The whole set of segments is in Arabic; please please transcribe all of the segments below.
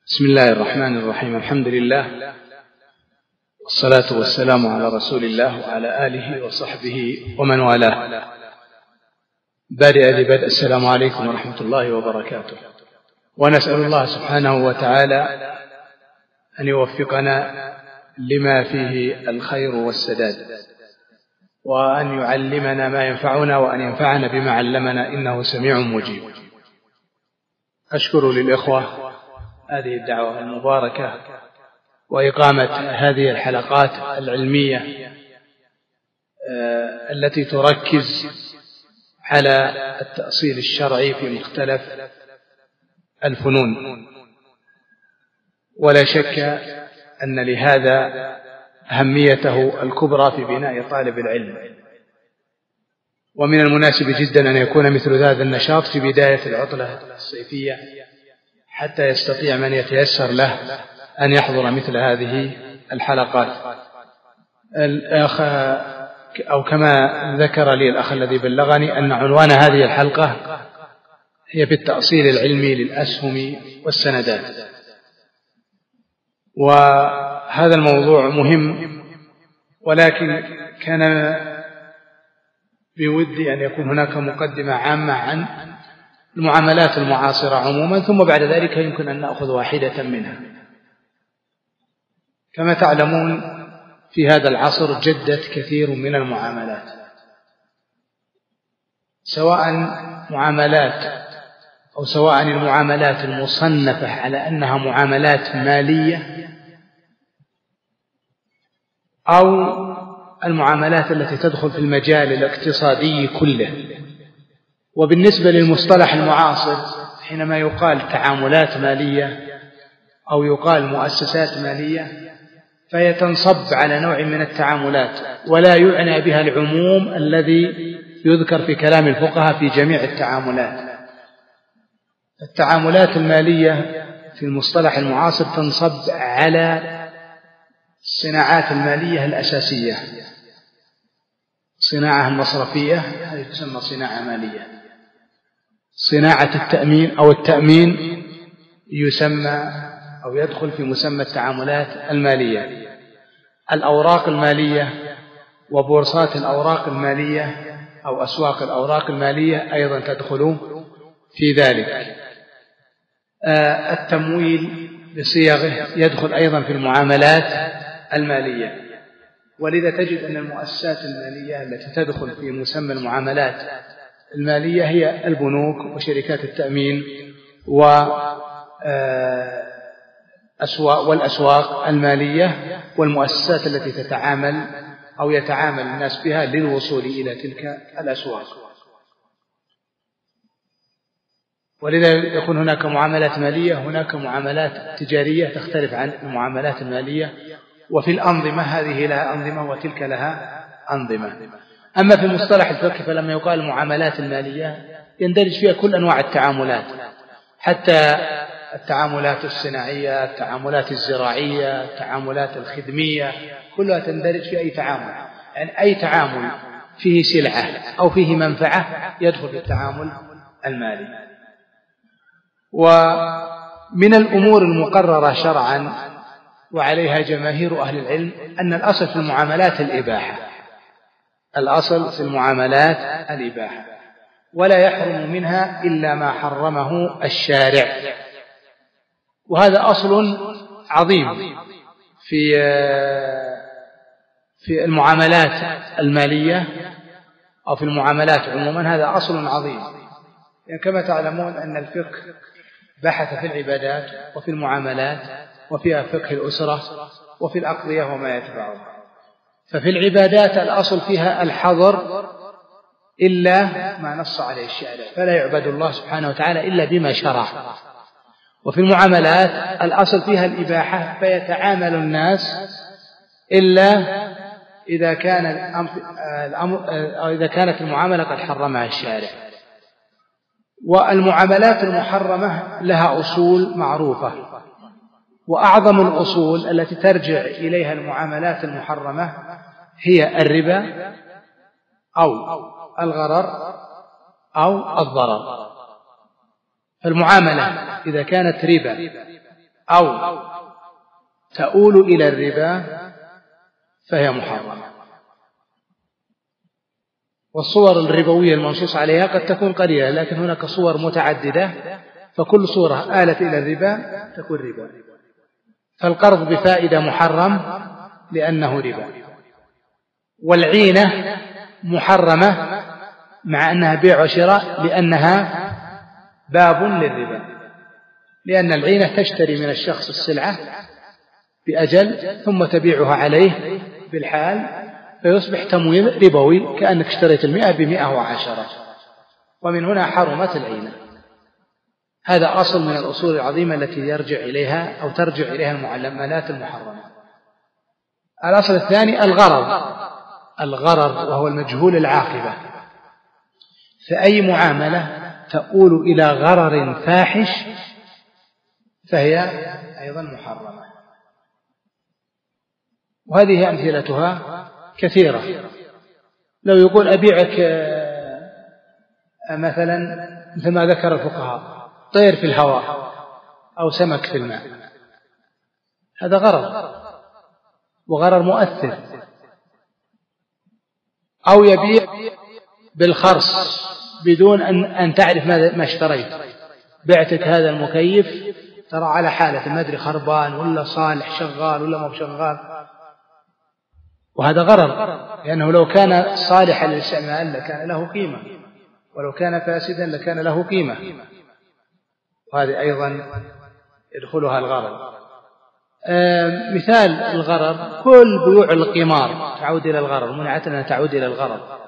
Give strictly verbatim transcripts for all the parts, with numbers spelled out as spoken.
بسم الله الرحمن الرحيم. الحمد لله والصلاة والسلام على رسول الله وعلى آله وصحبه ومن والاه. بادئ لبدء السلام عليكم ورحمة الله وبركاته، ونسأل الله سبحانه وتعالى أن يوفقنا لما فيه الخير والسداد، وأن يعلمنا ما ينفعنا وأن ينفعنا بما علمنا، إنه سميع مجيب. أشكر للإخوة هذه الدعوة المباركة وإقامة هذه الحلقات العلمية التي تركز على التأصيل الشرعي في مختلف الفنون. ولا شك أن لهذا أهميته الكبرى في بناء طالب العلم، ومن المناسب جدا أن يكون مثل هذا النشاط في بداية العطلة الصيفية حتى يستطيع من يتيسر له أن يحضر مثل هذه الحلقات. الأخ أو كما ذكر لي الأخ الذي بلغني أن عنوان هذه الحلقة هي بالتأصيل العلمي للأسهم والسندات، وهذا الموضوع مهم، ولكن كان بودي أن يكون هناك مقدمة عامة عن المعاملات المعاصرة عموما، ثم بعد ذلك يمكن أن نأخذ واحدة منها. كما تعلمون في هذا العصر جدت كثير من المعاملات، سواء معاملات أو سواء المعاملات المصنفة على أنها معاملات مالية، أو المعاملات التي تدخل في المجال الاقتصادي كله. وبالنسبة للمصطلح المعاصر حينما يقال تعاملات مالية أو يقال مؤسسات مالية فهي تنصب على نوع من التعاملات، ولا يعنى بها العموم الذي يذكر في كلام الفقهاء في جميع التعاملات. التعاملات المالية في المصطلح المعاصر تنصب على الصناعات المالية الأساسية، الصناعة المصرفية هذه تسمى صناعة مالية، صناعة التأمين أو التأمين يسمى أو يدخل في مسمى التعاملات المالية. الأوراق المالية وبورصات الأوراق المالية أو أسواق الأوراق المالية أيضا تدخل في ذلك. التمويل بصيغه يدخل أيضا في المعاملات المالية. ولذا تجد أن المؤسسات المالية التي تدخل في مسمى المعاملات المالية هي البنوك وشركات التأمين والأسواق المالية والمؤسسات التي تتعامل أو يتعامل الناس بها للوصول إلى تلك الأسواق. ولذا يكون هناك معاملات مالية، هناك معاملات تجارية تختلف عن المعاملات المالية. وفي الأنظمة هذه لها أنظمة وتلك لها أنظمة. أما في المصطلح الفقهي فلما يقال المعاملات المالية يندرج فيها كل أنواع التعاملات، حتى التعاملات الصناعية، التعاملات الزراعية، التعاملات الخدمية، كلها تندرج في أي تعامل. يعني أي تعامل فيه سلعة أو فيه منفعة يدخل في التعامل المالي. ومن الأمور المقررة شرعا وعليها جماهير أهل العلم أن الأصل في المعاملات الإباحة، الأصل في المعاملات الإباحة، ولا يحرم منها إلا ما حرمه الشارع. وهذا أصل عظيم في في المعاملات المالية أو في المعاملات عموما، هذا أصل عظيم. يعني كما تعلمون أن الفقه بحث في العبادات وفي المعاملات وفيها فقه الأسرة وفي الأقضية وما يتبعها. ففي العبادات الأصل فيها الحظر إلا ما نص عليه الشارع، فلا يعبد الله سبحانه وتعالى إلا بما شرع. وفي المعاملات الأصل فيها الإباحة، فيتعامل الناس إلا إذا كان الأمر أو إذا كانت المعاملة قد حرمها الشارع. والمعاملات المحرمة لها أصول معروفة، وأعظم الأصول التي ترجع إليها المعاملات المحرمة هي الربا أو الغرر أو الضرر. فالمعاملة إذا كانت ربا أو تؤول إلى الربا فهي محرمة. والصور الربوية المنصوص عليها قد تكون قليلة، لكن هناك صور متعددة، فكل صورة آلت إلى الربا تكون ربا. فالقرض بفائدة محرم لأنه ربا، والعينة محرمة مع أنها بيع وشراء لأنها باب للربا، لأن العينة تشتري من الشخص السلعة بأجل ثم تبيعها عليه بالحال، فيصبح تمويل ربوي كأنك اشتريت المئة بمئة وعشرة، ومن هنا حرمت العينة. هذا أصل من الأصول العظيمة التي يرجع إليها أو ترجع إليها المعاملات المحرمة. الأصل الثاني الغرر. الغرر وهو المجهول العاقبة، فأي معاملة تؤول إلى غرر فاحش فهي أيضا محرمة، وهذه أمثلتها كثيرة. لو يقول أبيعك مثلا مثل ما ذكر الفقهاء طير في الهواء أو سمك في الماء، هذا غرر وغرر مؤثر. أو يبيع بالخرص بدون أن أن تعرف ما اشتريت، بعتك هذا المكيف ترى على حالة ما أدري خربان ولا صالح شغال ولا مو شغال، وهذا غرر، لأنه لو كان صالحا للاستعمال لكان له قيمة، ولو كان فاسدا لكان له قيمة، وهذه أيضا يدخلها الغرر. آه مثال الغرر كل بيوع القمار تعود إلى الغرر، منعت أنها تعود إلى الغرر.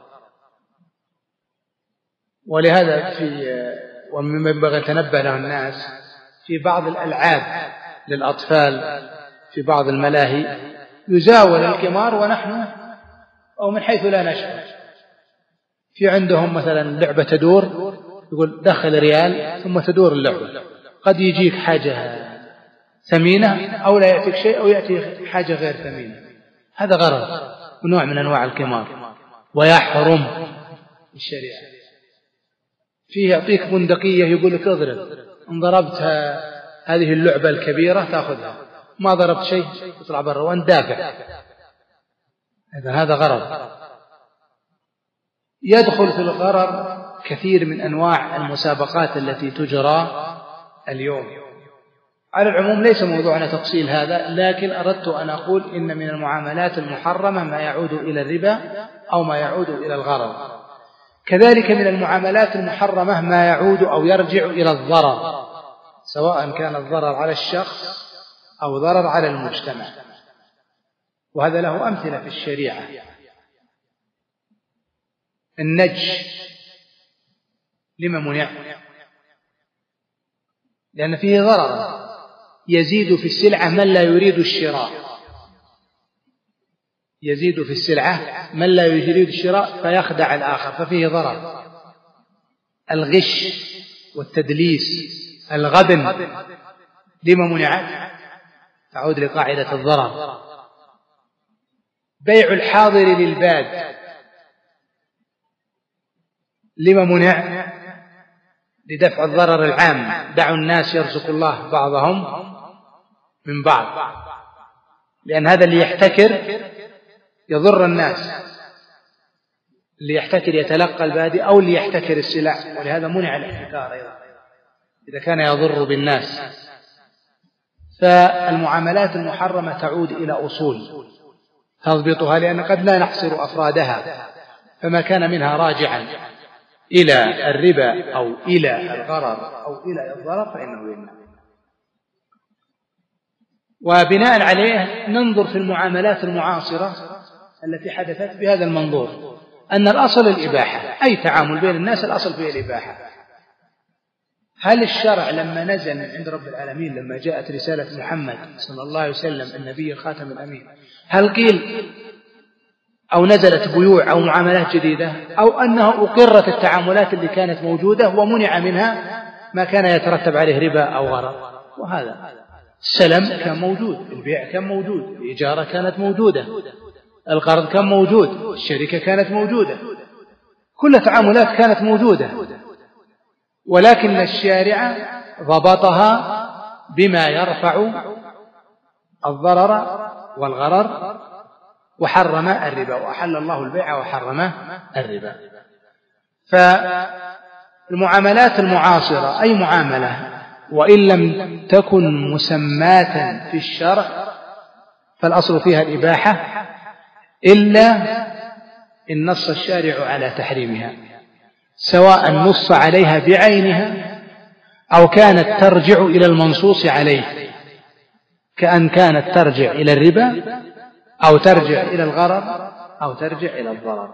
ولهذا في ومما ينبغي أن يتنبه له الناس في بعض الألعاب للأطفال في بعض الملاهي يزاول القمار ونحن أو من حيث لا نشعر. في عندهم مثلا لعبة تدور، يقول دخل ريال ثم تدور اللعبة، قد يجيك حاجة ثمينة أو لا يأتيك شيء أو يأتي حاجة غير ثمينة، هذا غرر ونوع من أنواع القمار ويحرم الشريعة. فيه يعطيك بندقية يقول لك اضرب، إن ضربت هذه اللعبة الكبيرة تأخذها، ما ضربت شيء تطلع برا وأنت دافع، إذن هذا غرر. يدخل في الغرر كثير من أنواع المسابقات التي تجرى اليوم. على العموم ليس موضوعنا تفصيل هذا، لكن أردت أن أقول إن من المعاملات المحرمة ما يعود إلى الربا أو ما يعود إلى الغرر. كذلك من المعاملات المحرمة ما يعود أو يرجع إلى الضرر، سواء كان الضرر على الشخص أو ضرر على المجتمع، وهذا له أمثلة في الشريعة. النجش لما منع؟ لأن فيه ضرر، يزيد في السلعة من لا يريد الشراء، يزيد في السلعة من لا يريد الشراء فيخدع الآخر، ففيه ضرر. الغش والتدليس، الغبن لما منعت؟ تعود لقاعدة الضرر. بيع الحاضر للباد لما منع؟ لدفع الضرر العام، دعوا الناس يرزق الله بعضهم من بعض، لأن هذا اللي يحتكر يضر الناس، اللي يحتكر يتلقى البادي أو اللي يحتكر السلع، ولهذا منع الاحتكار أيضا إذا كان يضر بالناس. فالمعاملات المحرمة تعود إلى أصول تضبطها، لأن قد لا نحصر أفرادها، فما كان منها راجعا إلى الربا أو إلى الغرر أو إلى الضرر فإنه يمنع. وبناء عليه ننظر في المعاملات المعاصرة التي حدثت بهذا المنظور، أن الأصل الإباحة، أي تعامل بين الناس الأصل فيه الإباحة. هل الشرع لما نزل من عند رب العالمين، لما جاءت رسالة محمد صلى الله عليه وسلم النبي الخاتم الأمين، هل قيل أو نزلت بيوع أو معاملات جديدة، أو أنه أقرت التعاملات اللي كانت موجودة ومنع منها ما كان يترتب عليه ربا أو غرر؟ وهذا السلم كان موجود، البيع كان موجود، الإجارة كانت موجودة، القرض كان موجود، الشركة كانت موجودة، كل تعاملات كانت موجودة، ولكن الشارع ضبطها بما يرفع الضرر والغرر، وحرم الربا، وأحل الله البيع وحرم الربا. فالمعاملات المعاصرة أي معاملة وإن لم تكن مسماة في الشرع فالأصل فيها الإباحة، إلا إن نص الشارع على تحريمها، سواء نص عليها بعينها أو كانت ترجع إلى المنصوص عليه، كأن كانت ترجع إلى الربا أو ترجع إلى الغرر أو ترجع إلى الضرر.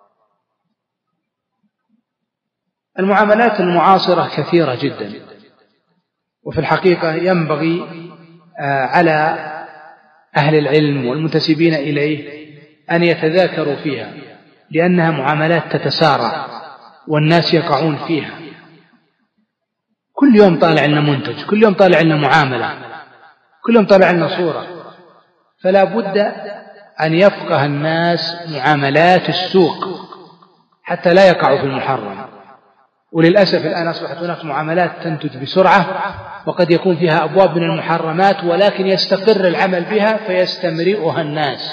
المعاملات المعاصرة كثيرة جدا، وفي الحقيقة ينبغي على أهل العلم والمنتسبين إليه أن يتذاكروا فيها، لأنها معاملات تتسارع والناس يقعون فيها. كل يوم طالع لنا منتج، كل يوم طالع لنا معاملة، كل يوم طالع لنا صورة، فلا بد أن يفقه الناس معاملات السوق حتى لا يقعوا في المحرم. وللأسف الآن أصبحت هناك معاملات تنتج بسرعة وقد يكون فيها أبواب من المحرمات، ولكن يستقر العمل بها فيستمرئها الناس.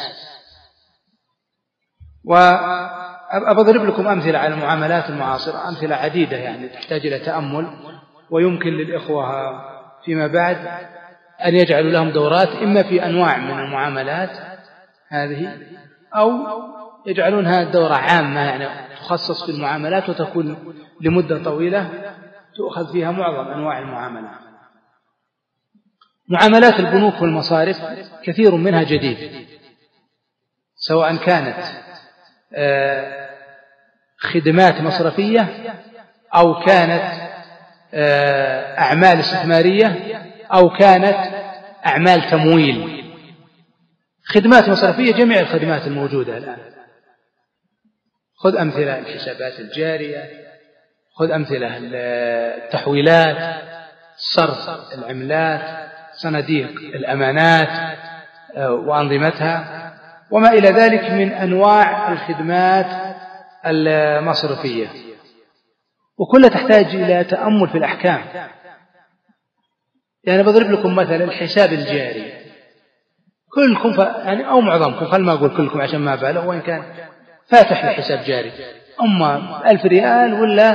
وأضرب لكم أمثلة على المعاملات المعاصرة، أمثلة عديدة يعني تحتاج إلى تأمل، ويمكن للإخوة فيما بعد أن يجعلوا لهم دورات إما في أنواع من المعاملات هذه، أو يجعلونها دورة عامة يعني تخصص في المعاملات وتكون لمدة طويلة تؤخذ فيها معظم أنواع المعاملات. معاملات البنوك والمصارف كثير منها جديد، سواء كانت خدمات مصرفية أو كانت أعمال استثمارية أو كانت أعمال تمويل. خدمات مصرفية جميع الخدمات الموجودة الآن، خذ أمثلة الحسابات الجارية، خذ أمثلة التحويلات، صرف العملات، صناديق الأمانات وأنظمتها، وما إلى ذلك من أنواع الخدمات المصرفية، وكلها تحتاج إلى تأمل في الأحكام. يعني بضرب لكم مثلا الحساب الجاري، كلكم ف... يعني أو معظمكم، خل ما أقول كلكم عشان ما بالغ، وإن كان فاتح لحساب جاري، أما ألف ريال ولا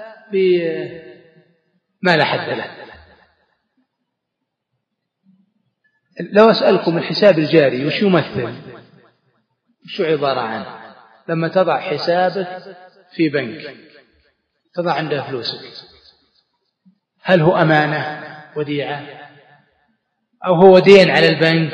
بما لا حد له. لو أسألكم الحساب الجاري وش يمثل، وش عبارة عنه؟ لما تضع حسابك في بنك، تضع عنده فلوسك، هل هو أمانة وديعة أو هو دين على البنك؟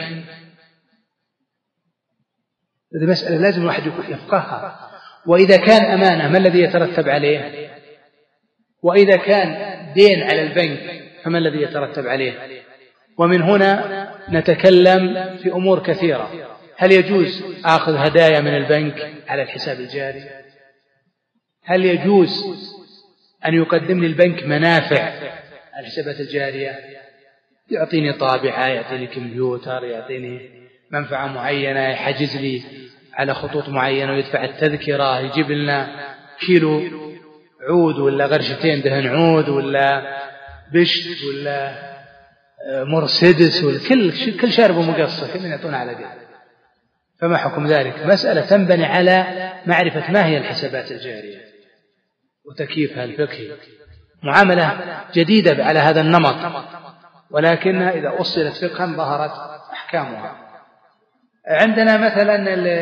هذه مسألة لازم الواحد يفقهها. وإذا كان أمانة ما الذي يترتب عليه؟ وإذا كان دين على البنك فما الذي يترتب عليه؟ ومن هنا نتكلم في أمور كثيرة. هل يجوز أخذ هدايا من البنك على الحساب الجاري؟ هل يجوز أن يقدم لي البنك منافع على الحسابات الجارية؟ يعطيني طابعة، يعطيني كمبيوتر، يعطيني منفعة معينة، يحجز لي على خطوط معينة ويدفع التذكرة، يجيب لنا كيلو عود ولا غرشتين دهن عود ولا بشت ولا مرسيدس، والكل كل شارب ومقصة، كل من يعطونا على قد. فما حكم ذلك؟ مسألة تنبني على معرفة ما هي الحسابات الجارية وتكييفها الفقهي. معاملة جديدة على هذا النمط، ولكنها إذا أصلت فقها ظهرت أحكامها. عندنا مثلا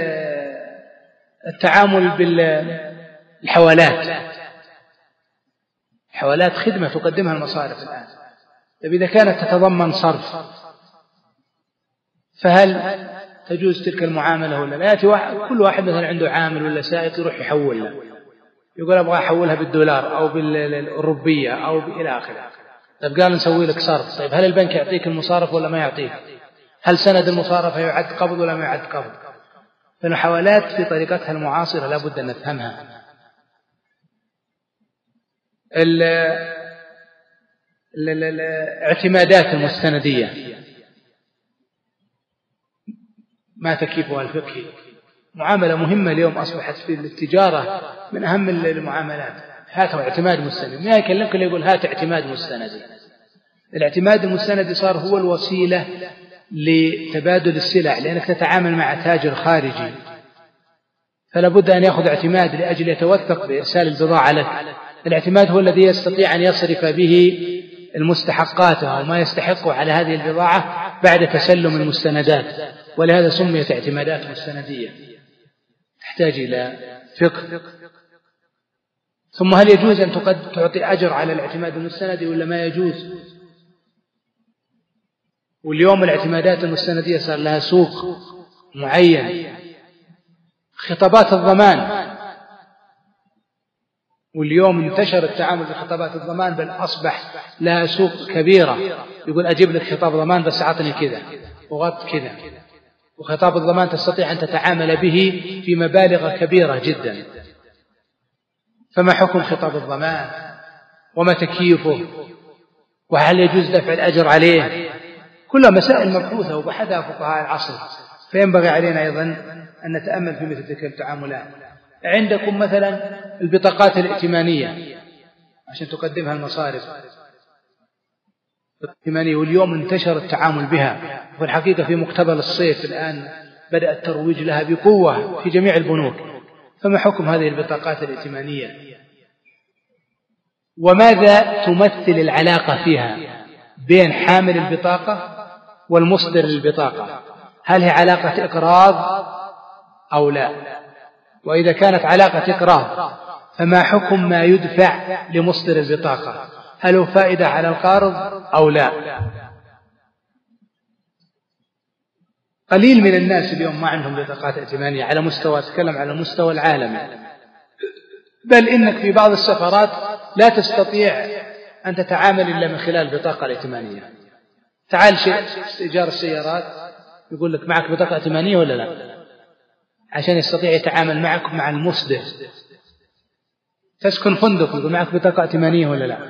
التعامل بالحوالات، الحوالات خدمة تقدمها المصارف الآن. إذا كانت تتضمن صرف فهل تجوز تلك المعاملة ولا لا؟ يأتي واحد، كل واحد مثلا عنده عامل ولا سائق يروح يحول له، يقول أبغى أحولها بالدولار أو بالروبية أو إلى آخره. طيب قال نسوي لك صرف، طيب هل البنك يعطيك المصارف ولا ما يعطيك؟ هل سند المصارفة يعد قبض ولا ما يعد قبض؟ فالحوالات في طريقتها المعاصرة لا بد أن نفهمها. الاعتمادات المستندية ما تكيفها الفقهي، معاملة مهمة اليوم أصبحت في التجارة من أهم المعاملات. هاتوا اعتماد مستند، ما يكلمك اللي يقول هات اعتماد مستندي. الاعتماد المستند صار هو الوسيلة لتبادل السلع، لأنك تتعامل مع تاجر خارجي، فلا بد أن يأخذ اعتماد لأجل يتوثق بإرسال البضاعة لك. الاعتماد هو الذي يستطيع أن يصرف به المستحقات أو ما يستحقه على هذه البضاعة بعد تسلم المستندات، ولهذا سميت اعتمادات مستندية، تحتاج إلى فقه. ثم هل يجوز أن تعطي أجر على الاعتماد المستندي ولا ما يجوز؟ واليوم الاعتمادات المستندية صار لها سوق معين. خطابات الضمان، واليوم انتشر التعامل بخطابات الضمان، بل أصبح لها سوق كبيرة. يقول أجيب لك خطاب ضمان بس أعطني كذا وغط كذا، وخطاب الضمان تستطيع أن تتعامل به في مبالغ كبيرة جدا. فما حكم خطاب الضمان وما تكييفه، وهل يجوز دفع الأجر عليه؟ كلها مسائل مبحوثة وبحثها فقهاء العصر، فينبغي علينا أيضا أن نتأمل في مثل تلك التعاملات. عندكم مثلا البطاقات الائتمانية عشان تقدمها المصارف الائتمانية، واليوم انتشر التعامل بها، وفي الحقيقة في مقتبل الصيف الآن بدأ الترويج لها بقوة في جميع البنوك. فما حكم هذه البطاقات الائتمانية، وماذا تمثل العلاقة فيها بين حامل البطاقة والمصدر للبطاقة؟ هل هي علاقة إقراض أو لا؟ وإذا كانت علاقة إقراض فما حكم ما يدفع لمصدر البطاقة؟ هل هو فائدة على القارض أو لا؟ قليل من الناس اليوم ما عندهم بطاقات ائتمانية على مستوى، أتكلم على المستوى العالمي، بل إنك في بعض السفرات لا تستطيع أن تتعامل إلا من خلال البطاقة الائتمانية. تعال شيء استئجار السيارات يقول لك معك بطاقة ائتمانية ولا لا، عشان يستطيع يتعامل معك مع المصدر. تسكن فندق يقول معك بطاقة ائتمانية ولا لا،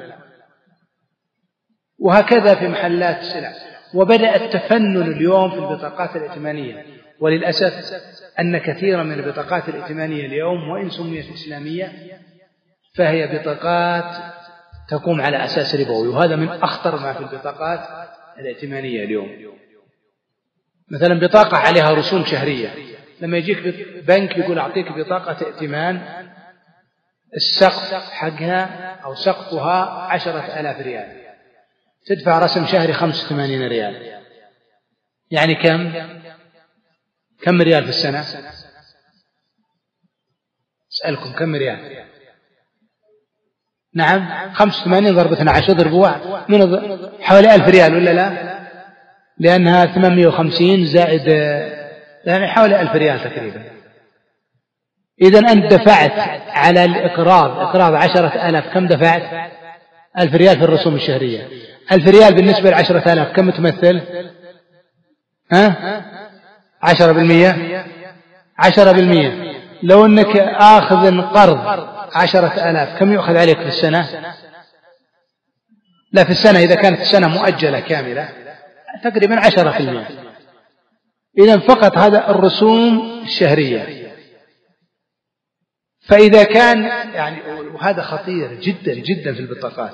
وهكذا في محلات السلع. وبدأ التفنن اليوم في البطاقات الائتمانية، وللأسف أن كثيرا من البطاقات الائتمانية اليوم وإن سميت إسلامية فهي بطاقات تقوم على أساس ربوي، وهذا من أخطر ما في البطاقات الائتمانية اليوم. مثلا بطاقة عليها رسوم شهرية، لما يجيك بنك يقول أعطيك بطاقة ائتمان السقف حقها أو سقفها عشرة آلاف ريال، تدفع رسم شهري خمسة وثمانين ريال، يعني كم كم ريال في السنة؟ أسألكم كم ريال؟ نعم خمسة وثمانين ضرب اثني عشر ضربوا من حوالي ألف ريال ولا لا؟ لأنها ثمانمائة وخمسين زائد يعني حوالي ألف ريال تقريبا. إذن أنت دفعت على الإقراض إقراض عشرة آلاف، كم دفعت؟ ألف ريال في الرسوم الشهرية. ألف ريال بالنسبة لعشرة آلاف كم تمثل؟ ها؟ عشرة بالمية عشرة بالمية. لو أنك آخذ قرض عشرة آلاف كم يؤخذ عليك في السنة؟ لا في السنة إذا كانت السنة مؤجلة كاملة تقريبا عشرة في المئة. إذن فقط هذا الرسوم الشهرية. فإذا كان يعني، وهذا خطير جدا جدا في البطاقات،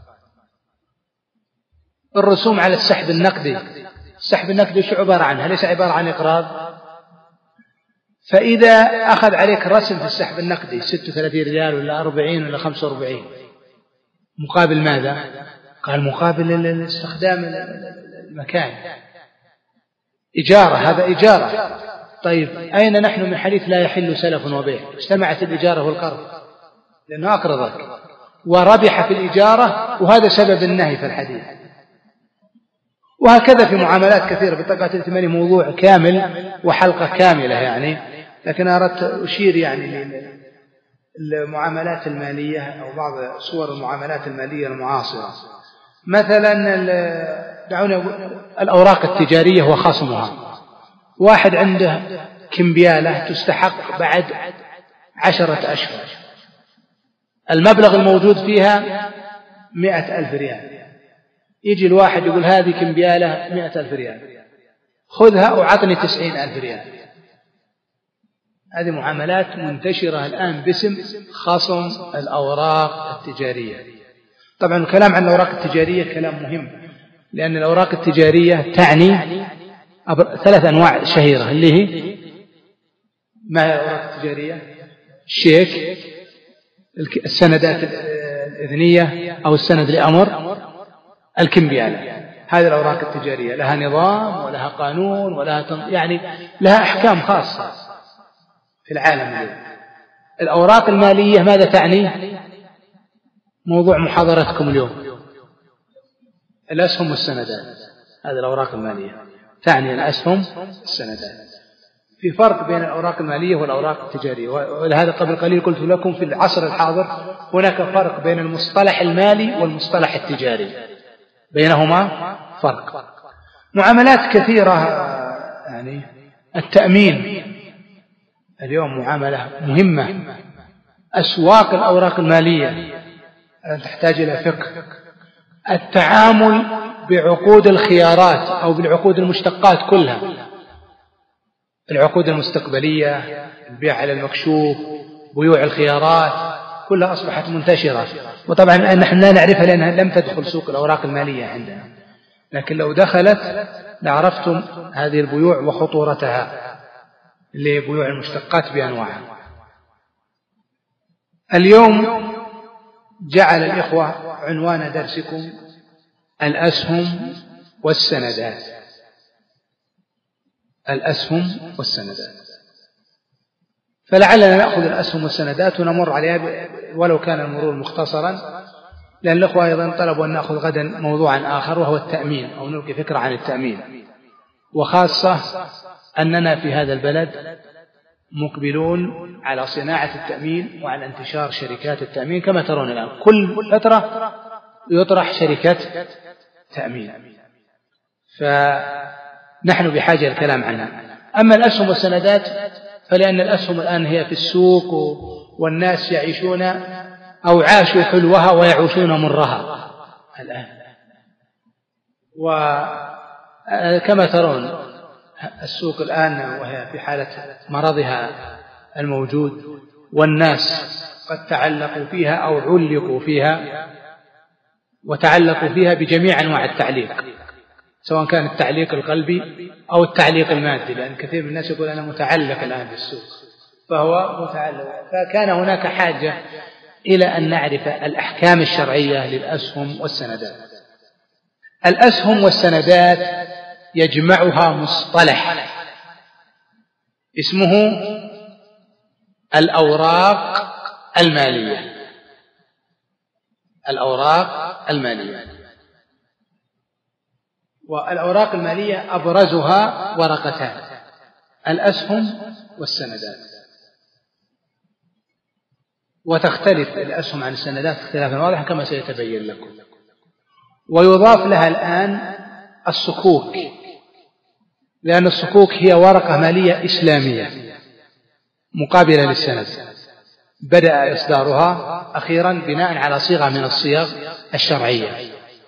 الرسوم على السحب النقدي. السحب النقدي شو عبارة عنها؟ ليس عبارة عن إقراض. فإذا أخذ عليك رسم في السحب النقدي ستة وثلاثين ريال ولا أربعين ولا خمسة وأربعين، مقابل ماذا؟ قال مقابل الاستخدام المكان، إجارة، هذا إجارة. طيب أين نحن من حديث لا يحل سلف وبيع؟ اجتمعت الإجارة والقرض، لأنه أقرضك وربح في الإجارة، وهذا سبب النهي في الحديث. وهكذا في معاملات كثيرة. بطاقات الائتمانية موضوع كامل وحلقة كاملة يعني، لكن أردت أشير يعني للمعاملات المالية أو بعض صور المعاملات المالية المعاصرة. مثلا دعونا الأوراق التجارية وخصمها. واحد عنده كمبيالة تستحق بعد عشرة أشهر، المبلغ الموجود فيها مئة ألف ريال، يجي الواحد يقول هذه كمبيالة مئة ألف ريال، خذها وعطني تسعين ألف ريال. هذه معاملات منتشرة الآن باسم خصم الأوراق التجارية. طبعا الكلام عن الأوراق التجارية كلام مهم، لأن الأوراق التجارية تعني ثلاث أنواع شهيرة اللي هي ما هي الأوراق التجارية؟ الشيك، السندات الإذنية أو السند لأمر، الكمبيالة. هذه الأوراق التجارية لها نظام ولها قانون ولها تنظيم، يعني لها أحكام خاصة في العالم اليوم. الأوراق المالية ماذا تعني؟ موضوع محاضرتكم اليوم، الأسهم والسندات. هذه الأوراق المالية تعني الأسهم والسندات. في فرق بين الأوراق المالية والأوراق التجارية، ولهذا قبل قليل قلت لكم في العصر الحاضر هناك فرق بين المصطلح المالي والمصطلح التجاري، بينهما فرق. معاملات كثيرة، يعني التأمين اليوم معاملة مهمة. أسواق الأوراق المالية تحتاج إلى فقه. التعامل بعقود الخيارات أو بالعقود المشتقات كلها، العقود المستقبلية، البيع على المكشوف، بيوع الخيارات، كلها أصبحت منتشرة. وطبعا نحن لا نعرفها لأنها لم تدخل سوق الأوراق المالية عندنا، لكن لو دخلت لعرفتم هذه البيوع وخطورتها، اللي هي بيوع المشتقات بأنواعها. اليوم جعل الإخوة عنوان درسكم الأسهم والسندات، الأسهم والسندات. فلعلنا نأخذ الأسهم والسندات ونمر عليها ولو كان المرور مختصرا، لأن الأخوة أيضا طلبوا أن نأخذ غدا موضوعا آخر وهو التأمين، أو نلقي فكرة عن التأمين، وخاصة أننا في هذا البلد مقبلون على صناعة التأمين وعلى انتشار شركات التأمين. كما ترون الآن كل فترة يطرح شركة تأمين، فنحن بحاجة للكلام عنها. أما الأسهم والسندات فلأن الأسهم الآن هي في السوق والناس يعيشون أو عاشوا حلوها ويعيشون مرها الآن. وكما ترون السوق الآن وهي في حالة مرضها الموجود، والناس قد تعلقوا فيها أو علقوا فيها، وتعلقوا فيها بجميع أنواع التعليق، سواء كان التعليق القلبي أو التعليق المادي، لأن كثير من الناس يقول أنا متعلق الآن بالسوق، فهو متعلق. فكان هناك حاجة إلى أن نعرف الأحكام الشرعية للأسهم والسندات. الأسهم والسندات يجمعها مصطلح اسمه الأوراق المالية، الأوراق المالية. والأوراق المالية أبرزها ورقتان، الأسهم والسندات. وتختلف الأسهم عن السندات اختلافا واضحا كما سيتبين لكم. ويضاف لها الآن الصكوك، لأن الصكوك هي ورقة مالية إسلامية مقابلة للسند، بدأ إصدارها أخيرا بناء على صيغة من الصيغ الشرعية،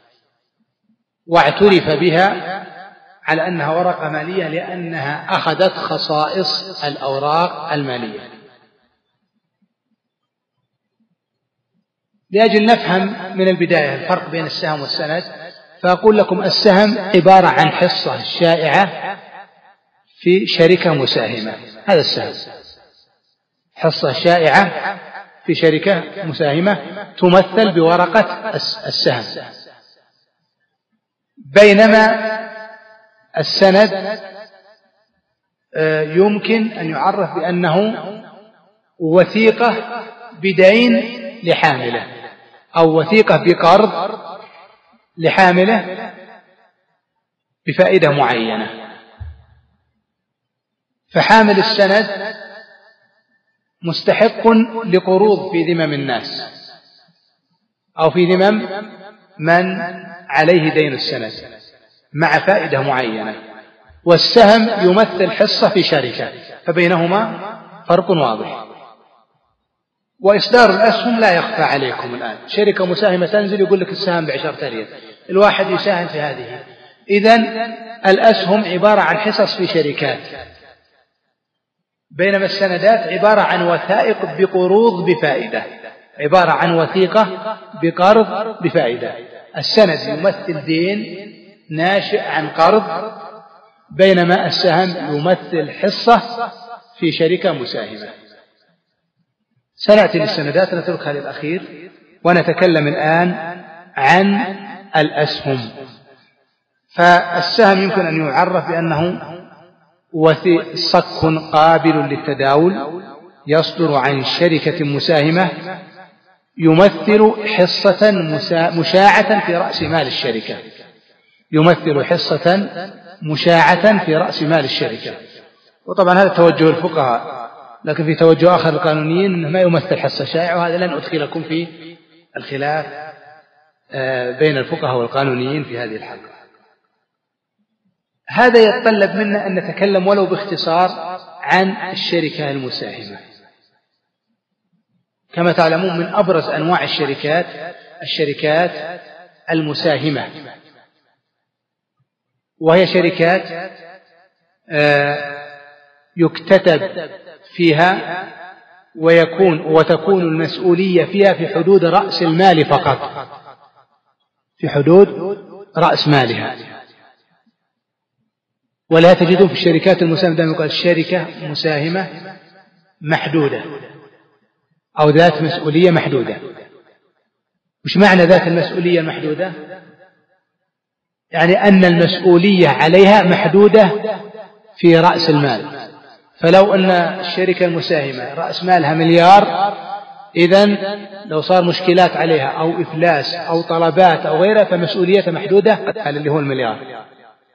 واعترف بها على أنها ورقة مالية لأنها أخذت خصائص الأوراق المالية. لأجل نفهم من البداية الفرق بين السهم والسند، فأقول لكم السهم عبارة عن حصة شائعة في شركة مساهمة، هذا السهم، حصة شائعة في شركة مساهمة تمثل بورقة السهم. بينما السند يمكن أن يعرف بأنه وثيقة بدين لحامله، أو وثيقة بقرض لحامله بفائدة معينة. فحامل السند مستحق لقروض في ذمم الناس أو في ذمم من عليه دين السند مع فائدة معينة، والسهم يمثل حصة في شركة، فبينهما فرق واضح. وإصدار الأسهم لا يخفى عليكم الآن، شركة مساهمة تنزل يقول لك السهم بعشرة ريال، الواحد يساهم في هذه. إذن الأسهم عبارة عن حصص في شركات، بينما السندات عبارة عن وثائق بقروض بفائدة، عبارة عن وثيقة بقرض بفائدة. السند يمثل دين ناشئ عن قرض، بينما السهم يمثل حصة في شركة مساهمة. سنأتي للسندات، نتركها للأخير، ونتكلم الآن عن الأسهم. فالسهم يمكن أن يعرف بأنه صك قابل للتداول يصدر عن شركة مساهمة يمثل حصة مشاعة في رأس مال الشركة يمثل حصة مشاعة في رأس مال الشركة. وطبعا هذا توجه الفقهاء، لكن في توجه آخر القانونيين أنه ما يمثل حصة شائعة، وهذا لن أدخلكم في الخلاف بين الفقهاء والقانونيين في هذه الحلقة. هذا يتطلب منا أن نتكلم ولو باختصار عن الشركة المساهمة. كما تعلمون من أبرز أنواع الشركات الشركات المساهمة، وهي شركات يكتتب فيها ويكون وتكون المسؤولية فيها في حدود رأس المال فقط، في حدود رأس مالها. ولا تجدون في الشركات المساهمة دائما يقال شركة مساهمة محدودة أو ذات مسؤولية محدودة. وش معنى ذات المسؤولية المحدودة؟ يعني أن المسؤولية عليها محدودة في رأس المال. فلو أن الشركة المساهمة رأس مالها مليار، إذن لو صار مشكلات عليها أو إفلاس أو طلبات أو غيرها فمسؤوليتها محدودة على اللي هو المليار.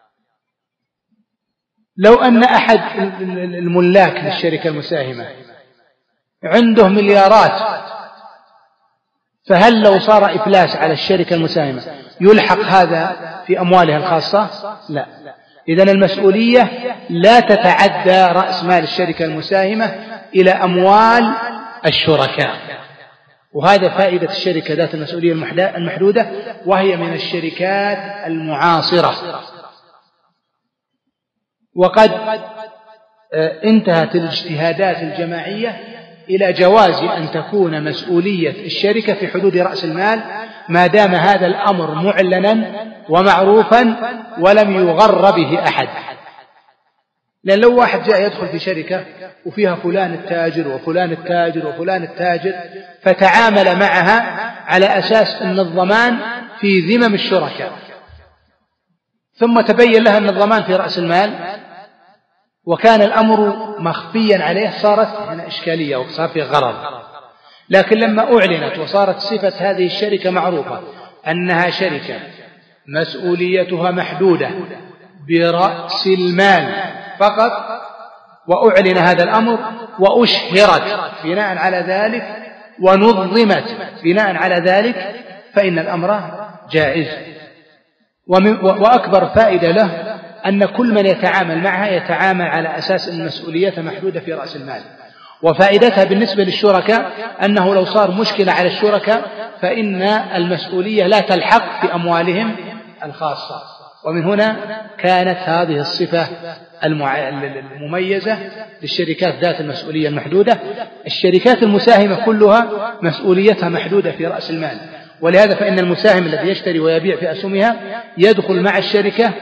لو أن أحد الملاك للشركة المساهمة عنده مليارات، فهل لو صار إفلاس على الشركة المساهمة يلحق هذا في أموالها الخاصة؟ لا. إذن المسؤولية لا تتعدى رأس مال الشركة المساهمة إلى أموال الشركاء. وهذا فائدة الشركة ذات المسؤولية المحدودة، وهي من الشركات المعاصرة. وقد انتهت الاجتهادات الجماعية إلى جواز أن تكون مسؤولية الشركة في حدود رأس المال، ما دام هذا الأمر معلنا ومعروفا ولم يغر به أحد. لأن لو واحد جاء يدخل في شركة وفيها فلان التاجر وفلان التاجر وفلان التاجر، فتعامل معها على أساس أن الضمان في ذمم الشركاء، ثم تبين لها أن الضمان في رأس المال وكان الأمر مخفيا عليه، صارت هنا إشكالية وصار في غرض. لكن لما أعلنت وصارت صفة هذه الشركة معروفة أنها شركة مسؤوليتها محدودة برأس المال فقط، وأعلن هذا الأمر وأشهرت بناء على ذلك ونظمت بناء على ذلك، فإن الأمر جائز. وأكبر فائدة له أن كل من يتعامل معها يتعامل على أساس أن مسؤوليته محدودة في رأس المال. وفائدتها بالنسبة للشركاء أنه لو صار مشكلة على الشركاء فإن المسؤولية لا تلحق في أموالهم الخاصة. ومن هنا كانت هذه الصفة المميزة للشركات ذات المسؤولية المحدودة. الشركات المساهمة كلها مسؤوليتها محدودة في رأس المال، ولهذا فإن المساهم الذي يشتري ويبيع في أسهمها يدخل مع الشركة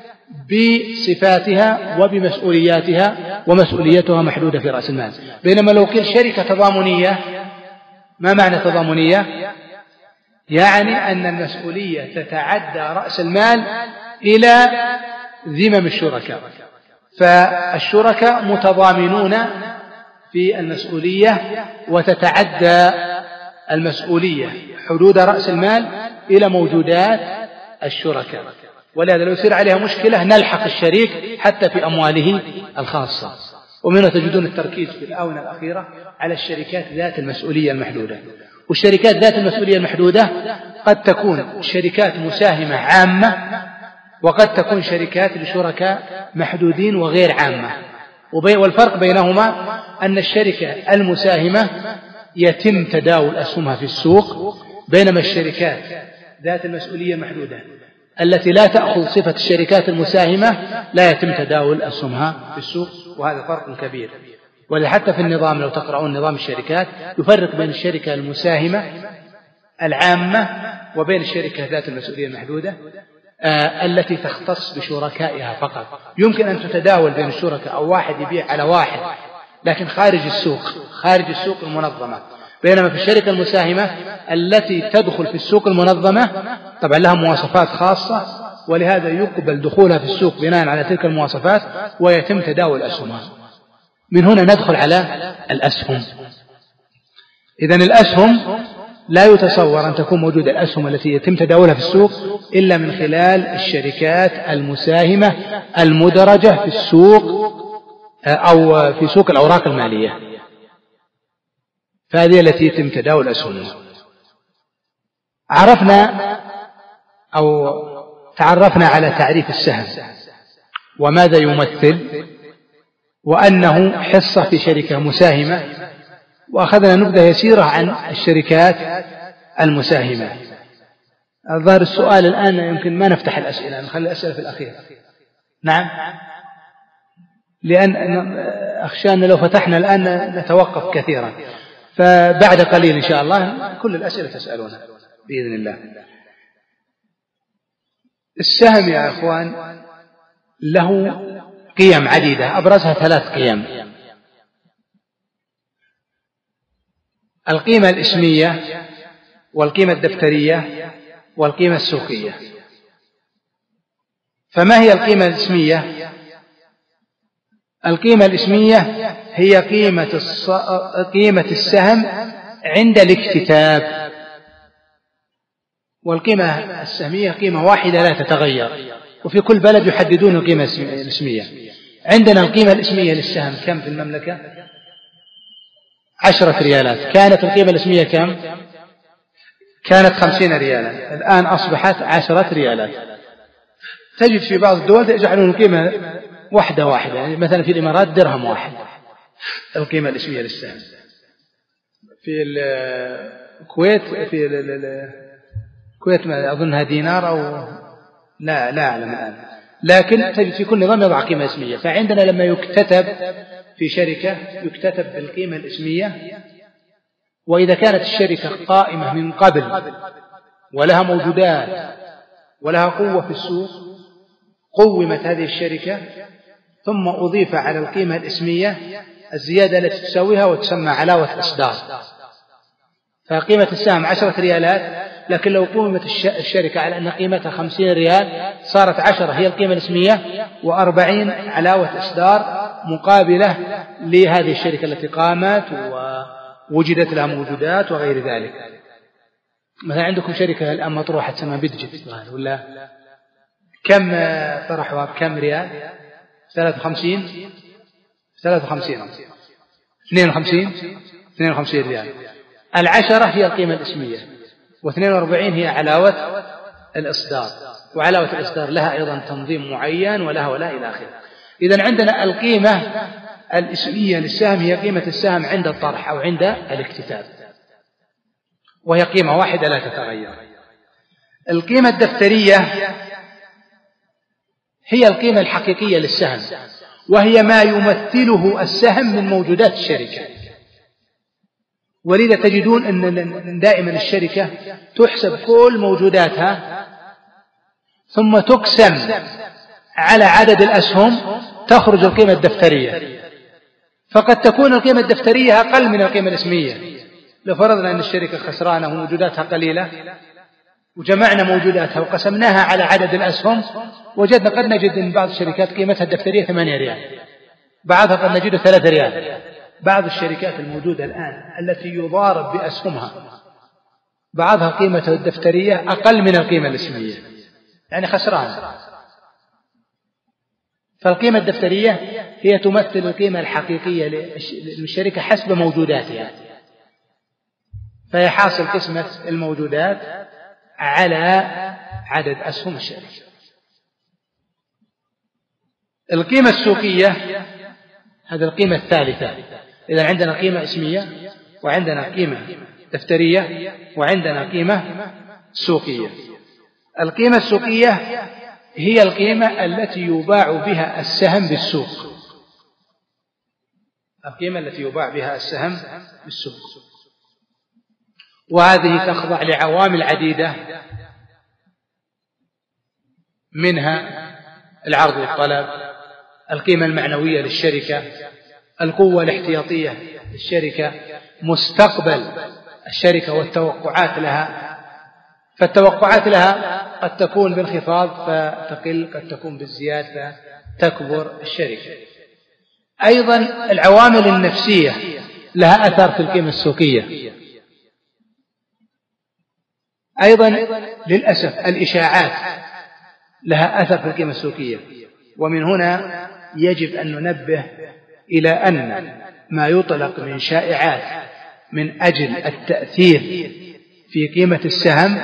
بصفاتها وبمسؤولياتها، ومسؤوليتها محدودة في رأس المال. بينما لو قيل شركة تضامنية، ما معنى تضامنية؟ يعني أن المسؤولية تتعدى رأس المال إلى ذمم الشركاء، فالشركاء متضامنون في المسؤولية وتتعدى المسؤولية حدود رأس المال إلى موجودات الشركاء. ولهذا لو يصير عليها مشكلة نلحق الشريك حتى في أمواله الخاصة. ومن هنا تجدون التركيز في الآونة الأخيرة على الشركات ذات المسؤولية المحدودة. والشركات ذات المسؤولية المحدودة قد تكون شركات مساهمة عامة، وقد تكون شركات لشركاء محدودين وغير عامة. والفرق بينهما أن الشركة المساهمة يتم تداول أسهمها في السوق، بينما الشركات ذات المسؤولية المحدودة التي لا تأخذ صفة الشركات المساهمة لا يتم تداول أسهمها في السوق. وهذا فرق كبير. ولحتى في النظام لو تقرؤون نظام الشركات يفرق بين الشركة المساهمة العامة وبين الشركة ذات المسؤولية المحدودة. آه التي تختص بشركائها فقط. يمكن أن تتداول بين الشركاء أو واحد يبيع على واحد لكن خارج السوق، خارج السوق المنظمة. بينما في الشركة المساهمة التي تدخل في السوق المنظمة طبعا لها مواصفات خاصة، ولهذا يقبل دخولها في السوق بناء على تلك المواصفات ويتم تداول أسهمها. من هنا ندخل على الأسهم. إذن الأسهم لا يتصور أن تكون موجودة الأسهم التي يتم تداولها في السوق إلا من خلال الشركات المساهمة المدرجة في السوق أو في سوق الأوراق المالية، فهذه التي يتم تداول أسهمها. عرفنا أو تعرفنا على تعريف السهم وماذا يمثل، وأنه حصة في شركة مساهمة، وأخذنا نبذة يسيرة عن الشركات المساهمة. الظاهر السؤال الآن يمكن ما نفتح الأسئلة، نخلي الأسئلة في الأخير. نعم، لأن أخشى أن لو فتحنا الآن نتوقف كثيرا، فبعد قليل إن شاء الله كل الأسئلة تسألونها بإذن الله. السهم يا أخوان له قيم عديدة، أبرزها ثلاث قيم: القيمة الإسمية، والقيمة الدفترية، والقيمة السوقية. فما هي القيمة الإسمية؟ القيمة الإسمية هي قيمة, الص... قيمة السهم عند الاكتتاب، والقيمة السهمية قيمة واحدة لا تتغير، وفي كل بلد يحددون القيمة الإسمية. عندنا القيمة الإسمية للسهم كم في المملكة؟ عشرة ريالات. كانت القيمة الإسمية كم؟ كانت خمسين ريالا، الآن أصبحت عشرة ريالات. تجد في بعض الدول يجعلون القيمة واحدة واحدة، يعني مثلا في الإمارات درهم واحد القيمة الإسمية للسهم. في الكويت في الكويت ما أظنها دينار أو لا لا أعلم الآن، لكن تجد في كل نظام يضع قيمة اسمية. فعندنا لما يكتتب في شركة يكتتب بالقيمة الاسمية، وإذا كانت الشركة قائمة من قبل ولها موجودات ولها قوة في السوق قومت هذه الشركة ثم أضيف على القيمة الاسمية الزيادة التي تساويها وتسمى علاوة إصدار. فقيمة السهم عشرة ريالات، لكن لو قومت الشركة على أن قيمتها خمسين ريال صارت عشرة هي القيمة الاسمية وأربعين علاوة إصدار مقابلة لهذه الشركة التي قامت ووجدت لها موجودات وغير ذلك. مثلا عندكم شركة الآن مطروحة تسمى بيدجت ولا كم طرحوها بكم ريال؟ ثلاثة وخمسين ثلاثة وخمسين اثنين وخمسين اثنين وخمسين ريال. العشرة هي القيمة الاسمية واثنين واربعين هي علاوة الإصدار، وعلاوة الإصدار لها أيضا تنظيم معين ولها ولا إلى آخره. إذن عندنا القيمة الاسمية للسهم هي قيمة السهم عند الطرح أو عند الاكتتاب، وهي قيمة واحدة لا تتغير. القيمة الدفترية هي القيمة الحقيقية للسهم، وهي ما يمثله السهم من موجودات الشركة. ولذا تجدون أن دائما الشركة تحسب كل موجوداتها ثم تقسم على عدد الأسهم تخرج القيمة الدفترية. فقد تكون القيمة الدفترية أقل من القيمة الاسمية. لو فرضنا أن الشركة خسرانة وموجوداتها قليلة وجمعنا موجوداتها وقسمناها على عدد الأسهم وجدنا قد نجد أن بعض الشركات قيمتها الدفترية ثمانية ريال، بعضها قد نجد ثلاثة ريال. بعض الشركات الموجودة الآن التي يضارب بأسهمها بعضها قيمتها الدفترية أقل من القيمة الاسمية، يعني خسران. فالقيمة الدفترية هي تمثل القيمة الحقيقية للشركة حسب موجوداتها، فهي حاصل قسمة الموجودات على عدد أسهم الشركة. القيمة السوقية هذه القيمة الثالثة. إذا عندنا قيمة اسمية وعندنا قيمة دفترية وعندنا قيمة سوقية. القيمة السوقية هي القيمة التي يباع بها السهم بالسوق، القيمة التي يباع بها السهم بالسوق، وهذه تخضع لعوامل عديدة منها العرض والطلب، القيمة المعنوية للشركة، القوة الاحتياطية للشركة، مستقبل الشركة والتوقعات لها. فالتوقعات لها قد تكون بانخفاض فتقل، قد تكون بالزيادة فتكبر الشركة. أيضا العوامل النفسية لها أثر في القيمة السوقية. أيضا للأسف الإشاعات لها أثر في القيمة السوقية. ومن هنا يجب أن ننبه إلى أن ما يطلق من شائعات من أجل التأثير في قيمة السهم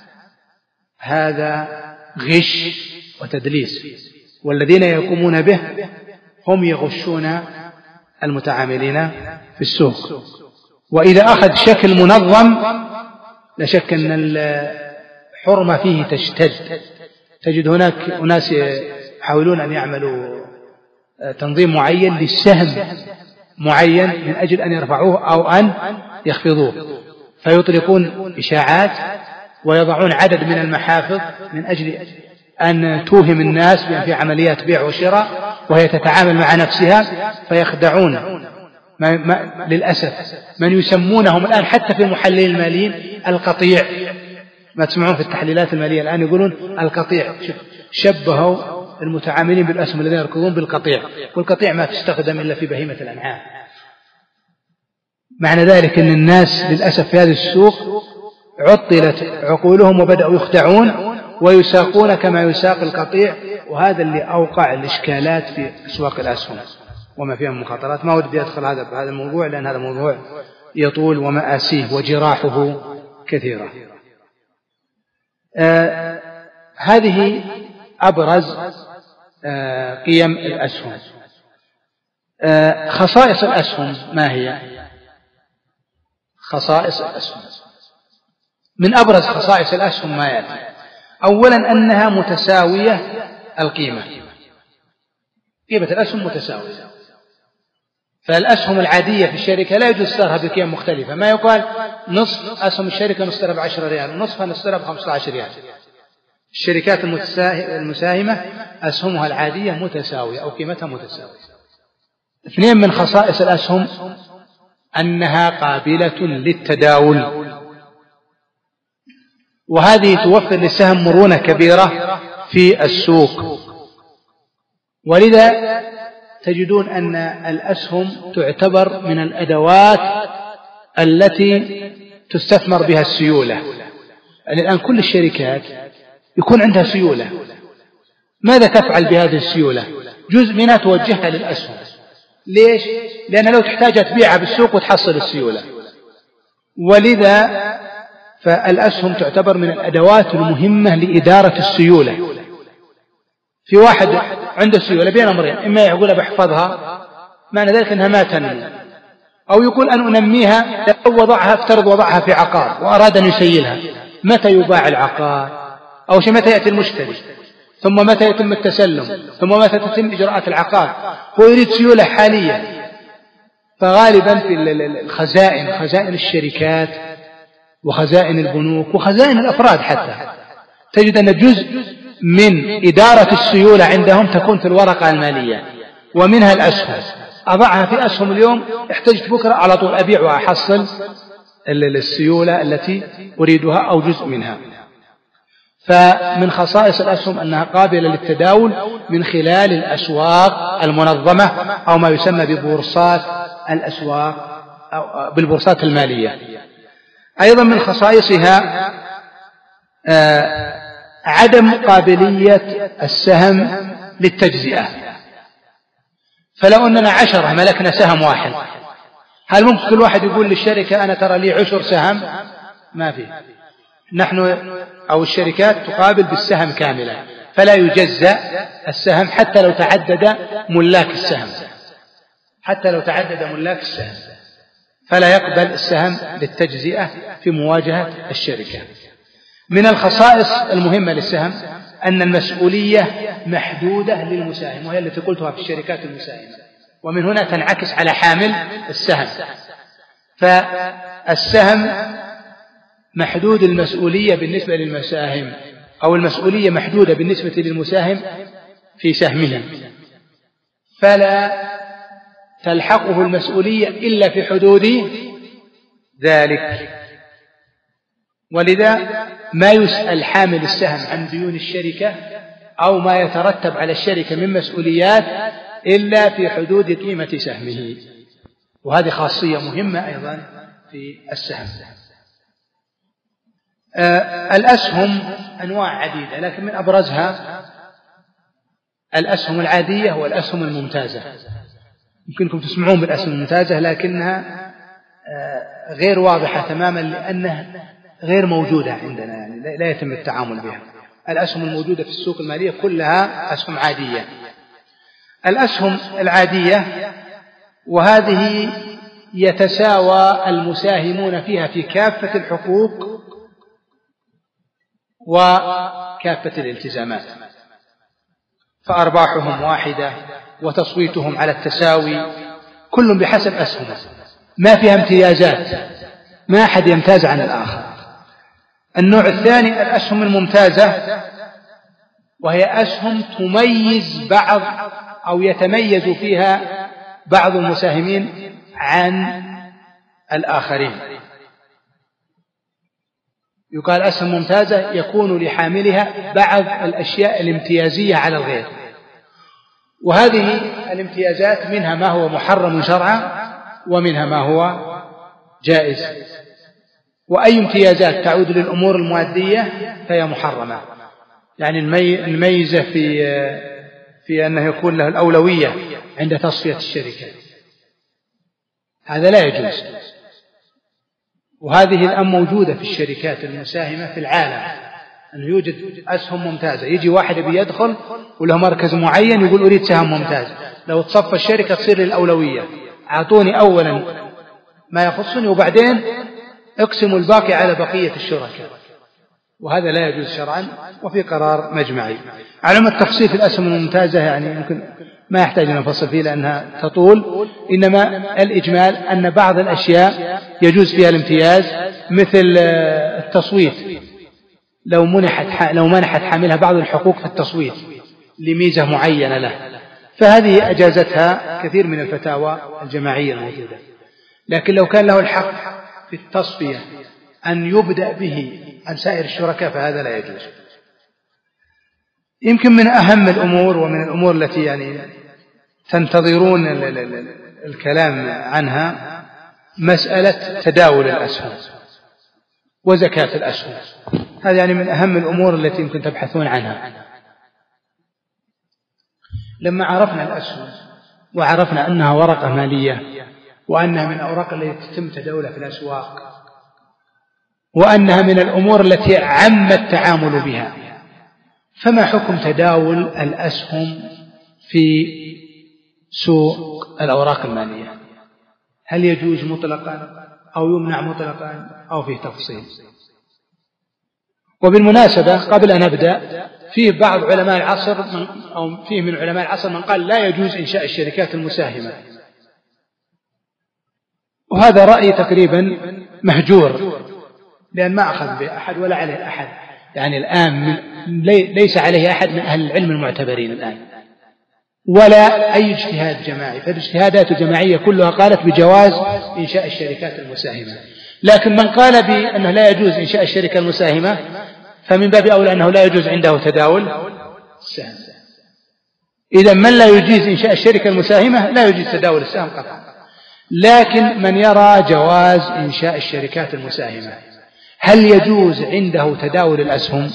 هذا غش وتدليس، والذين يقومون به هم يغشون المتعاملين في السوق. وإذا أخذ شكل منظم لا شك أن الحرمة فيه تشتد. تجد هناك أناس يحاولون أن يعملوا تنظيم معين للسهم معين من أجل أن يرفعوه أو أن يخفضوه، فيطلقون إشاعات ويضعون عدد من المحافظ من أجل أن توهم الناس بأن في عمليات بيع وشراء وهي تتعامل مع نفسها، فيخدعون ما ما للأسف من يسمونهم الآن حتى في المحللين الماليين القطيع. ما تسمعون في التحليلات المالية الآن يقولون القطيع، شبهوا المتعاملين بالأسهم الذين يركضون بالقطيع، والقطيع ما تستخدم إلا في بهيمة الأنعام. معنى ذلك أن الناس للأسف في هذا السوق عطلت عقولهم وبدأوا يخدعون ويساقون كما يساق القطيع، وهذا اللي أوقع الإشكالات في أسواق الأسهم وما فيها من مخاطرات. ما ودي أدخل هذا بهذا الموضوع لأن هذا موضوع يطول ومآسيه وجراحه كثيرة. آه هذه أبرز آه قيم الأسهم. آه خصائص الأسهم ما هي؟ خصائص الأسهم، من أبرز خصائص الأسهم ما يأتي: أولا أنها متساوية القيمة، قيمة الأسهم متساوية. فالأسهم العادية في الشركة لا يجوز اشتراها بقيم مختلفة، ما يقال نصف أسهم الشركة نشتريها بعشرة ريال ونصفها نشتريها بخمسة عشر ريال. الشركات المساهمة أسهمها العادية متساوية أو قيمتها متساوية. اثنين من خصائص الأسهم أنها قابلة للتداول، وهذه توفر للسهم مرونة كبيرة في السوق، ولذا تجدون أن الأسهم تعتبر من الأدوات التي تستثمر بها السيولة. يعني الآن كل الشركات يكون عندها سيولة، ماذا تفعل بهذه السيولة؟ جزء منها توجهها للأسهم. ليش؟ لأن لو تحتاج تبيعها بالسوق وتحصل السيولة، ولذا فالأسهم تعتبر من الأدوات المهمة لإدارة السيولة. في واحد عنده سيولة بين أمرين: إما يقول بحفظها معنى ذلك أنها ما تنمو، أو يقول أن أنميها لو وضعها افترض وضعها في عقار وأراد أن يسيلها، متى يباع العقار؟ أو شيء متى يأتي المشتري؟ ثم متى يتم التسلم؟ ثم متى تتم إجراءات العقار؟ هو يريد سيولة حالية. فغالبا في الخزائن، خزائن الشركات وخزائن البنوك وخزائن الأفراد حتى، تجد أن جزء من إدارة السيولة عندهم تكون في الورقة المالية، ومنها الأسهم. أضعها في أسهم اليوم، احتجت بكرة على طول أبيع وأحصل السيولة التي أريدها أو جزء منها. فمن خصائص الأسهم أنها قابلة للتداول من خلال الأسواق المنظمة أو ما يسمى ببورصات الأسواق أو بالبورصات المالية. أيضا من خصائصها آه عدم قابلية السهم للتجزئة. فلو أننا عشرة ملكنا سهم واحد، هل ممكن كل واحد يقول للشركة أنا ترى لي عشر سهم؟ ما في. نحن أو الشركات تقابل بالسهم كاملا، فلا يجزأ السهم حتى لو تعدد ملاك السهم، حتى لو تعدد ملاك السهم فلا يقبل السهم للتجزئة في مواجهة الشركة. من الخصائص المهمة للسهم أن المسؤولية محدودة للمساهم، وهي التي قلتها في الشركات المساهمة، ومن هنا تنعكس على حامل السهم. فالسهم محدود المسؤولية بالنسبة للمساهم، أو المسؤولية محدودة بالنسبة للمساهم في سهمه، فلا تلحقه المسؤولية إلا في حدود ذلك. ولذا ما يسأل حامل السهم عن ديون الشركة أو ما يترتب على الشركة من مسؤوليات إلا في حدود قيمة سهمه، وهذه خاصية مهمة أيضا في السهم. آه الأسهم أنواع عديدة، لكن من أبرزها الأسهم العادية والأسهم الممتازة. يمكنكم تسمعون بالأسهم الممتازة، لكنها آه غير واضحة تماما لأنها غير موجودة عندنا، يعني لا يتم التعامل بها. الأسهم الموجودة في السوق المالية كلها أسهم عادية. الأسهم العادية وهذه يتساوى المساهمون فيها في كافة الحقوق وكافة الالتزامات، فأرباحهم واحدة وتصويتهم على التساوي، كل بحسب أسهمه، ما فيها امتيازات، ما أحد يمتاز عن الآخر. النوع الثاني الأسهم الممتازة، وهي أسهم تميز بعض أو يتميز فيها بعض المساهمين عن الآخرين. يقال أسهم ممتازة يكون لحاملها بعض الأشياء الامتيازية على الغير، وهذه الامتيازات منها ما هو محرم شرعا ومنها ما هو جائز. وأي امتيازات تعود للأمور المادية فهي محرمة، يعني الميزة في في أنه يكون له الأولوية عند تصفية الشركة، هذا لا يجوز. وهذه الآن موجودة في الشركات المساهمة في العالم، أنه يوجد أسهم ممتازة، يجي واحد بيدخل وله مركز معين يقول أريد سهم ممتاز، لو تصفى الشركة تصير للأولوية، أعطوني أولا ما يخصني وبعدين اقسموا الباقي على بقية الشركاء، وهذا لا يجوز شرعا وفي قرار مجمعي. على التفصيل في الأسهم الممتازة يعني يمكن ما يحتاج أن نفصل فيه لأنها تطول، إنما الإجمال أن بعض الأشياء يجوز فيها الامتياز، مثل التصويت، لو منحت لو منحت حاملها بعض الحقوق في التصويت لميزة معينة له، فهذه أجازتها كثير من الفتاوى الجماعية الموجودة. لكن لو كان له الحق في التصفية أن يبدأ به عن سائر الشركاء فهذا لا يجوز. يمكن من أهم الأمور ومن الأمور التي يعني تنتظرون الكلام عنها مسألة تداول الأسهم وزكاة الأسهم، هذا يعني من أهم الأمور التي يمكن تبحثون عنها. لما عرفنا الأسهم وعرفنا أنها ورقة مالية وأنها من الأوراق التي تتم تداولها في الأسواق وأنها من الأمور التي عم التعامل بها، فما حكم تداول الأسهم في سوق الأوراق المالية؟ هل يجوز مطلقا أو يمنع مطلقا أو فيه تفصيل؟ وبالمناسبة قبل أن أبدأ، فيه بعض علماء العصر أو فيه من علماء العصر من قال لا يجوز إنشاء الشركات المساهمة، وهذا رأي تقريبا مهجور، لأن ما أخذ به أحد ولا عليه أحد، يعني الآن ليس عليه أحد من أهل العلم المعتبرين الآن ولا أي اجتهاد جماعي، فالاجتهادات الجماعية كلها قالت بجواز إنشاء الشركات المساهمة. لكن من قال بأنه لا يجوز إنشاء الشركة المساهمة فمن باب أولى أنه لا يجوز عنده تداول السهم. إذا من لا يجوز إنشاء الشركة المساهمة لا يجوز تداول السهم قطعا. لكن من يرى جواز إنشاء الشركات المساهمة هل يجوز عنده تداول الأسهم؟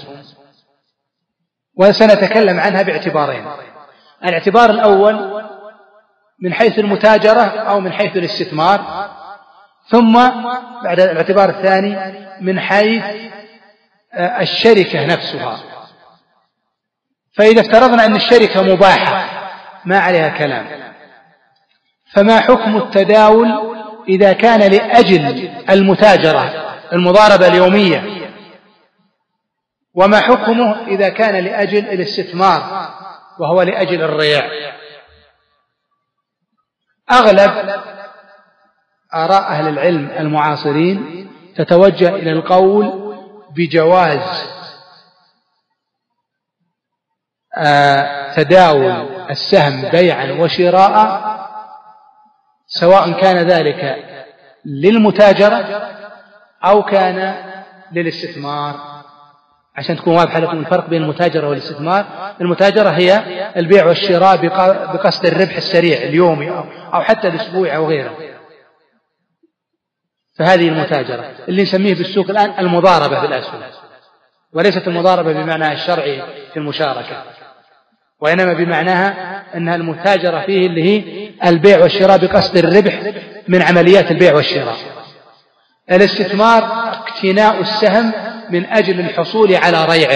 وسنتكلم عنها باعتبارين: الاعتبار الأول من حيث المتاجرة أو من حيث الاستثمار، ثم بعد الاعتبار الثاني من حيث الشركة نفسها. فإذا افترضنا أن الشركة مباحة ما عليها كلام، فما حكم التداول إذا كان لأجل المتاجرة المضاربة اليومية؟ وما حكمه إذا كان لأجل الاستثمار وهو لأجل الريع؟ أغلب آراء أهل العلم المعاصرين تتوجه إلى القول بجواز تداول السهم بيعا وشراء، سواء كان ذلك للمتاجرة أو كان للاستثمار. عشان تكون واضحة لكم الفرق بين المتاجرة والاستثمار. المتاجرة هي البيع والشراء بقصد الربح السريع اليومي أو حتى الأسبوعي أو غيره، فهذه المتاجرة اللي نسميه بالسوق الآن المضاربة بالأسهم، وليست المضاربة بمعنى الشرعي في المشاركة، وإنما بمعناها أنها المتاجرة فيه اللي هي البيع والشراء بقصد الربح من عمليات البيع والشراء. الاستثمار اقتناء السهم من أجل الحصول على ريعه.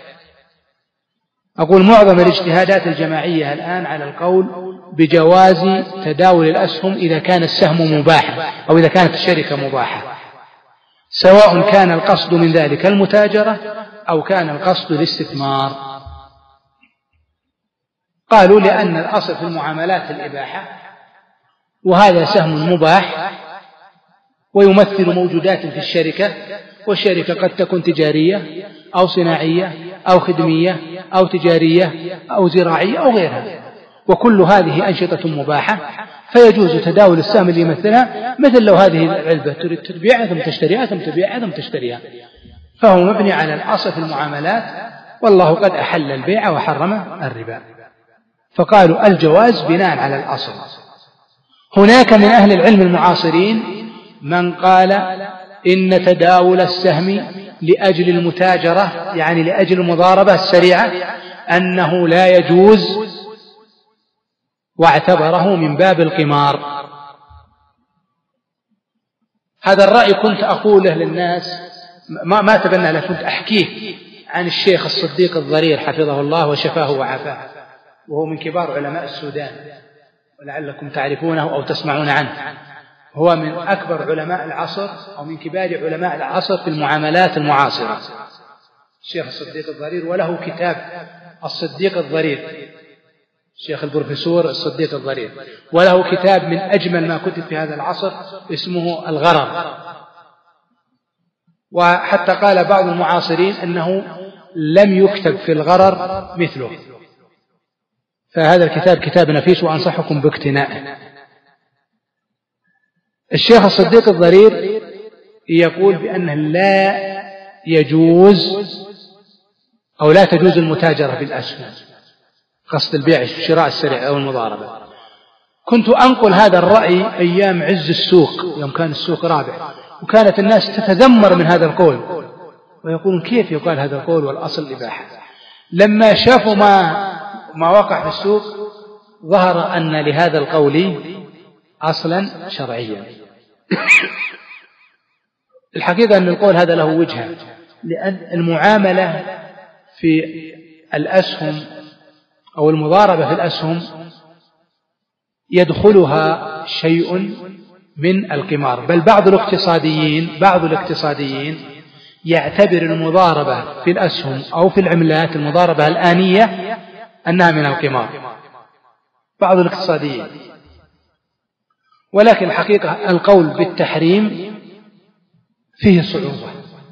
أقول معظم الاجتهادات الجماعية الآن على القول بجواز تداول الأسهم إذا كان السهم مباحا أو إذا كانت الشركة مباحة، سواء كان القصد من ذلك المتاجرة أو كان القصد الاستثمار. قالوا لأن الأصل في المعاملات الإباحة، وهذا سهم مباح ويمثل موجودات في الشركة، والشركة قد تكون تجارية أو صناعية أو خدمية أو تجارية أو زراعية أو غيرها، وكل هذه أنشطة مباحة، فيجوز تداول السهم اللي يمثلها، مثل لو هذه العلبة تريد تبيعها ثم تشتريها ثم تبيعها ثم تشتريها، فهو مبني على الأصل في المعاملات، والله قد أحل البيع وحرم الربا. فقالوا الجواز بناء على الأصل. هناك من أهل العلم المعاصرين من قال إن تداول السهم لأجل المتاجرة، يعني لأجل المضاربة السريعة، أنه لا يجوز، واعتبره من باب القمار. هذا الرأي كنت أقوله للناس، ما, ما تبنى له، كنت أحكيه عن الشيخ الصديق الضرير حفظه الله وشفاه وعافاه، وهو من كبار علماء السودان، ولعلكم تعرفونه أو تسمعون عنه. هو من أكبر علماء العصر أو من كبار علماء العصر في المعاملات المعاصرة، الشيخ الصديق الضرير، وله كتاب الصديق الضرير، الشيخ البروفيسور الصديق الضرير، وله كتاب من أجمل ما كتب في هذا العصر اسمه الغرر. وحتى قال بعض المعاصرين أنه لم يكتب في الغرر مثله، فهذا الكتاب كتاب نفيس وأنصحكم باقتنائه. الشيخ الصديق الضرير يقول بأنه لا يجوز أو لا تجوز المتاجرة بالأسهم، قصد البيع الشراء السريع أو المضاربة. كنت أنقل هذا الرأي أيام عز السوق، يوم كان السوق رابع، وكانت الناس تتذمر من هذا القول ويقولون كيف يقال هذا القول والأصل الإباحة. لما شافوا ما ما وقع في السوق ظهر أن لهذا القول أصلا شرعيا. الحقيقة أن القول هذا له وجهة، لأن المعاملة في الأسهم أو المضاربة في الأسهم يدخلها شيء من القمار، بل بعض الاقتصاديين بعض الاقتصاديين يعتبر المضاربة في الأسهم أو في العملات، المضاربة الآنية، أنها من القمار، بعض الاقتصاديين. ولكن الحقيقة القول بالتحريم فيه صعوبة،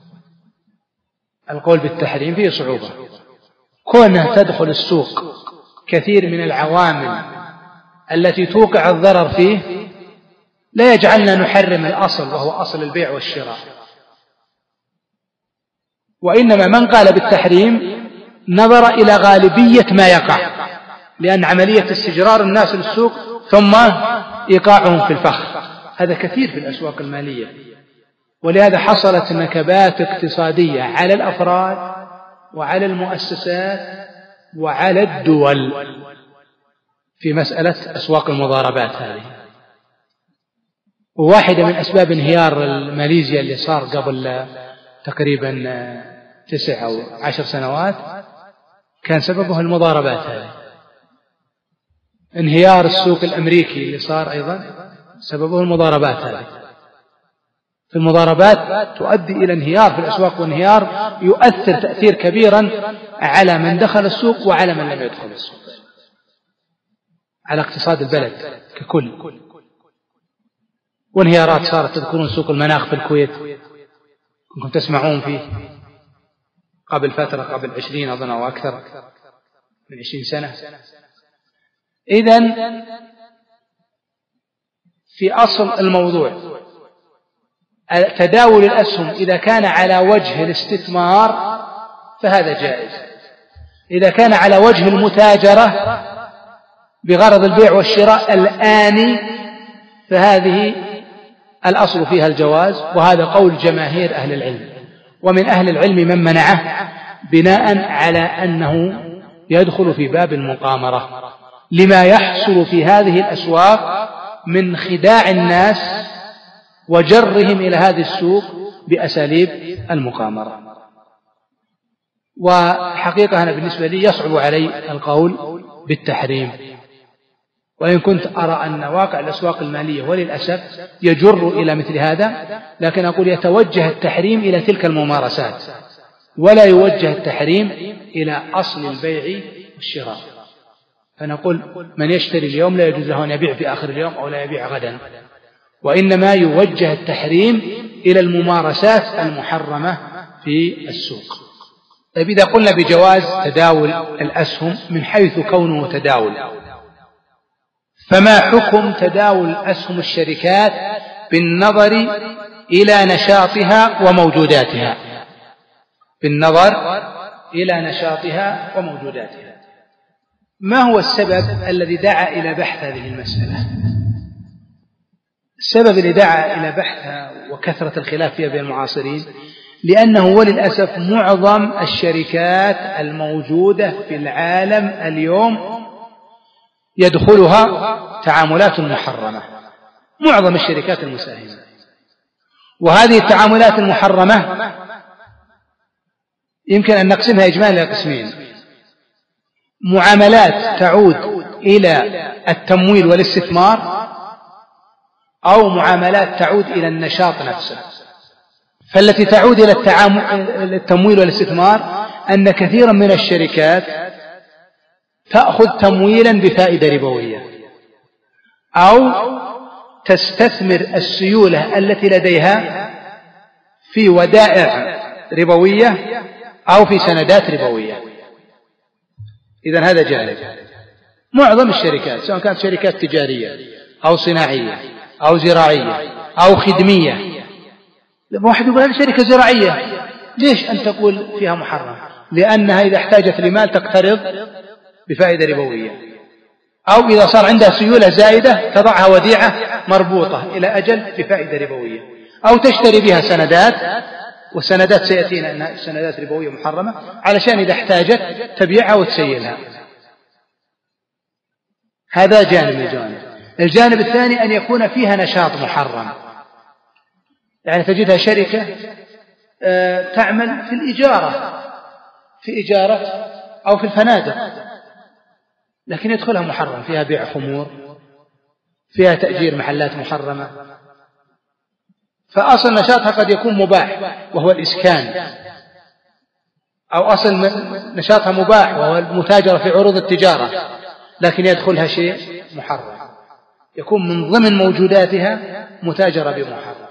القول بالتحريم فيه صعوبة. كونها تدخل السوق كثير من العوامل التي توقع الضرر فيه لا يجعلنا نحرم الأصل، وهو أصل البيع والشراء. وإنما من قال بالتحريم نظر إلى غالبية ما يقع، لأن عملية استجرار الناس للسوق ثم إيقاعهم في الفخ هذا كثير في الأسواق المالية، ولهذا حصلت نكبات اقتصادية على الأفراد وعلى المؤسسات وعلى الدول في مسألة أسواق المضاربات هذه. وواحدة من أسباب انهيار ماليزيا اللي صار قبل تقريبا تسع أو عشر سنوات كان سببه المضاربات هذه. انهيار السوق الأمريكي اللي صار أيضا سببه المضاربات هذه. في المضاربات تؤدي إلى انهيار في الأسواق، وانهيار يؤثر تأثير كبيرا على من دخل السوق وعلى من لم يدخل السوق، على اقتصاد البلد ككل. وانهيارات صارت، تذكرون سوق المناخ في الكويت كنتم تسمعون فيه قبل فترة، قبل عشرين أظن أو أكثر، من عشرين سنة. إذن في أصل الموضوع تداول الأسهم إذا كان على وجه الاستثمار فهذا جائز، إذا كان على وجه المتاجرة بغرض البيع والشراء الآني فهذه الأصل فيها الجواز، وهذا قول جماهير أهل العلم، ومن أهل العلم من منعه بناء على أنه يدخل في باب المقامرة لما يحصل في هذه الأسواق من خداع الناس وجرهم إلى هذه السوق بأساليب المقامرة. وحقيقة أنا بالنسبة لي يصعب علي القول بالتحريم، وإن كنت أرى أن واقع الأسواق المالية وللأسف يجر إلى مثل هذا، لكن أقول يتوجه التحريم إلى تلك الممارسات ولا يوجه التحريم إلى أصل البيع والشراء. فنقول من يشتري اليوم لا يجوز له أن يبيع في آخر اليوم أو لا يبيع غدا، وإنما يوجه التحريم إلى الممارسات المحرمة في السوق. طيب إذا قلنا بجواز تداول الأسهم من حيث كونه تداول، فما حكم تداول أسهم الشركات بالنظر إلى نشاطها وموجوداتها؟ بالنظر إلى نشاطها وموجوداتها، ما هو السبب الذي دعا إلى بحث هذه المسألة؟ السبب الذي دعا إلى بحثها وكثرة الخلاف فيها بين المعاصرين لأنه وللأسف معظم الشركات الموجودة في العالم اليوم يدخلها تعاملات محرمة، معظم الشركات المساهمة. وهذه التعاملات المحرمة يمكن أن نقسمها إجمالا إلى قسمين: معاملات تعود إلى التمويل والاستثمار، أو معاملات تعود إلى النشاط نفسه. فالتي تعود إلى التمويل والاستثمار أن كثيرا من الشركات تأخذ تمويلا بفائدة ربوية، أو تستثمر السيولة التي لديها في ودائع ربوية أو في سندات ربوية. إذن هذا جانب. معظم الشركات سواء كانت شركات تجارية أو صناعية أو زراعية أو خدمية. واحد يقول هذه شركة زراعية، ليش أن تقول فيها محرم؟ لأنها إذا احتاجت لمال تقترض بفائدة ربوية، أو إذا صار عندها سيولة زائدة تضعها وديعة مربوطة إلى أجل بفائدة ربوية، أو تشتري بها سندات، والسندات سيأتينا أنها سندات ربوية محرمة علشان إذا احتاجت تبيعها وتسيلها. هذا جانب من الجوانب. الجانب الثاني أن يكون فيها نشاط محرم، يعني تجدها شركة تعمل في الإجارة، في إجارة أو في الفنادق، لكن يدخلها محرم، فيها بيع خمور، فيها تأجير محلات محرمة. فأصل نشاطها قد يكون مباح وهو الإسكان، أو أصل نشاطها مباح وهو المتاجرة في عروض التجارة، لكن يدخلها شيء محرم، يكون من ضمن موجوداتها متاجرة بمحرم.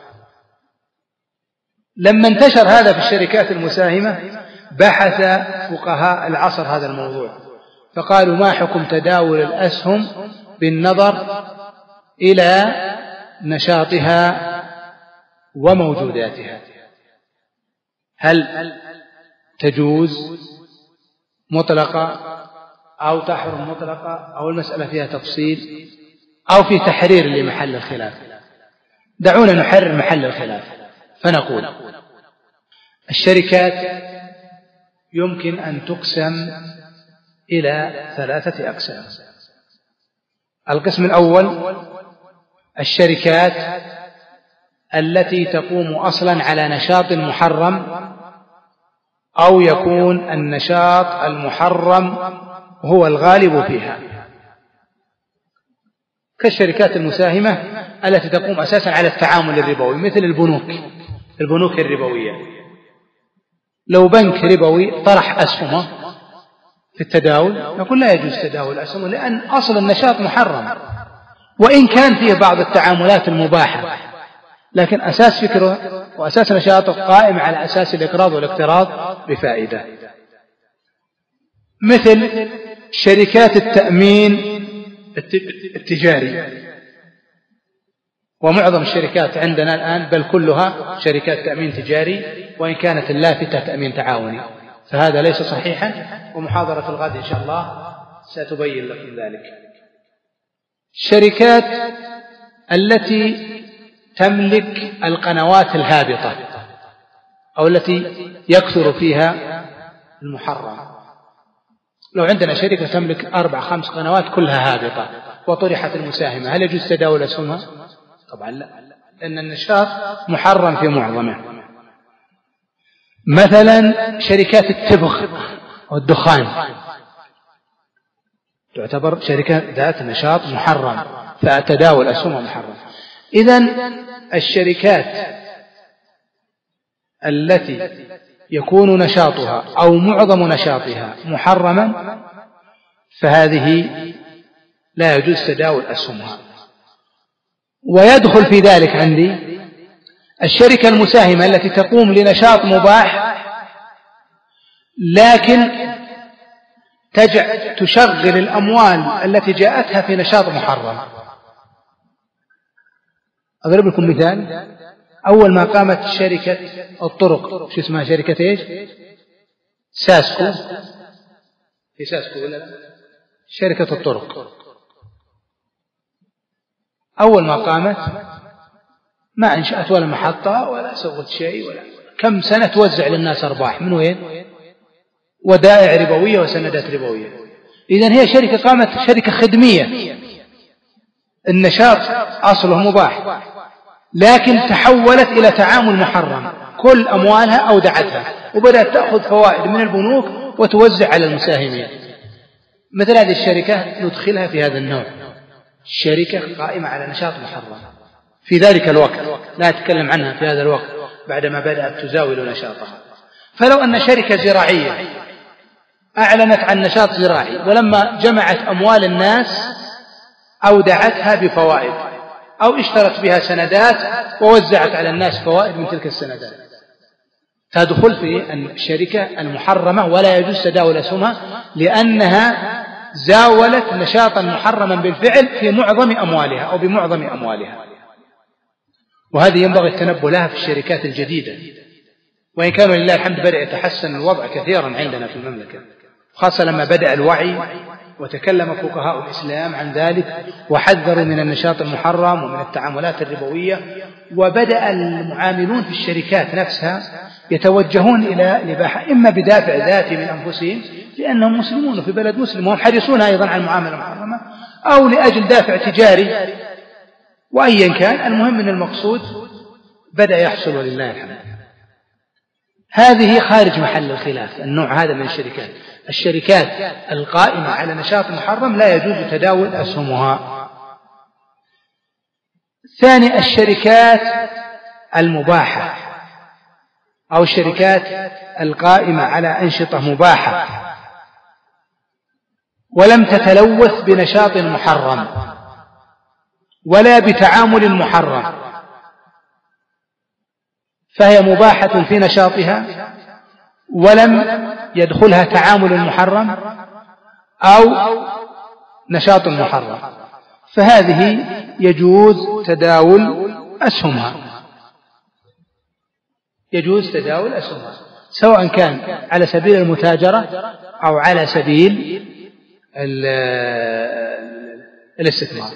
لما انتشر هذا في الشركات المساهمة بحث فقهاء العصر هذا الموضوع، فقالوا ما حكم تداول الأسهم بالنظر إلى نشاطها وموجوداتها؟ هل تجوز مطلقة أو تحرم مطلقة، أو المسألة فيها تفصيل، أو في تحرير لمحل الخلاف؟ دعونا نحرر محل الخلاف. فنقول الشركات يمكن أن تقسم إلى ثلاثة أقسام. القسم الأول الشركات التي تقوم أصلا على نشاط محرم، أو يكون النشاط المحرم هو الغالب فيها، كالشركات المساهمة التي تقوم أساسا على التعامل الربوي، مثل البنوك البنوك الربوية. لو بنك ربوي طرح أسهمه في التداول نقول لا يجوز تداول أسهمه، لأن أصل النشاط محرم، وإن كان فيه بعض التعاملات المباحة، لكن أساس فكره وأساس نشاطه قائم على أساس الإقراض والاقتراض بفائدة. مثل شركات التأمين التجاري، ومعظم الشركات عندنا الآن بل كلها شركات تأمين تجاري، وإن كانت اللافتة تأمين تعاوني، فهذا ليس صحيحا، ومحاضرة الغد إن شاء الله ستبين لكم ذلك. الشركات التي تملك القنوات الهابطة أو التي يكثر فيها المحرم، لو عندنا شركة تملك أربع خمس قنوات كلها هابطة وطرحت المساهمة، هل يجوز تداول أسهمها؟ طبعا لا، لأن النشاط محرم في معظمه. مثلا شركات التبغ والدخان تعتبر شركة ذات نشاط محرم، فتداول أسهمها محرم. إذن الشركات التي يكون نشاطها أو معظم نشاطها محرما فهذه لا يجوز تداول أسهمها. ويدخل في ذلك عندي الشركة المساهمة التي تقوم لنشاط مباح لكن تشغل الأموال التي جاءتها في نشاط محرم. أضرب لكم مثال. أول ما قامت شركة الطرق، شو اسمها شركة إيش؟ ساسكو، في ساسكو ولا لا؟ شركة الطرق أول ما قامت ما أنشأت ولا محطة ولا سوت شيء، ولا كم سنة توزع للناس أرباح من وين؟ ودائع ربوية وسندات ربوية. إذن هي شركة قامت شركة خدمية، النشاط أصله مباح لكن تحولت إلى تعامل محرم، كل أموالها أودعتها وبدأت تأخذ فوائد من البنوك وتوزع على المساهمين. مثل هذه الشركة ندخلها في هذا النوع، الشركة قائمة على نشاط محرم في ذلك الوقت، لا أتكلم عنها في هذا الوقت بعدما بدأت تزاول نشاطها. فلو أن شركة زراعية أعلنت عن نشاط زراعي ولما جمعت أموال الناس أودعتها بفوائد أو اشترت بها سندات ووزعت على الناس فوائد من تلك السندات، تدخل في الشركة المحرمة ولا يجوز تداول أسهمها لأنها زاولت نشاطا محرما بالفعل في معظم أموالها أو بمعظم أموالها. وهذه ينبغي التنبه لها في الشركات الجديدة، وإن كانوا لله الحمد بدأ يتحسن الوضع كثيرا عندنا في المملكة، خاصة لما بدأ الوعي وتكلم فقهاء الإسلام عن ذلك وحذروا من النشاط المحرم ومن التعاملات الربوية، وبدأ المعاملون في الشركات نفسها يتوجهون إلى الإباحة، إما بدافع ذاتي من أنفسهم لأنهم مسلمون في بلد مسلم وهم حريصون أيضا على المعاملة المحرمة، أو لأجل دافع تجاري، وأيا كان المهم أن المقصود بدأ يحصل ولله الحمد. هذه خارج محل الخلاف النوع هذا من الشركات. الشركات القائمة على نشاط محرم لا يجوز تداول أسهمها. ثاني الشركات المباحة أو الشركات القائمة على أنشطة مباحة ولم تتلوث بنشاط محرم ولا بتعامل محرم، فهي مباحة في نشاطها ولم يدخلها تعامل محرم أو نشاط محرم، فهذه يجوز تداول أسهمها، يجوز تداول أسهمها سواء كان على سبيل المتاجرة أو على سبيل الاستثمار.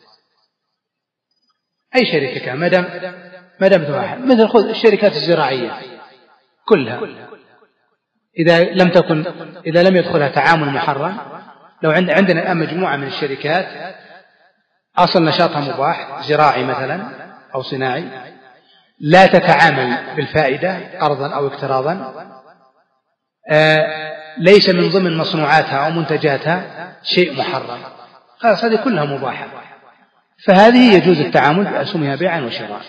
أي شركة كان مدام مدام مثل خذ الشركات الزراعية كلها، إذا لم تكن إذا لم يدخلها تعامل محرم، لو عندنا الآن مجموعة من الشركات أصل نشاطها مباح زراعي مثلا أو صناعي، لا تتعامل بالفائدة قرضا أو اقتراضا، آه ليس من ضمن مصنوعاتها أو منتجاتها شيء محرم، خلاص هذه كلها مباحة، فهذه يجوز التعامل بأسهمها بيعا وشراء.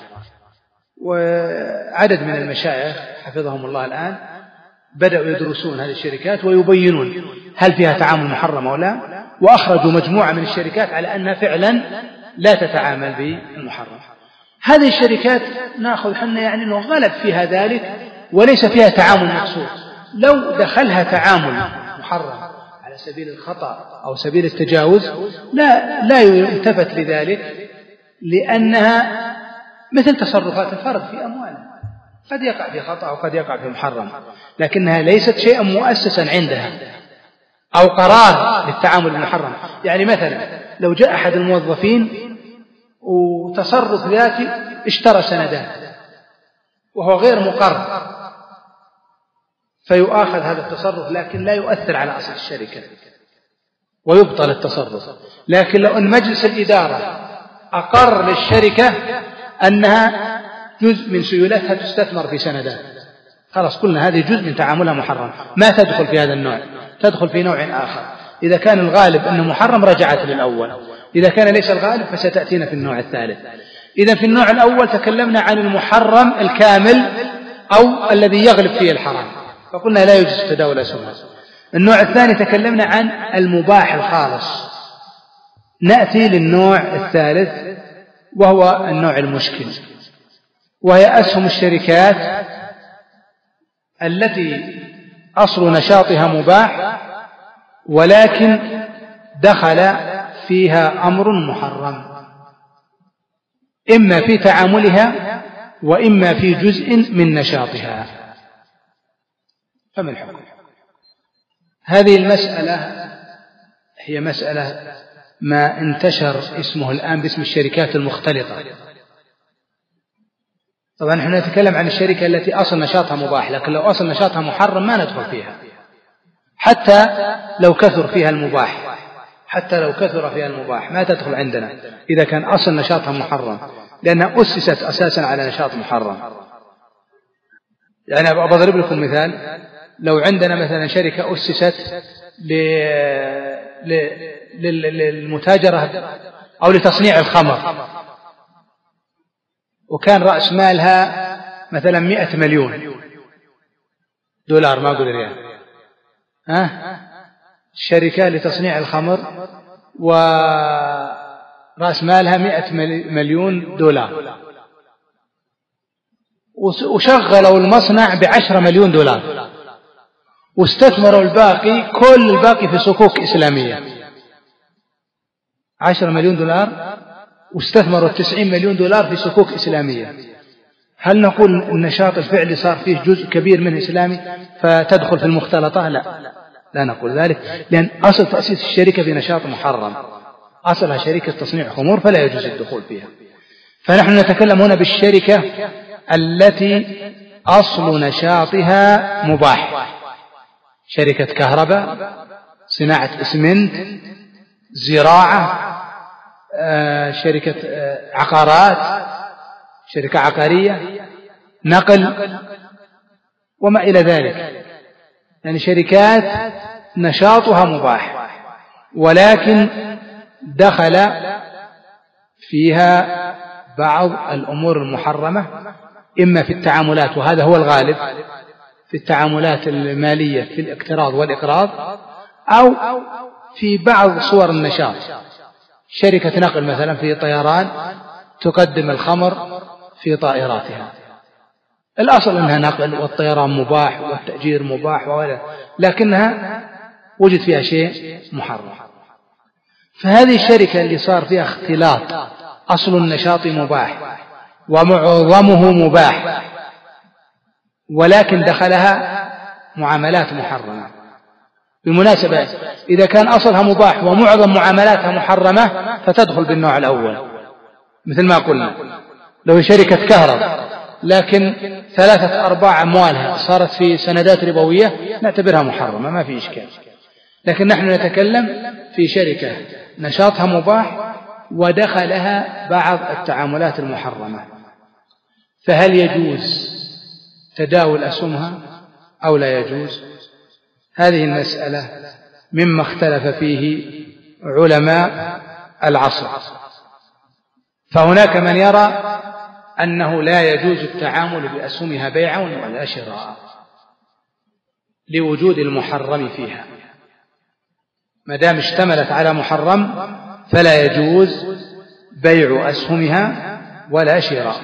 وعدد من المشايخ حفظهم الله الآن بدأوا يدرسون هذه الشركات ويبينون هل فيها تعامل محرم أو لا، وأخرجوا مجموعة من الشركات على أنها فعلا لا تتعامل بالمحرم. هذه الشركات نأخذ حنا يعني أنه غلب فيها ذلك وليس فيها تعامل مقصود. لو دخلها تعامل محرم على سبيل الخطأ أو سبيل التجاوز لا لا يلتفت لذلك، لأنها مثل تصرفات الفرد في أمواله، قد يقع في خطأ وقد يقع في محرم، لكنها ليست شيئا مؤسسا عندها أو قرار للتعامل بالمحرم. يعني مثلا لو جاء أحد الموظفين وتصرف ذاتي اشترى سندات وهو غير مقر، فيؤاخذ هذا التصرف، لكن لا يؤثر على أصل الشركة ويبطل التصرف. لكن لو أن مجلس الإدارة أقر للشركة أنها جزء من سيولتها تستثمر في سندات، خلاص قلنا هذه جزء من تعاملها محرم، ما تدخل في هذا النوع، تدخل في نوع آخر. إذا كان الغالب أنه محرم رجعت للأول، إذا كان ليس الغالب فستأتينا في النوع الثالث. إذا في النوع الأول تكلمنا عن المحرم الكامل أو الذي يغلب فيه الحرام، فقلنا لا يجوز تداول أسهمها. النوع الثاني تكلمنا عن المباح الخالص. نأتي للنوع الثالث وهو النوع المشكل، وهي أسهم الشركات التي أصل نشاطها مباح ولكن دخل فيها أمر محرم، إما في تعاملها وإما في جزء من نشاطها. فما الحكم؟ هذه المسألة هي مسألة ما انتشر اسمه الآن باسم الشركات المختلطة. طبعا نحن نتكلم عن الشركة التي أصل نشاطها مباح، لكن لو أصل نشاطها محرم ما ندخل فيها، حتى لو كثر فيها المباح، حتى لو كثر فيها المباح ما تدخل عندنا إذا كان أصل نشاطها محرم، لأنها أسست أساسا على نشاط محرم. يعني أضرب لكم مثال، لو عندنا مثلا شركة أسست للمتاجرة أو لتصنيع الخمر، وكان رأس مالها مثلا مئة مليون دولار، ما أقول ريال، ها شركة لتصنيع الخمر ورأس مالها مئة مليون دولار، وشغلوا المصنع بعشرة مليون دولار، واستثمروا الباقي، كل الباقي في صكوك إسلامية. عشرة مليون دولار واستثمروا تسعين مليون دولار في صكوك إسلامية. هل نقول النشاط الفعلي صار فيه جزء كبير منه إسلامي فتدخل في المختلطة؟ لا، لا نقول ذلك، لأن أصل تأسيس الشركة بنشاط محرم، أصلها شركة تصنيع خمور فلا يجوز الدخول فيها. فنحن نتكلم هنا بالشركة التي أصل نشاطها مباح، شركة كهرباء، صناعة إسمنت، زراعة، آه، شركة آه، عقارات، شركة عقارية، نقل وما إلى ذلك. يعني شركات نشاطها مباح ولكن دخل فيها بعض الأمور المحرمة، إما في التعاملات، وهذا هو الغالب في التعاملات المالية في الاقتراض والإقراض، أو في بعض صور النشاط. شركة نقل مثلا في طيران تقدم الخمر في طائراتها، الأصل أنها نقل والطيران مباح والتأجير مباح وغيره، لكنها وجد فيها شيء محرم. فهذه الشركة اللي صار فيها اختلاط، أصل النشاط مباح ومعظمه مباح ولكن دخلها معاملات محرمة. بالمناسبة إذا كان أصلها مباح ومعظم معاملاتها محرمة فتدخل بالنوع الأول، مثل ما قلنا لو شركة كهرباء لكن ثلاثة أرباع أموالها صارت في سندات ربوية نعتبرها محرمة، ما في إشكال. لكن نحن نتكلم في شركة نشاطها مباح ودخلها بعض التعاملات المحرمة، فهل يجوز تداول أسهمها أو لا يجوز؟ هذه المسألة مما اختلف فيه علماء العصر. فهناك من يرى أنه لا يجوز التعامل بأسهمها بيعا ولا شراء لوجود المحرم فيها، ما دام اشتملت على محرم فلا يجوز بيع أسهمها ولا شراء.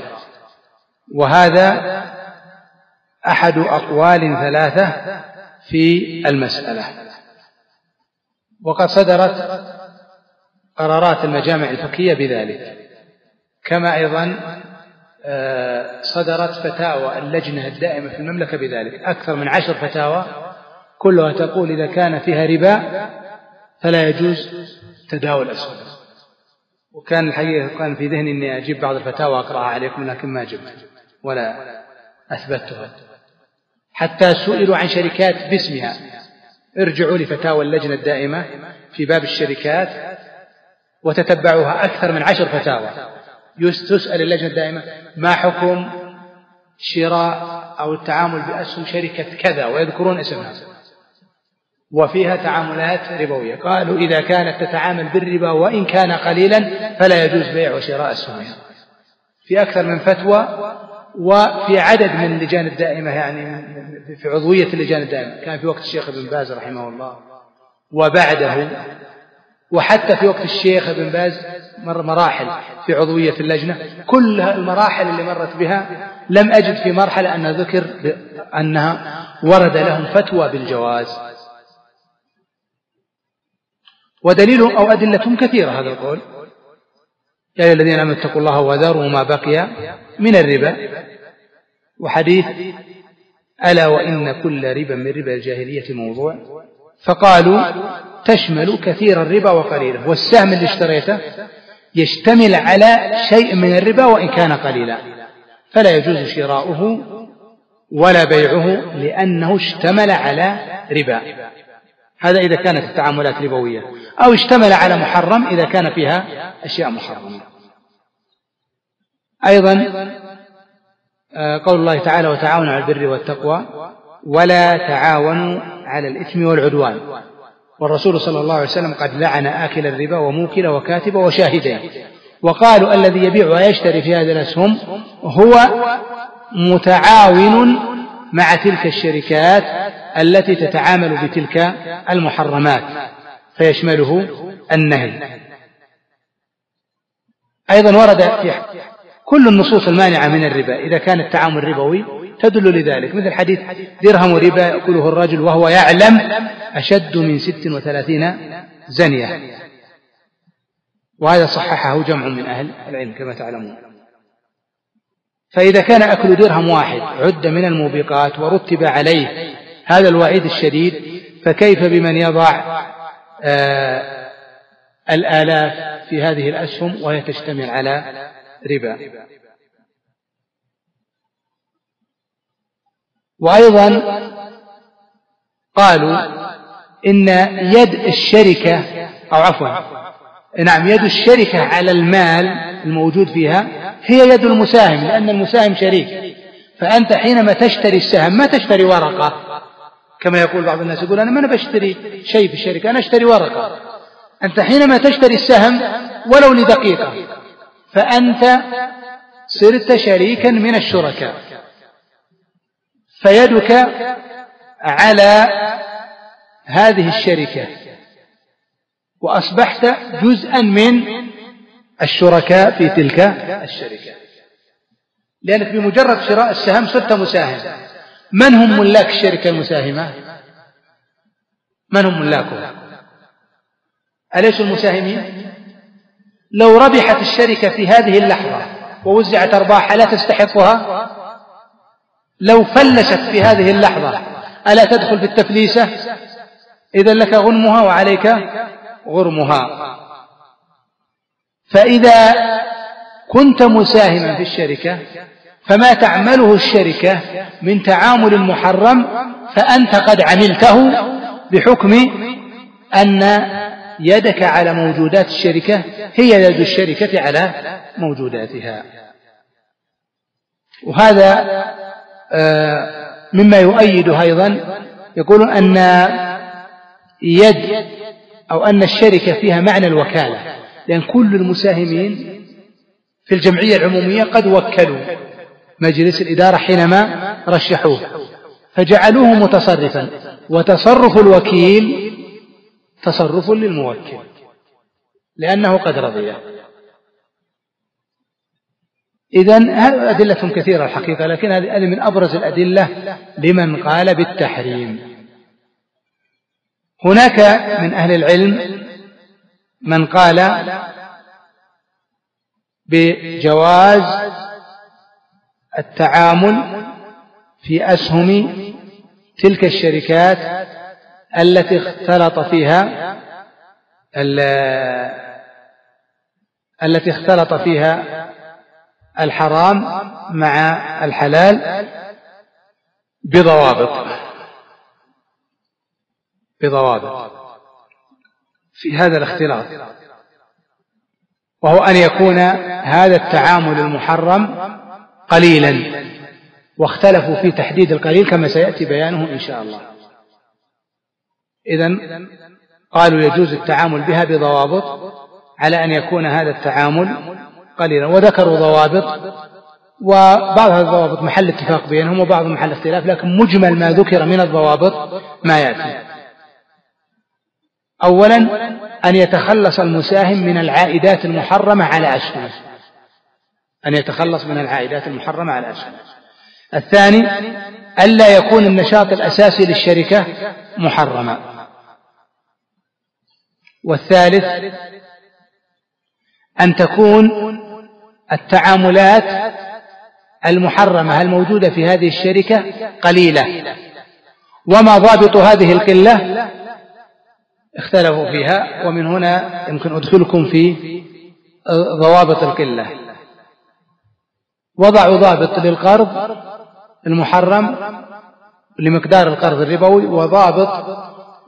وهذا أحد أقوال ثلاثة في المسألة. وقد صدرت قرارات المجامع الفقهية بذلك، كما أيضا صدرت فتاوى اللجنة الدائمة في المملكة بذلك، أكثر من عشر فتاوى كلها تقول إذا كان فيها ربا فلا يجوز تداول أسهم. وكان الحقيقة كان في ذهني أني أجيب بعض الفتاوى أقرأها عليكم، لكن ما جبت ولا أثبتها. حتى سئلوا عن شركات باسمها، ارجعوا لفتاوى اللجنة الدائمة في باب الشركات وتتبعوها، أكثر من عشر فتاوى تسأل اللجنة الدائمة ما حكم شراء أو التعامل بأسهم شركة كذا، ويذكرون اسمها، وفيها تعاملات ربوية. قالوا إذا كانت تتعامل بالربا وإن كان قليلا فلا يجوز بيع وشراء أسهمها، في أكثر من فتوى. وفي عدد من اللجان الدائمة، يعني في عضوية اللجان الدائمة، كان في وقت الشيخ ابن باز رحمه الله وبعده، وحتى في وقت الشيخ ابن باز مر مراحل في عضوية اللجنة، كل المراحل اللي مرت بها لم أجد في مرحلة أن ذكر أنها ورد لهم فتوى بالجواز. ودليلهم أو أدلتهم كثيرة هذا القول، يا أيها الذين آمنوا اتقوا الله وذروا ما بقي من الربا، وحديث ألا وإن كل ربا من ربا الجاهلية موضوع، فقالوا تشمل كثير الربا وقليله، والسهم اللي اشتريته يشتمل على شيء من الربا وإن كان قليلا، فلا يجوز شراؤه ولا بيعه لأنه اشتمل على ربا. هذا إذا كانت التعاملات ربوية، أو اشتمل على محرم إذا كان فيها أشياء محرمة. أيضا قول الله تعالى وتعاونوا على البر والتقوى ولا تعاونوا على الإثم والعدوان، والرسول صلى الله عليه وسلم قد لعن آكل الربا وموكل وكاتب وشاهدين. وقالوا الذي يبيع ويشتري في هذه الأسهم هو متعاون مع تلك الشركات التي تتعامل بتلك المحرمات، فيشمله النهي. أيضا ورد في كل النصوص المانعة من الربا إذا كان التعامل ربوي تدل لذلك، مثل حديث درهم ربا يأكله الرجل وهو يعلم أشد من ست وثلاثين زنية، وهذا صححه جمع من أهل العلم كما تعلمون. فإذا كان أكل درهم واحد عد من الموبقات ورتب عليه هذا الوعيد الشديد، فكيف بمن يضع آه الآلاف في هذه الأسهم وهي تشتمل على ربا. وأيضا قالوا إن يد الشركة أو عفوا نعم يد الشركة على المال الموجود فيها هي يد المساهم، لأن المساهم شريك. فأنت حينما تشتري السهم ما تشتري ورقة كما يقول بعض الناس، يقول أنا ما أنا بشتري شيء في الشركة، أنا أشتري ورقة. أنت حينما تشتري السهم ولو لدقيقة فأنت صرت شريكا من الشركاء، فيدك على هذه الشركة وأصبحت جزءا من الشركاء في تلك الشركة، لأنك بمجرد شراء السهم صرت مساهم. من هم ملاك الشركة المساهمة؟ من هم ملاكها؟ أليسوا المساهمين؟ لو ربحت الشركة في هذه اللحظة ووزعت أرباحها لا تستحقها؟ لو فلست في هذه اللحظة ألا تدخل في التفليسة؟ إذن لك غنمها وعليك غرمها. فإذا كنت مساهما في الشركة فما تعمله الشركة من تعامل محرم فأنت قد عملته بحكم أن يدك على موجودات الشركة هي يد الشركة على موجوداتها. وهذا مما يؤيد أيضا، يقولون أن يد أو أن الشركة فيها معنى الوكالة، لأن كل المساهمين في الجمعية العمومية قد وكلوا مجلس الإدارة حينما رشحوه فجعلوه متصرفا، وتصرف الوكيل تصرف للموكل لأنه قد رضي. إذن هذه أدلة كثيرة الحقيقة، لكن هذه من أبرز الأدلة لمن قال بالتحريم. هناك من أهل العلم من قال بجواز التعامل في أسهم تلك الشركات التي اختلط فيها التي اختلط فيها الحرام مع الحلال بضوابط بضوابط في هذا الاختلاط، وهو أن يكون هذا التعامل المحرم قليلا، واختلفوا في تحديد القليل كما سيأتي بيانه إن شاء الله. إذن قالوا يجوز التعامل بها بضوابط على أن يكون هذا التعامل قليلا، وذكروا ضوابط، وبعض هذه الضوابط محل اتفاق بينهم وبعض محل اختلاف، لكن مجمل ما ذكر من الضوابط ما يأتي. أولا أن يتخلص المساهم من العائدات المحرمة على أسهمه، أن يتخلص من العائدات المحرمة على أسهمه. الثاني ألا يكون النشاط الأساسي للشركة محرما. والثالث أن تكون التعاملات المحرمة الموجودة في هذه الشركة قليلة، وما ضابط هذه القلة اختلفوا فيها، ومن هنا يمكن أدخلكم في ضوابط القلة. وضعوا ضابط للقرض المحرم لمقدار القرض الربوي، وضابط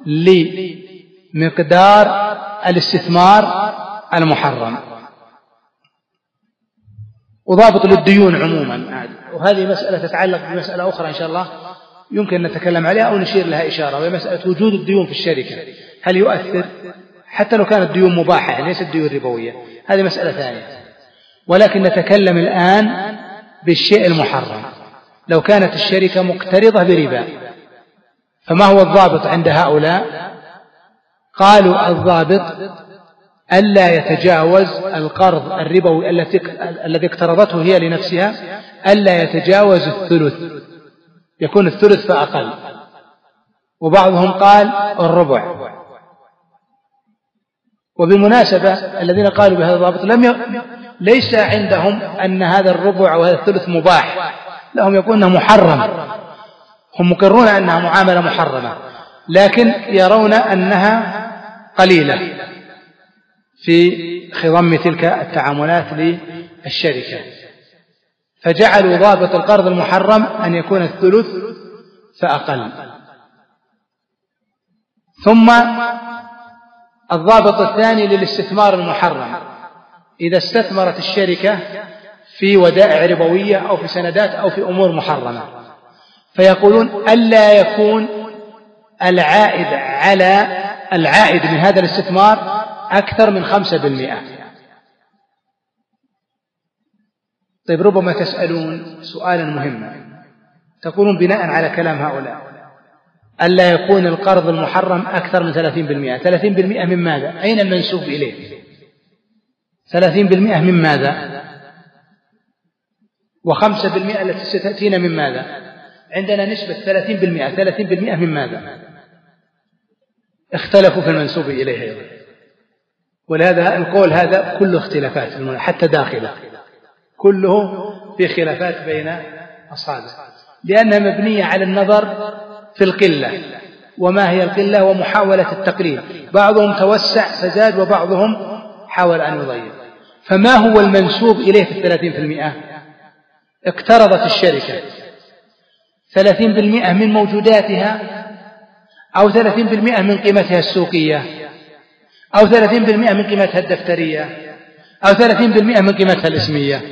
لمقدار الاستثمار المحرم، وضابط للديون عموما. وهذه مسألة تتعلق بمسألة أخرى إن شاء الله يمكن أن نتكلم عليها أو نشير لها إشارة، وهي مسألة وجود الديون في الشركة، هل يؤثر حتى لو كانت ديون مباحة يعني ليست ديون ربوية، هذه مسألة ثانية. ولكن نتكلم الآن بالشيء المحرم. لو كانت الشركة مقترضة بربا فما هو الضابط عند هؤلاء؟ قالوا الضابط ألا يتجاوز القرض الربوي الذي اقترضته هي لنفسها، ألا يتجاوز الثلث، يكون الثلث فأقل. وبعضهم قال الربع. وبالمناسبة الذين قالوا بهذا الضابط لم ي... ليس عندهم أن هذا الربع أو هذا الثلث مباح، لهم يقول أنه محرم، هم مقرون أنها معاملة محرمة، لكن يرون أنها قليلة في خضم تلك التعاملات للشركة، فجعلوا ضابط القرض المحرم أن يكون الثلث فأقل. ثم الضابط الثاني للاستثمار المحرم، إذا استثمرت الشركة في ودائع ربوية أو في سندات أو في أمور محرمة، فيقولون ألا يكون العائد على العائد من هذا الاستثمار أكثر من خمسة بالمئة. طيب ربما تسألون سؤالا مهما، تقولون بناء على كلام هؤلاء ألا يكون القرض المحرم أكثر من ثلاثين بالمئة، ثلاثين بالمئة من ماذا؟ أين المنسوب إليه؟ ثلاثين بالمئة من ماذا؟ وخمسة بالمئة التي ستأتينا من ماذا؟ عندنا نسبة ثلاثين بالمئة، ثلاثين بالمئة من ماذا؟ اختلفوا في المنسوب إليه أيضا، ولهذا القول هذا كله اختلافات حتى داخله، كله في خلافات بين أصحابه، لأنها مبنية على النظر في القلة، وما هي القلة ومحاولة التقليل، بعضهم توسع فزاد وبعضهم حاول أن يضيق. فما هو المنسوب إليه في الثلاثين بالمئة؟ اقترضت الشركة ثلاثين بالمئة من موجوداتها، أو ثلاثين بالمئة من قيمتها السوقية، أو ثلاثين بالمئة من قيمتها الدفترية، أو ثلاثين بالمئة من قيمتها الإسمية.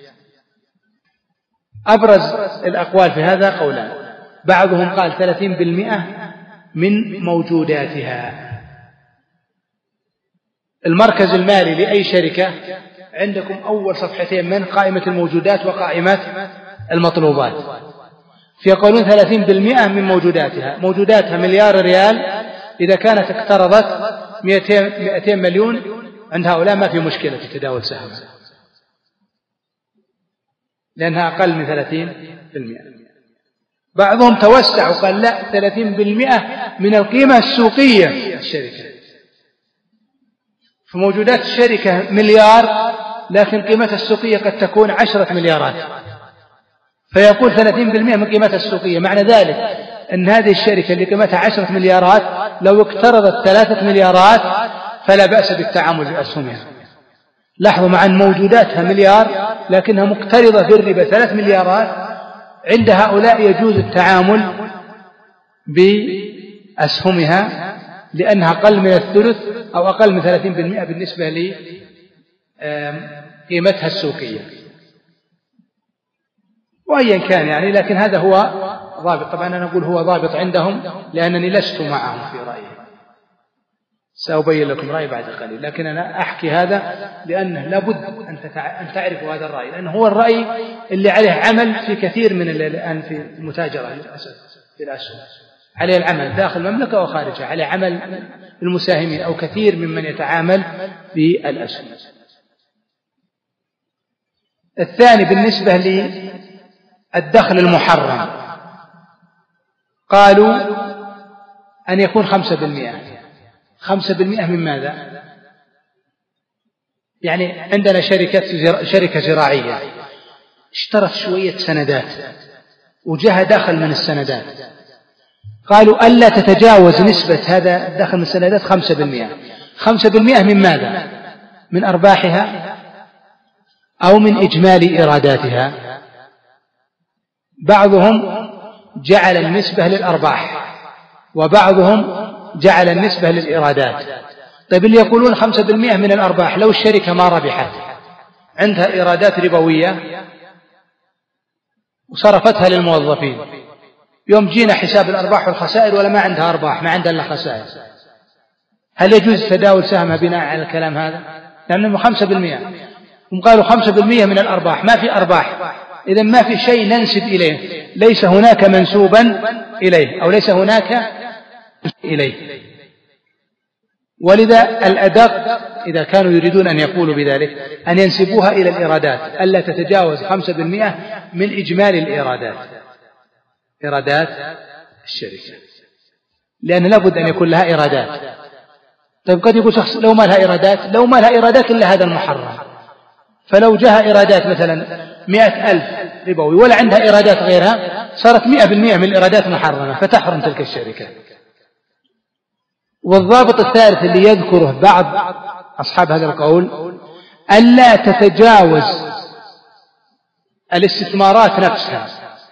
أبرز الأقوال في هذا قولان، بعضهم قال ثلاثين بالمئة من موجوداتها. المركز المالي لأي شركة عندكم أول صفحتين من قائمة الموجودات وقائمة المطلوبات، فيقولون ثلاثين بالمئة من موجوداتها، موجوداتها مليار ريال، إذا كانت اقترضت مئتين مليون عند هؤلاء ما في مشكلة في تداول سهم، لأنها أقل من ثلاثين بالمئة. بعضهم توسع وقال لا، ثلاثين بالمئة من القيمة السوقية للشركة. فموجودات الشركة مليار، لكن قيمتها السوقية قد تكون عشرة مليارات، فيقول ثلاثين بالمئة من قيمتها السوقية. معنى ذلك أن هذه الشركة اللي قيمتها عشرة مليارات لو اقترضت ثلاثة مليارات فلا بأس بالتعامل بأسهمها. لاحظوا مع أن موجوداتها مليار لكنها مقترضة بالربا ثلاث مليارات، عند هؤلاء يجوز التعامل بأسهمها لأنها أقل من الثلث أو أقل من ثلاثين بالمئة بالنسبة لقيمتها السوقية. وأيا كان يعني، لكن هذا هو ضابط. طبعا أنا أقول هو ضابط عندهم لأنني لست معهم في رأيهم، سأبين لكم رأي بعد قليل، لكن أنا أحكي هذا لأنه لابد أن تعرفوا هذا الرأي، لأنه هو الرأي اللي عليه عمل في كثير من الآن في المتاجرة للأسف في الأسهم، عليه العمل داخل المملكة وخارجها، عليه عمل المساهمين أو كثير ممن يتعامل بالأسهم. الثاني بالنسبة للدخل المحرم قالوا أن يكون خمسة بالمئة. خمسة بالمئة من ماذا؟ يعني عندنا شركة شركة زراعية اشترت شوية سندات وجاء دخل من السندات، قالوا ألا تتجاوز نسبة هذا الدخل من السندات خمسة بالمئة. خمسة بالمئة من ماذا؟ من أرباحها أو من إجمالي إيراداتها؟ بعضهم جعل النسبة للأرباح وبعضهم جعل النسبة للإيرادات. طيب اللي يقولون خمسة بالمئة من الأرباح، لو الشركة ما ربحت عندها إيرادات ربوية وصرفتها للموظفين، يوم جينا حساب الأرباح والخسائر ولا ما عندها أرباح، ما عندها إلا خسائر، هل يجوز تداول سهمها بناء على الكلام هذا؟ لأنه خمسة بالمئة، هم قالوا خمسة بالمئة من الأرباح، ما في أرباح، إذا ما في شيء ننسب إليه، ليس هناك منسوبا إليه أو ليس هناك إليه. ولذا الأدق إذا كانوا يريدون أن يقولوا بذلك أن ينسبوها إلى الإيرادات، ألا تتجاوز خمسة بالمئة من إجمالي الإيرادات، إيرادات الشركة، لأن لابد أن يكون لها إيرادات. طيب قد يقول شخص لو ما لها إيرادات، لو ما لها إيرادات إلا هذا المحرم، فلو جاء إيرادات مثلا مئة ألف ربوي ولا عندها إيرادات غيرها صارت مئة بالمئة من الإيرادات محرمة فتحرم تلك الشركة. والضابط الثالث اللي يذكره بعض أصحاب هذا القول ألا تتجاوز الاستثمارات نفسها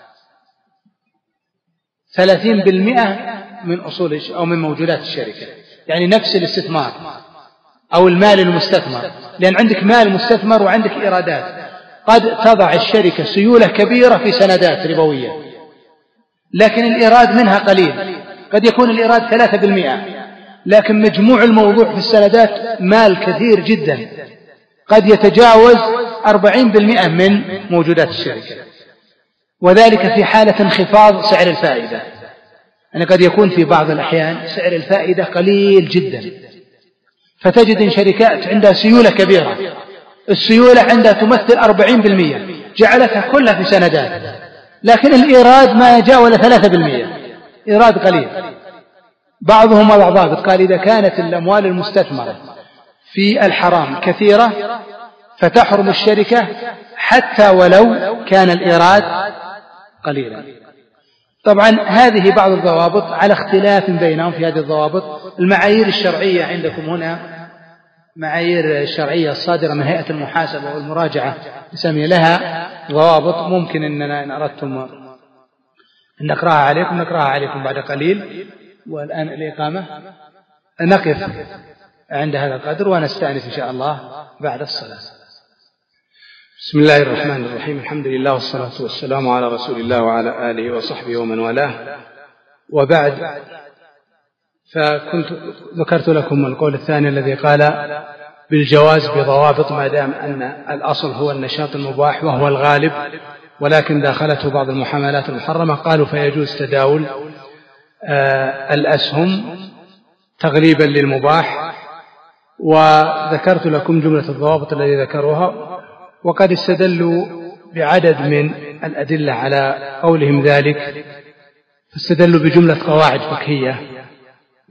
ثلاثين بالمئة من أصول أو من موجودات الشركة، يعني نفس الاستثمار أو المال المستثمر، لأن عندك مال مستثمر وعندك إيرادات، قد تضع الشركة سيولة كبيرة في سندات ربوية لكن الإيراد منها قليل، قد يكون الإيراد ثلاثة بالمئة لكن مجموع الموضوع في السندات مال كثير جدا، قد يتجاوز أربعين بالمئة من موجودات الشركة، وذلك في حالة انخفاض سعر الفائدة. يعني قد يكون في بعض الأحيان سعر الفائدة قليل جدا، فتجد إن شركات عندها سيولة كبيرة، السيولة عندها تمثل أربعين بالمئة جعلتها كلها في سندات، لكن الإيراد ما يجاوز ثلاثة بالمئة، إيراد قليل. بعضهم وضع ضابط قال إذا كانت الأموال المستثمرة في الحرام كثيرة فتحرم الشركة حتى ولو كان الإيراد قليلا. طبعا هذه بعض الضوابط على اختلاف بينهم في هذه الضوابط. المعايير الشرعية عندكم هنا معايير الشرعية الصادرة من هيئة المحاسبة والمراجعة نسمي لها ضوابط، ممكن أننا إن أردتم أن نقرأها عليكم نقرأها عليكم بعد قليل. والآن الإقامة نقف عند هذا القدر ونستأنف إن شاء الله بعد الصلاة. بسم الله الرحمن الرحيم، الحمد لله والصلاة والسلام على رسول الله وعلى آله وصحبه ومن والاه، وبعد، فكنت ذكرت لكم القول الثاني الذي قال بالجواز بضوابط ما دام أن الأصل هو النشاط المباح وهو الغالب، ولكن داخلته بعض المحاملات المحرمة، قالوا فيجوز تداول آه الأسهم تغليبا للمباح. وذكرت لكم جملة الضوابط التي ذكروها، وقد استدلوا بعدد من الأدلة على قولهم ذلك، فاستدلوا بجملة قواعد فقهية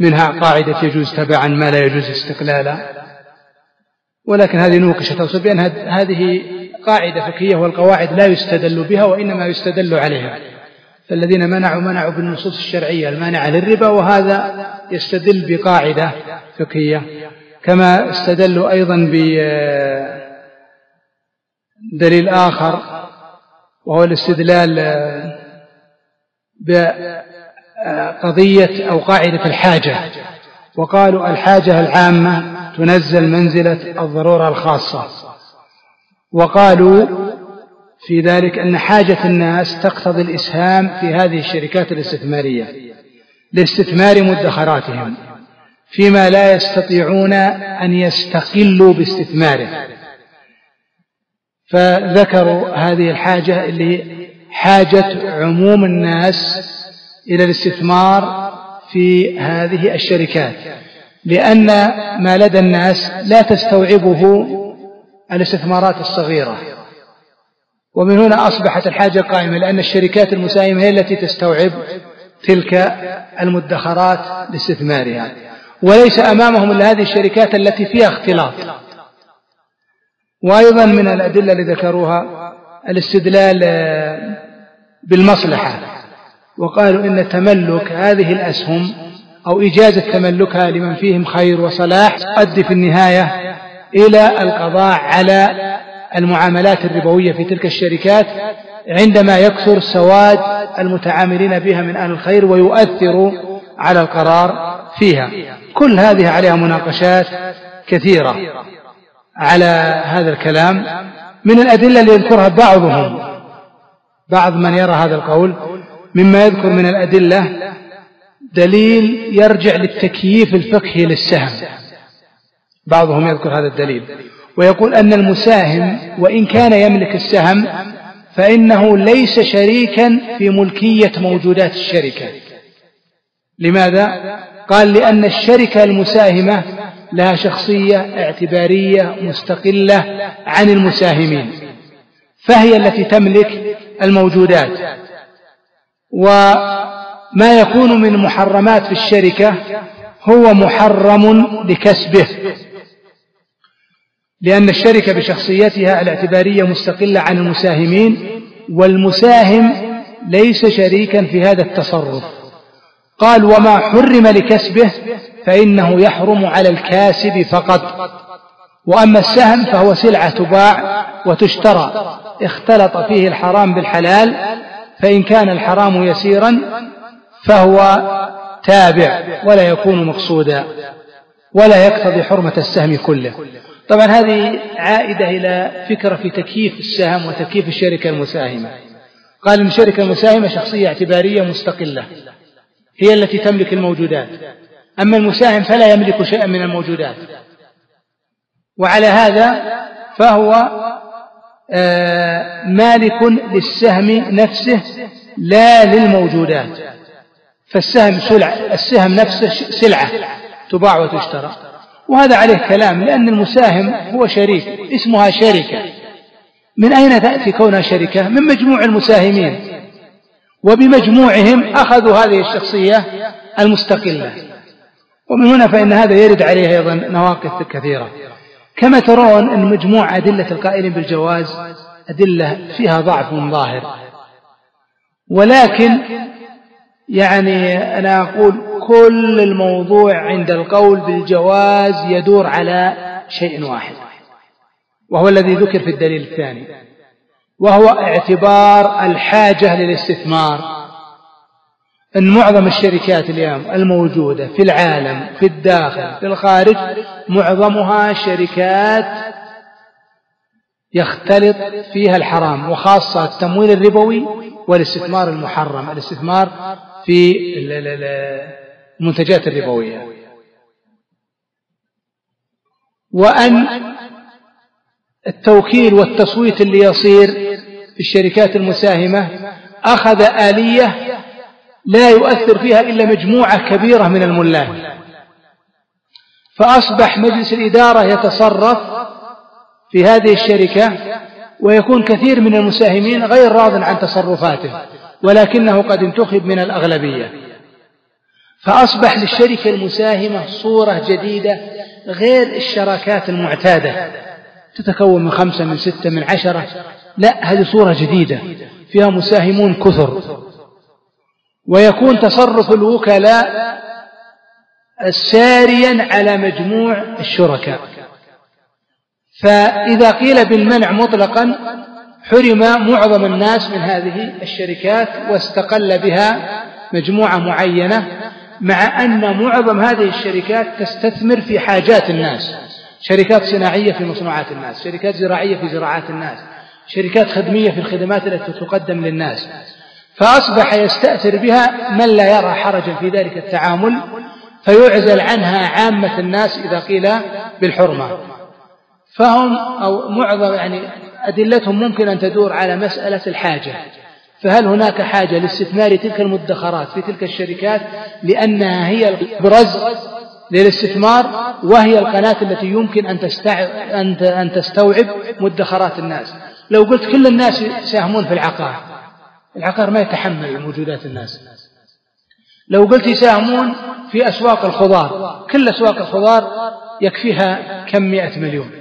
منها قاعدة يجوز تبعا ما لا يجوز استقلالا، ولكن هذه نوقشت توصل بأن هذه قاعدة فقهية والقواعد لا يستدل بها وإنما يستدل عليها، فالذين منعوا منعوا بالنصوص الشرعية المانعة للربا، وهذا يستدل بقاعدة فقهية. كما استدلوا أيضا بدليل آخر وهو الاستدلال بقضية أو قاعدة الحاجة، وقالوا الحاجة العامة تنزل منزلة الضرورة الخاصة، وقالوا في ذلك أن حاجة الناس تقتضي الإسهام في هذه الشركات الاستثمارية لاستثمار مدخراتهم فيما لا يستطيعون أن يستقلوا باستثماره، فذكروا هذه الحاجة اللي حاجة عموم الناس إلى الاستثمار في هذه الشركات، لأن ما لدى الناس لا تستوعبه الاستثمارات الصغيرة، ومن هنا أصبحت الحاجة قائمة، لأن الشركات المساهمة هي التي تستوعب تلك المدخرات لاستثمارها، وليس أمامهم إلا هذه الشركات التي فيها اختلاط. وأيضا من الأدلة اللي ذكروها الاستدلال بالمصلحة، وقالوا إن تملك هذه الأسهم أو إجازة تملكها لمن فيهم خير وصلاح تؤدي في النهاية إلى القضاء على المعاملات الربوية في تلك الشركات عندما يكثر سواد المتعاملين بها من أهل الخير ويؤثر على القرار فيها. كل هذه عليها مناقشات كثيرة على هذا الكلام. من الأدلة اللي يذكرها بعضهم بعض من يرى هذا القول مما يذكر من الأدلة دليل يرجع للتكييف الفقهي للسهم، بعضهم يذكر هذا الدليل ويقول أن المساهم وإن كان يملك السهم فإنه ليس شريكا في ملكية موجودات الشركة. لماذا؟ قال لأن الشركة المساهمة لها شخصية اعتبارية مستقلة عن المساهمين، فهي التي تملك الموجودات، وما يكون من محرمات في الشركة هو محرم لكسبه، لأن الشركة بشخصيتها الاعتبارية مستقلة عن المساهمين، والمساهم ليس شريكا في هذا التصرف. قال وما حرم لكسبه فإنه يحرم على الكاسب فقط، وأما السهم فهو سلعة تباع وتشترى اختلط فيه الحرام بالحلال، فإن كان الحرام يسيرا فهو تابع ولا يكون مقصودا ولا يقتضي حرمة السهم كله. طبعا هذه عائدة إلى فكرة في تكييف السهم وتكييف الشركة المساهمة. قال إن الشركة المساهمة شخصية اعتبارية مستقلة هي التي تملك الموجودات، أما المساهم فلا يملك شيئا من الموجودات، وعلى هذا فهو مالك للسهم نفسه لا للموجودات، فالسهم سلعة، السهم نفسه سلعة تباع وتشترى، وهذا عليه كلام، لأن المساهم هو شريك، اسمها شركة. من أين تأتي كونها شركة؟ من مجموع المساهمين، وبمجموعهم أخذوا هذه الشخصية المستقلة، ومن هنا فإن هذا يرد عليه أيضا نواقض كثيرة. كما ترون أن مجموع أدلة القائلين بالجواز أدلة فيها ضعف ظاهر، ولكن يعني أنا أقول كل الموضوع عند القول بالجواز يدور على شيء واحد، وهو الذي ذكر في الدليل الثاني، وهو اعتبار الحاجة للاستثمار. أن معظم الشركات اليوم الموجودة في العالم في الداخل في الخارج معظمها شركات يختلط فيها الحرام، وخاصة التمويل الربوي والاستثمار المحرم، الاستثمار في المنتجات الربوية. وأن التوكيل والتصويت اللي يصير في الشركات المساهمة أخذ آلية لا يؤثر فيها إلا مجموعة كبيرة من الملاك، فأصبح مجلس الإدارة يتصرف في هذه الشركة، ويكون كثير من المساهمين غير راض عن تصرفاته، ولكنه قد انتخب من الأغلبية، فأصبح للشركة المساهمة صورة جديدة غير الشراكات المعتادة تتكون من خمسة من ستة من عشرة، لا، هذه صورة جديدة فيها مساهمون كثر، ويكون تصرف الوكلاء ساريا على مجموع الشركاء. فإذا قيل بالمنع مطلقا حرم معظم الناس من هذه الشركات واستقل بها مجموعة معينة، مع أن معظم هذه الشركات تستثمر في حاجات الناس، شركات صناعية في مصنوعات الناس، شركات زراعية في زراعات الناس، شركات خدمية في الخدمات التي تقدم للناس، فأصبح يستأثر بها من لا يرى حرجا في ذلك التعامل، فيعزل عنها عامة الناس إذا قيل بالحرمة. فهم أو معظم يعني أدلتهم ممكن أن تدور على مسألة الحاجة، فهل هناك حاجة لاستثمار تلك المدخرات في تلك الشركات لأنها هي البرز للاستثمار، وهي القناة التي يمكن أن تستوعب مدخرات الناس. لو قلت كل الناس يساهمون في العقار، العقار ما يتحمل موجودات الناس. لو قلت يساهمون في أسواق الخضار، كل أسواق الخضار يكفيها كم مئة مليون،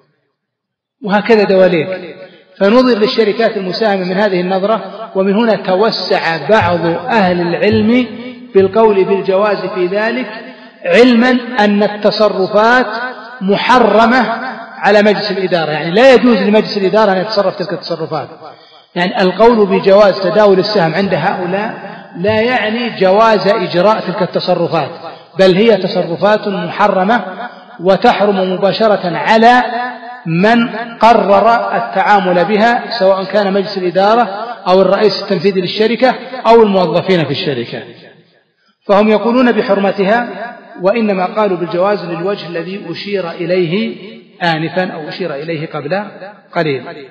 وهكذا دواليك. فنظر للشركات المساهمة من هذه النظرة، ومن هنا توسع بعض أهل العلم بالقول بالجواز في ذلك، علما أن التصرفات محرمة على مجلس الإدارة، يعني لا يجوز لمجلس الإدارة أن يتصرف تلك التصرفات. يعني القول بجواز تداول السهم عند هؤلاء لا يعني جواز إجراء تلك التصرفات، بل هي تصرفات محرمة وتحرم مباشرة على من قرر التعامل بها، سواء كان مجلس الإدارة أو الرئيس التنفيذي للشركة أو الموظفين في الشركة. فهم يقولون بحرمتها، وإنما قالوا بالجواز للوجه الذي أشير إليه آنفا أو أشير إليه قبل قليل.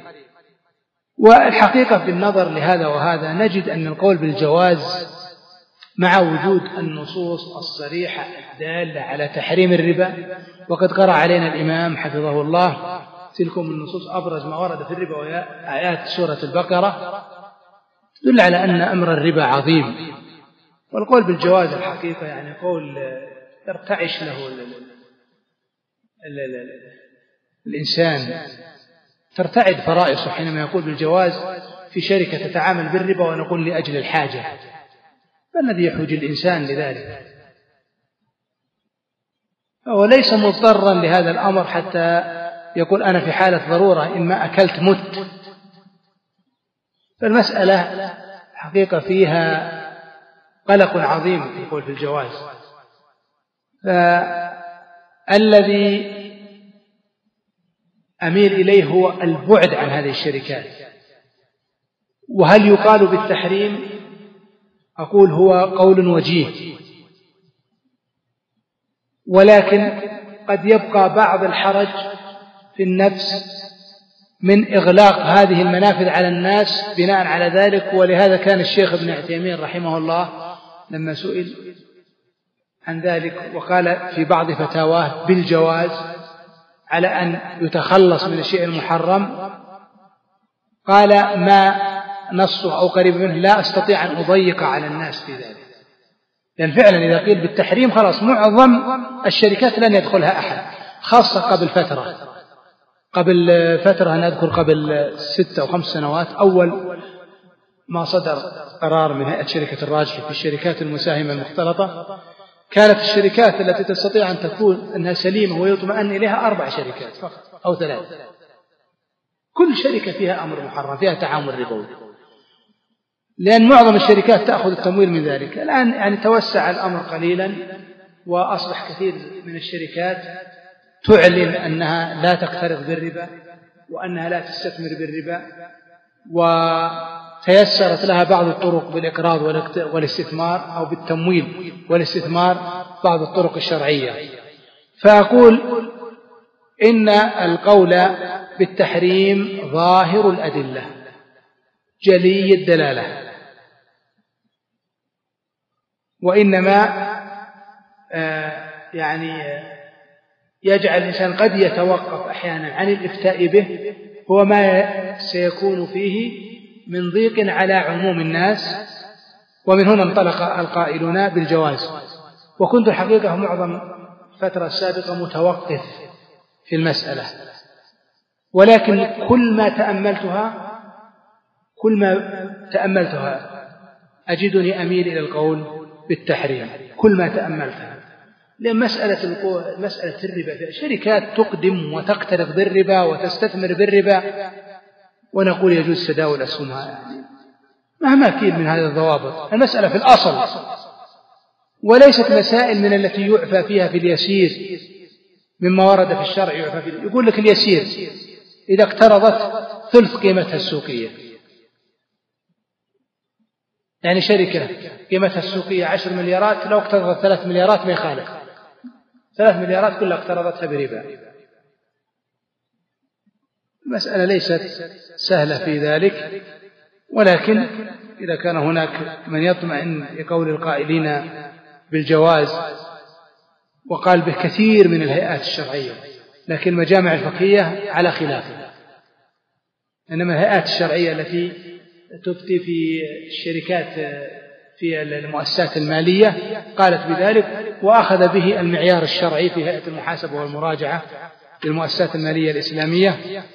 والحقيقة بالنظر لهذا وهذا نجد أن القول بالجواز مع وجود النصوص الصريحة الدالة على تحريم الربا، وقد قرأ علينا الإمام حفظه الله تلكم النصوص أبرز ما ورد في الربا وهي آيات سورة البقرة، تدل على أن أمر الربا عظيم. والقول بالجواز الحقيقة يعني قول يرتعش له ال ال ال ال الإنسان، ترتعد فرائصه حينما يقول بالجواز في شركة تتعامل بالربا ونقول لأجل الحاجة، ما الذي يحوج الإنسان لذلك؟ هو ليس مضطرا لهذا الأمر حتى يقول أنا في حالة ضرورة إن ما أكلت مت. فالمسألة حقيقة فيها قلق عظيم يقول في الجواز. فالذي أميل إليه هو البعد عن هذه الشركات. وهل يقال بالتحريم؟ أقول هو قول وجيه، ولكن قد يبقى بعض الحرج في النفس من إغلاق هذه المنافذ على الناس بناء على ذلك. ولهذا كان الشيخ ابن عثيمين رحمه الله لما سئل عن ذلك وقال في بعض فتاواه بالجواز على أن يتخلص من الشيء المحرم، قال ما نصه أو قريب منه لا أستطيع أن أضيق على الناس في ذلك، لأن فعلا إذا قيل بالتحريم خلاص معظم الشركات لن يدخلها أحد، خاصة قبل فترة قبل فترة أنا أذكر قبل ستة أو خمس سنوات أول ما صدر قرار من هيئة شركة الراجحي في الشركات المساهمة المختلطة، كانت الشركات التي تستطيع أن تكون أنها سليمة ويطمئن إليها أربع شركات فقط أو ثلاث، كل شركة فيها أمر محرم، فيها تعامل ربوي، لأن معظم الشركات تأخذ التمويل من ذلك. الآن يعني توسع الأمر قليلا، وأصبح كثير من الشركات تعلن أنها لا تقترض بالربا وأنها لا تستثمر بالربا، وتيسرت لها بعض الطرق بالإقراض والاستثمار أو بالتمويل والاستثمار، بعض الطرق الشرعية. فأقول إن القول بالتحريم ظاهر الأدلة جلي الدلالة، وإنما آه يعني يجعل الإنسان قد يتوقف أحيانا عن الإفتاء به هو ما سيكون فيه من ضيق على عموم الناس. ومن هنا انطلق القائلون بالجواز. وكنت الحقيقة معظم الفترة السابقة متوقف في المسألة، ولكن كل ما تأملتها كل ما تأملتها أجدني أميل إلى القول بالتحريم كل ما تأملتها، لأن مسألة مسألة الربا شركات تقدم وتقترض بالربا وتستثمر بالربا، ونقول يجوز تداول أسهمها، يعني مهما كان من هذه الضوابط. المسألة في الأصل، وليست مسائل من التي يعفى فيها في اليسير مما ورد في الشرع يعفى فيه. يقول لك اليسير إذا اقترضت ثلث قيمتها السوقية، يعني شركة قيمتها السوقية عشر مليارات لو اقترضت ثلاث مليارات ما يخالف، ثلاث مليارات كلها اقترضتها بربا. المسألة ليست سهلة في ذلك، ولكن إذا كان هناك من يطمئن لقول القائلين بالجواز وقال به كثير من الهيئات الشرعية، لكن المجامع الفقهية على خلافه، إنما الهيئات الشرعية التي تفتي في الشركات في المؤسسات المالية قالت بذلك، وأخذ به المعيار الشرعي في هيئة المحاسبة والمراجعة للمؤسسات المالية الإسلامية.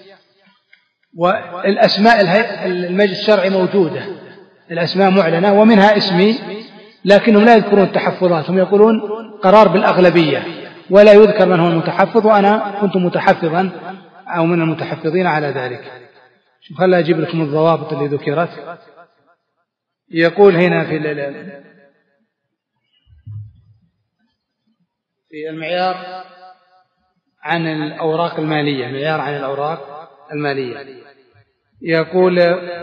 والأسماء المجلس الشرعي موجودة، الأسماء معلنة ومنها اسمي، لكنهم لا يذكرون التحفظات، هم يقولون قرار بالأغلبية ولا يذكر من هو المتحفظ، وأنا كنت متحفظا أو من المتحفظين على ذلك. شوف خلنا أجيب لكم الضوابط اللي ذكرت. يقول هنا في في المعيار عن الأوراق المالية، معيار عن الأوراق المالية، يقول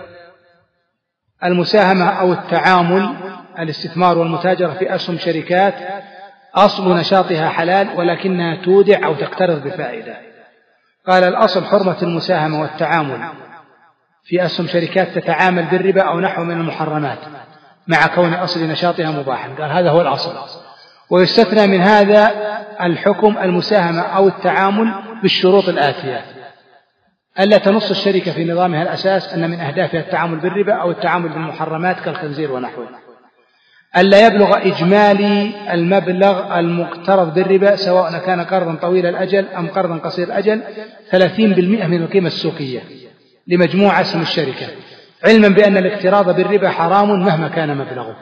المساهمة أو التعامل الاستثمار والمتاجرة في أسهم شركات أصل نشاطها حلال ولكنها تودع أو تقترض بفائدة. قال الأصل حرمة المساهمة والتعامل في أسهم شركات تتعامل بالربا أو نحو من المحرمات مع كون أصل نشاطها مباحا. قال هذا هو الأصل، ويستثنى من هذا الحكم المساهمة أو التعامل بالشروط الآتية: ألا تنص الشركة في نظامها الأساس أن من أهدافها التعامل بالربا أو التعامل بالمحرمات كالخنزير ونحوه، ألا يبلغ إجمالي المبلغ المقترض بالربا سواء كان قرضا طويل الأجل أم قرضا قصير الأجل ثلاثين بالمئة من القيمة السوقية لمجموع اسهم الشركة، علما بأن الاقتراض بالربا حرام مهما كان مبلغه.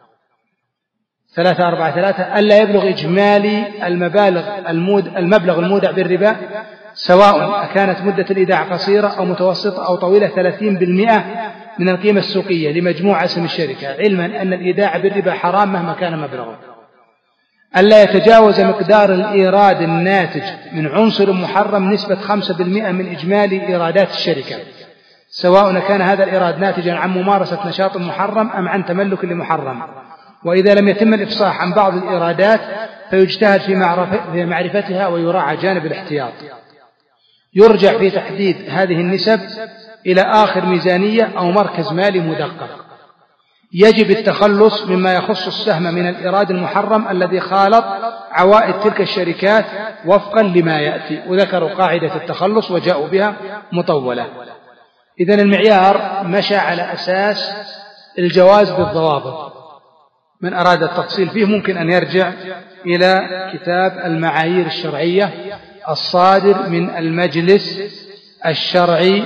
ثلاثة أربعة ثلاثة ألا يبلغ إجمالي المبالغ المود المبلغ المودع بالربا سواء كانت مدة الإيداع قصيرة أو متوسطة أو طويلة ثلاثين بالمئة من القيمة السوقية لمجموع اسهم الشركة، علما أن الإيداع بالربا حرام مهما كان مبلغه. ألا يتجاوز مقدار الإيراد الناتج من عنصر محرم نسبة خمسة بالمئة من إجمالي إيرادات الشركة، سواء كان هذا الإيراد ناتجا عن ممارسة نشاط محرم أم عن تملك لمحرم. وإذا لم يتم الإفصاح عن بعض الإيرادات فيجتهد في معرفتها ويراعى جانب الاحتياط. يرجع في تحديد هذه النسب إلى آخر ميزانية أو مركز مالي مدقق. يجب التخلص مما يخص السهم من الإيراد المحرم الذي خالط عوائد تلك الشركات وفقا لما يأتي، وذكروا قاعدة التخلص وجاءوا بها مطولة. إذن المعيار مشى على أساس الجواز بالضوابط، من أراد التفصيل فيه ممكن أن يرجع إلى كتاب المعايير الشرعية الصادر من المجلس الشرعي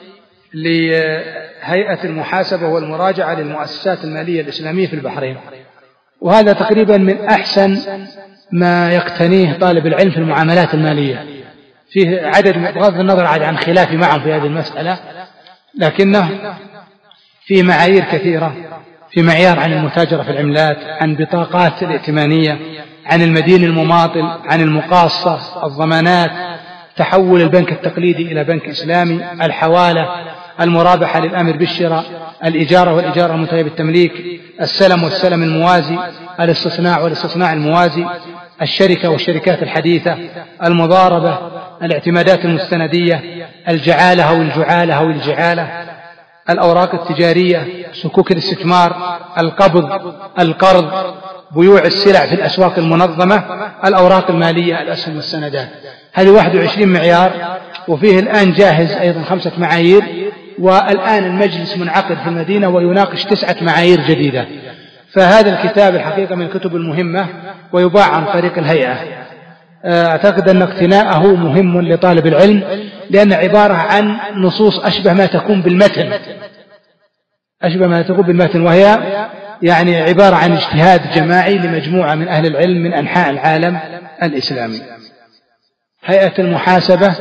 لهيئة المحاسبة والمراجعة للمؤسسات المالية الإسلامية في البحرين. وهذا تقريبا من أحسن ما يقتنيه طالب العلم في المعاملات المالية، فيه عدد بغض النظر عن خلافي معهم في هذه المسألة، لكنه فيه معايير كثيرة، في معيار عن المتاجرة في العملات، عن بطاقات الائتمانية، عن المدين المماطل، عن المقاصة، الضمانات، تحول البنك التقليدي إلى بنك إسلامي، الحوالة، المرابحة للأمر بالشراء، الإجارة والإجارة المنتهية بالتمليك، السلم والسلم الموازي، الاستصناع والاستصناع الموازي، الشركة والشركات الحديثة، المضاربة، الاعتمادات المستندية، الجعالة أو الجعالة أو الجعالة، الأوراق التجارية، صكوك الاستثمار، القبض، القرض، بيوع السلع في الأسواق المنظمة، الأوراق المالية، الأسهم والسندات. هذه واحد وعشرين معيار، وفيه الآن جاهز أيضا خمسة معايير، والآن المجلس منعقد في المدينة ويناقش تسعة معايير جديدة. فهذا الكتاب الحقيقة من الكتب المهمة ويباع عن طريق الهيئة. أعتقد أن اقتناءه مهم لطالب العلم، لأن عبارة عن نصوص أشبه ما تكون بالمتن أشبه ما تكون بالمتن وهي يعني عبارة عن اجتهاد جماعي لمجموعة من أهل العلم من أنحاء العالم الإسلامي. هيئة المحاسبة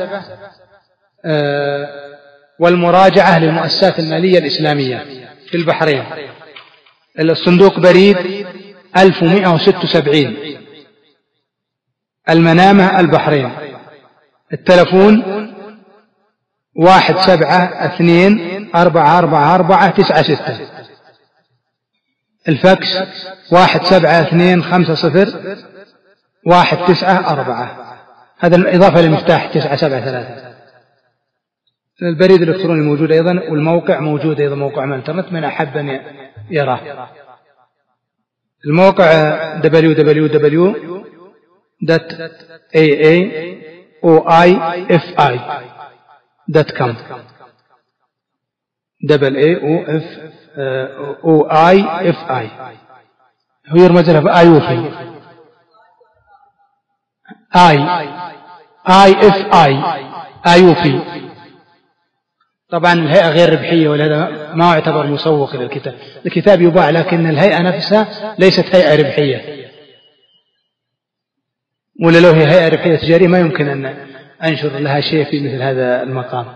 والمراجعة للمؤسسات المالية الإسلامية في البحرين، الصندوق بريد ألف ومئة وستة وسبعين، المنامة البحرين، التلفون واحد سبعة اثنين أربعة أربعة أربعة تسعة ستة، الفاكس واحد سبعة اثنين خمسة صفر واحد تسعة أربعة، هذا الإضافة للمفتاح تسعة سبعة ثلاثة. البريد الإلكتروني موجود أيضا، والموقع موجود أيضا، موقع من الانترنت من أحب أن يراه. الموقع دبليو دبليو دبليو دوت إيه إيه أو آي إف آي دوت كوم دبل اي او اف او اي اف اي، هو يرمز له بايوفي اي اي اف اي ايوفي. طبعا الهيئة غير ربحية ولهذا ما يعتبر مسوق للكتاب، الكتاب يباع لكن الهيئة نفسها ليست هيئة ربحية، ولا لو هي هيئة ربحية تجارية ما يمكن أن أنشر لها شيء في مثل هذا المقام.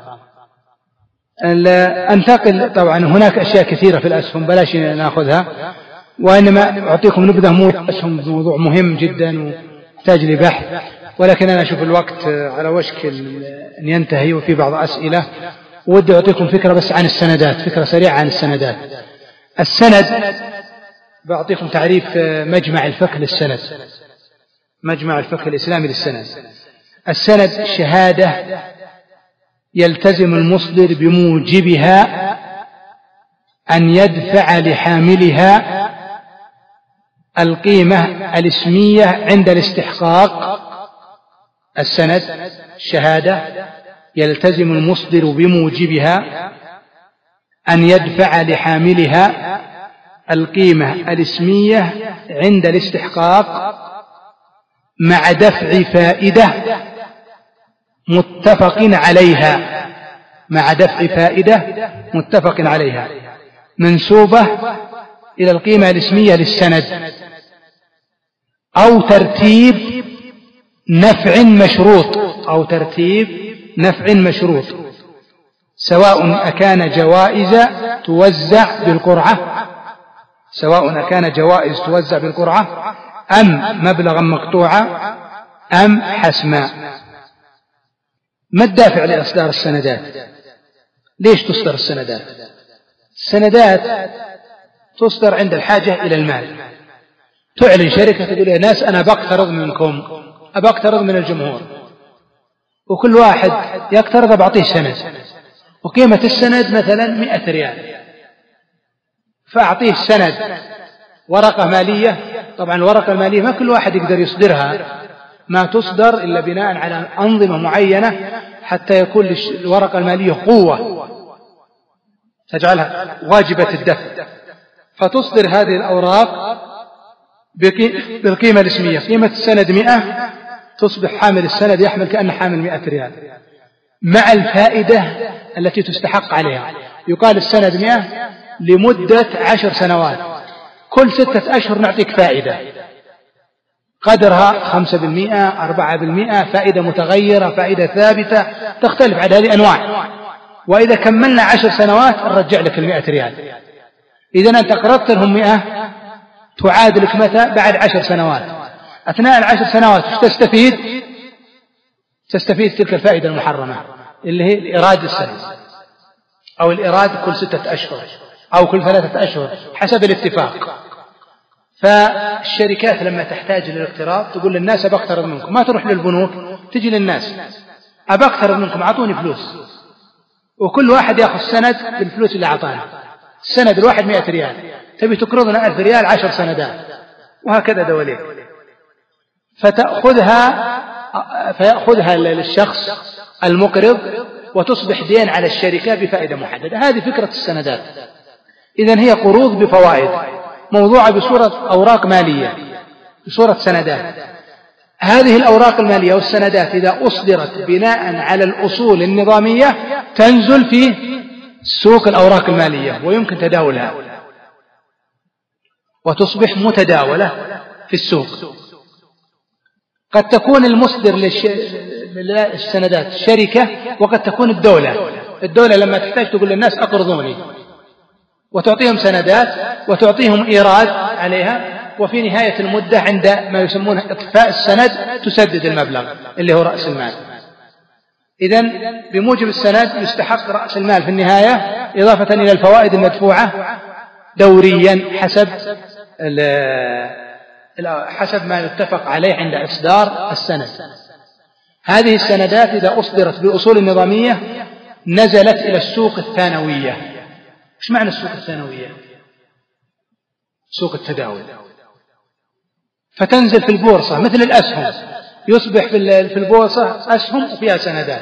أنتقل، طبعا هناك أشياء كثيرة في الأسهم بلاش نأخذها، وإنما أعطيكم نبذة موضوع أسهم موضوع مهم جدا ويحتاج لبحث، ولكن أنا أشوف الوقت على وشك أن ينتهي وفي بعض أسئلة، ودي أعطيكم فكرة بس عن السندات، فكرة سريعة عن السندات. السند بأعطيكم تعريف مجمع الفقه للسند، مجمع الفقه الإسلامي للسند. السند شهادة يلتزم المصدر بموجبها أن يدفع لحاملها القيمة الاسمية عند الاستحقاق. السند شهادة يلتزم المصدر بموجبها أن يدفع لحاملها القيمة الاسمية عند الاستحقاق مع دفع فائدة متفق عليها، مع دفع فائدة متفق عليها منسوبة إلى القيمة الاسمية للسند، أو ترتيب نفع مشروط، أو ترتيب نفع مشروط، سواء أكان جوائز توزع بالقرعة، سواء أكان جوائز توزع بالقرعة أم مبلغا مقطوعا أم حسما. ما الدافع لإصدار السندات؟ ليش تصدر السندات؟ السندات تصدر عند الحاجة إلى المال. تعلن شركة تقول يا ناس أنا بقترض منكم، أبقترض من الجمهور، وكل واحد يقترض بعطيه سند، وقيمة السند مثلا مئة ريال، فأعطيه السند ورقة مالية. طبعا الورقة المالية ما كل واحد يقدر يصدرها، ما تصدر إلا بناء على أنظمة معينة حتى يكون الورقة المالية قوة تجعلها واجبة الدفع، فتصدر هذه الأوراق بالقيمة الاسمية. قيمة السند مئة، تصبح حامل السند يحمل كأنه حامل مئة ريال مع الفائدة التي تستحق عليها. يقال السند مئة لمدة عشر سنوات، كل ستة أشهر نعطيك فائدة قدرها خمسة بالمئة أربعة بالمئة، فائدة متغيرة فائدة ثابتة تختلف على هذه أنواع، وإذا كملنا عشر سنوات نرجع لك المئة ريال. إذن أنت قرضت لهم مئة تعاد لك متى؟ بعد عشر سنوات. أثناء العشر سنوات تستفيد تستفيد تلك الفائدة المحرمة اللي هي الإيراد السنة، أو الإيراد كل ستة أشهر أو كل ثلاثة أشهر حسب الاتفاق. فالشركات لما تحتاج للاقتراض تقول للناس أبقترض منكم، ما تروح للبنوك، تجي للناس أبقترض منكم أعطوني فلوس، وكل واحد يأخذ سند بالفلوس اللي أعطانا. السند الواحد مئة ريال، تبي تقرضنا ألف ريال عشر سندات، وهكذا دواليك. فتأخذها فيأخذها للشخص المقرض وتصبح دين على الشركة بفائدة محددة. هذه فكرة السندات. إذن هي قروض بفوائد، موضوعة بصورة أوراق مالية، بصورة سندات. هذه الأوراق المالية والسندات إذا أصدرت بناء على الأصول النظامية تنزل في سوق الأوراق المالية ويمكن تداولها وتصبح متداولة في السوق. قد تكون المصدر للسندات شركة، وقد تكون الدولة. الدولة لما تحتاج تقول للناس أقرضوني، وتعطيهم سندات وتعطيهم إيراد عليها، وفي نهاية المدة عند ما يسمونه إطفاء السند تسدد المبلغ اللي هو رأس المال. إذن بموجب السند يستحق رأس المال في النهاية، إضافة إلى الفوائد المدفوعة دوريا حسب حسب ما يتفق عليه عند إصدار السند. هذه السندات إذا أصدرت بأصول نظامية نزلت إلى السوق الثانوية. إيش معنى السوق الثانوية؟ سوق التداول. فتنزل في البورصة مثل الأسهم، يصبح في البورصة أسهم وفيها سندات،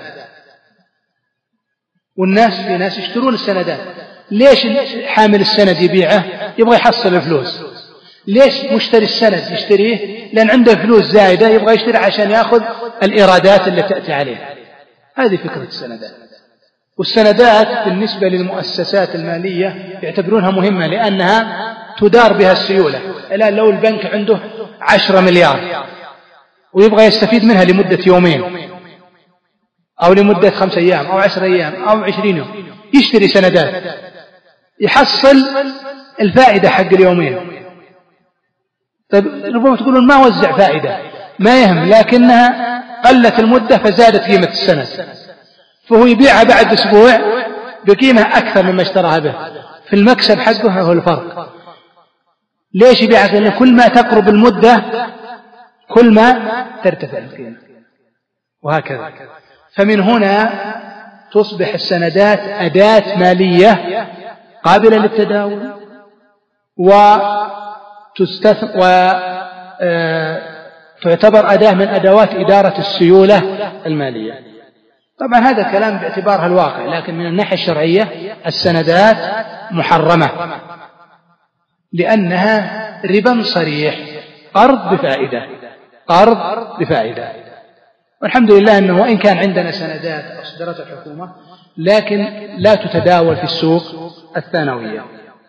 والناس في ناس يشترون السندات. ليش حامل السند يبيعه؟ يبغى يحصل الفلوس. ليش مشتري السند يشتريه؟ لأن عنده فلوس زائدة يبغى يشتري عشان يأخذ الإيرادات اللي تأتي عليه. هذه فكرة السندات. والسندات بالنسبة للمؤسسات المالية يعتبرونها مهمة، لأنها تدار بها السيولة. الآن لو البنك عنده عشرة مليار ويبغى يستفيد منها لمدة يومين أو لمدة خمس أيام أو عشر أيام أو عشرين يوم، يشتري سندات يحصل الفائدة حق اليومين. طيب ربما تقولون ما وزع فائدة، ما يهم، لكنها قلت المدة فزادت قيمة السند، فهو يبيعها بعد أسبوع بقيمة أكثر مما اشتراها به، في المكسب حقه هو الفرق. ليش يبيعها؟ لأن كل ما تقرب المدة كل ما ترتفع القيمة، وهكذا. فمن هنا تصبح السندات أداة مالية قابلة للتداول وتعتبر أداة من أدوات إدارة السيولة المالية. طبعا هذا كلام باعتبارها الواقع، لكن من الناحية الشرعية السندات محرمة لأنها ربا صريح، قرض بفائدة، قرض بفائدة. والحمد لله أنه وإن كان عندنا سندات أصدرتها الحكومة لكن لا تتداول في السوق الثانوية.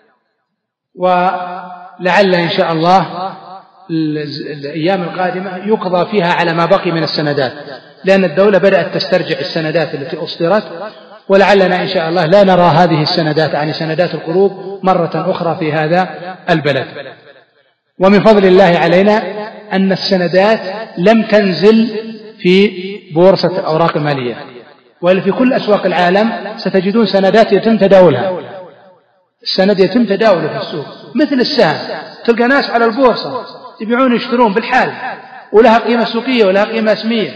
ولعل إن شاء الله الأيام القادمة يقضى فيها على ما بقي من السندات، لأن الدولة بدأت تسترجع السندات التي أصدرت، ولعلنا إن شاء الله لا نرى هذه السندات عن سندات القروض مرة أخرى في هذا البلد. ومن فضل الله علينا أن السندات لم تنزل في بورصة الأوراق المالية، وإلا في كل أسواق العالم ستجدون سندات يتم تداولها. السند يتم تداوله في السوق مثل السهم، تلقى ناس على البورصة يبيعون يشترون بالحال، ولها قيمة سوقية ولها قيمة اسمية،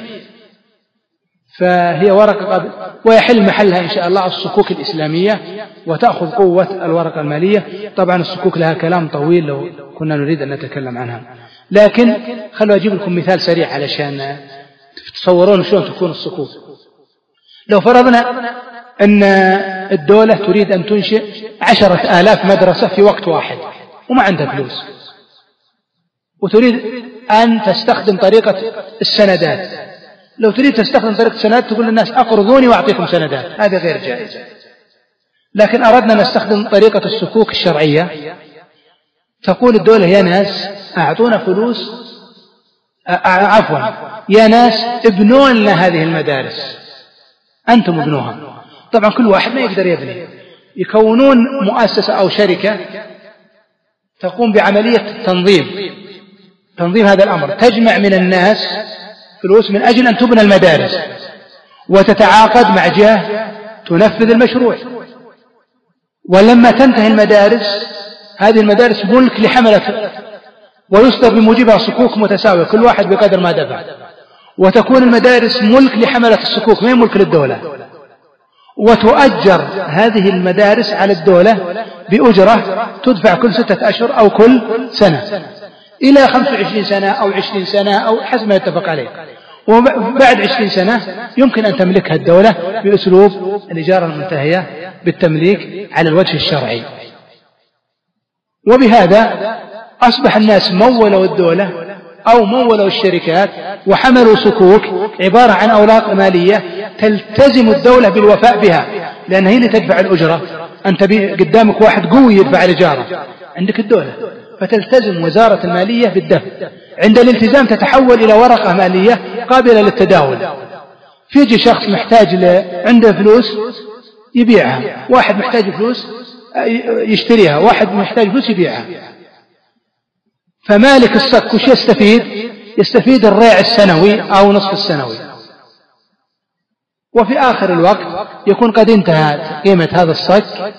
فهي ورقة قابل. ويحل محلها إن شاء الله الصكوك الإسلامية وتأخذ قوة الورقة المالية. طبعا الصكوك لها كلام طويل لو كنا نريد أن نتكلم عنها، لكن خلوا أجيب لكم مثال سريع علشان تتصورون شلون تكون الصكوك. لو فرضنا أن الدولة تريد أن تنشئ عشرة آلاف مدرسة في وقت واحد وما عندها فلوس، وتريد أن تستخدم طريقة السندات. لو تريد تستخدم طريقة السندات تقول للناس أقرضوني وأعطيكم سندات، هذا غير جائز. لكن أردنا نستخدم طريقة الصكوك الشرعية، تقول الدولة يا ناس أعطونا فلوس، عفوا يا ناس ابنوا لنا هذه المدارس، أنتم ابنوها. طبعا كل واحد ما يقدر يبني، يكونون مؤسسة أو شركة تقوم بعملية تنظيم تنظيم هذا الأمر، تجمع من الناس فلوس من أجل أن تبنى المدارس، وتتعاقد مع جهة تنفذ المشروع. ولما تنتهي المدارس، هذه المدارس ملك لحملة، ويصدر بموجبها صكوك متساوية كل واحد بقدر ما دفع، وتكون المدارس ملك لحملة الصكوك، ما هي ملك للدولة. وتؤجر هذه المدارس على الدولة بأجرة تدفع كل ستة أشهر أو كل سنة إلى خمسة وعشرين سنة أو عشرين سنة أو حسب ما يتفق عليه. وبعد عشرين سنة يمكن أن تملكها الدولة بأسلوب الإجارة المنتهية بالتمليك على الوجه الشرعي. وبهذا أصبح الناس مولوا الدولة أو مولوا الشركات وحملوا صكوك عبارة عن أوراق مالية تلتزم الدولة بالوفاء بها، لأن هي اللي تدفع الأجرة. أنت قدامك واحد قوي يدفع الإجارة، عندك الدولة، فتلتزم وزارة المالية بالدفع. عند الالتزام تتحول إلى ورقة مالية قابلة للتداول. فيجي شخص محتاج عنده فلوس يبيعها، واحد محتاج فلوس يشتريها، واحد محتاج فلوس يبيعها. فمالك الصك وش يستفيد؟ يستفيد الريع السنوي أو نصف السنوي، وفي آخر الوقت يكون قد انتهت قيمة هذا الصك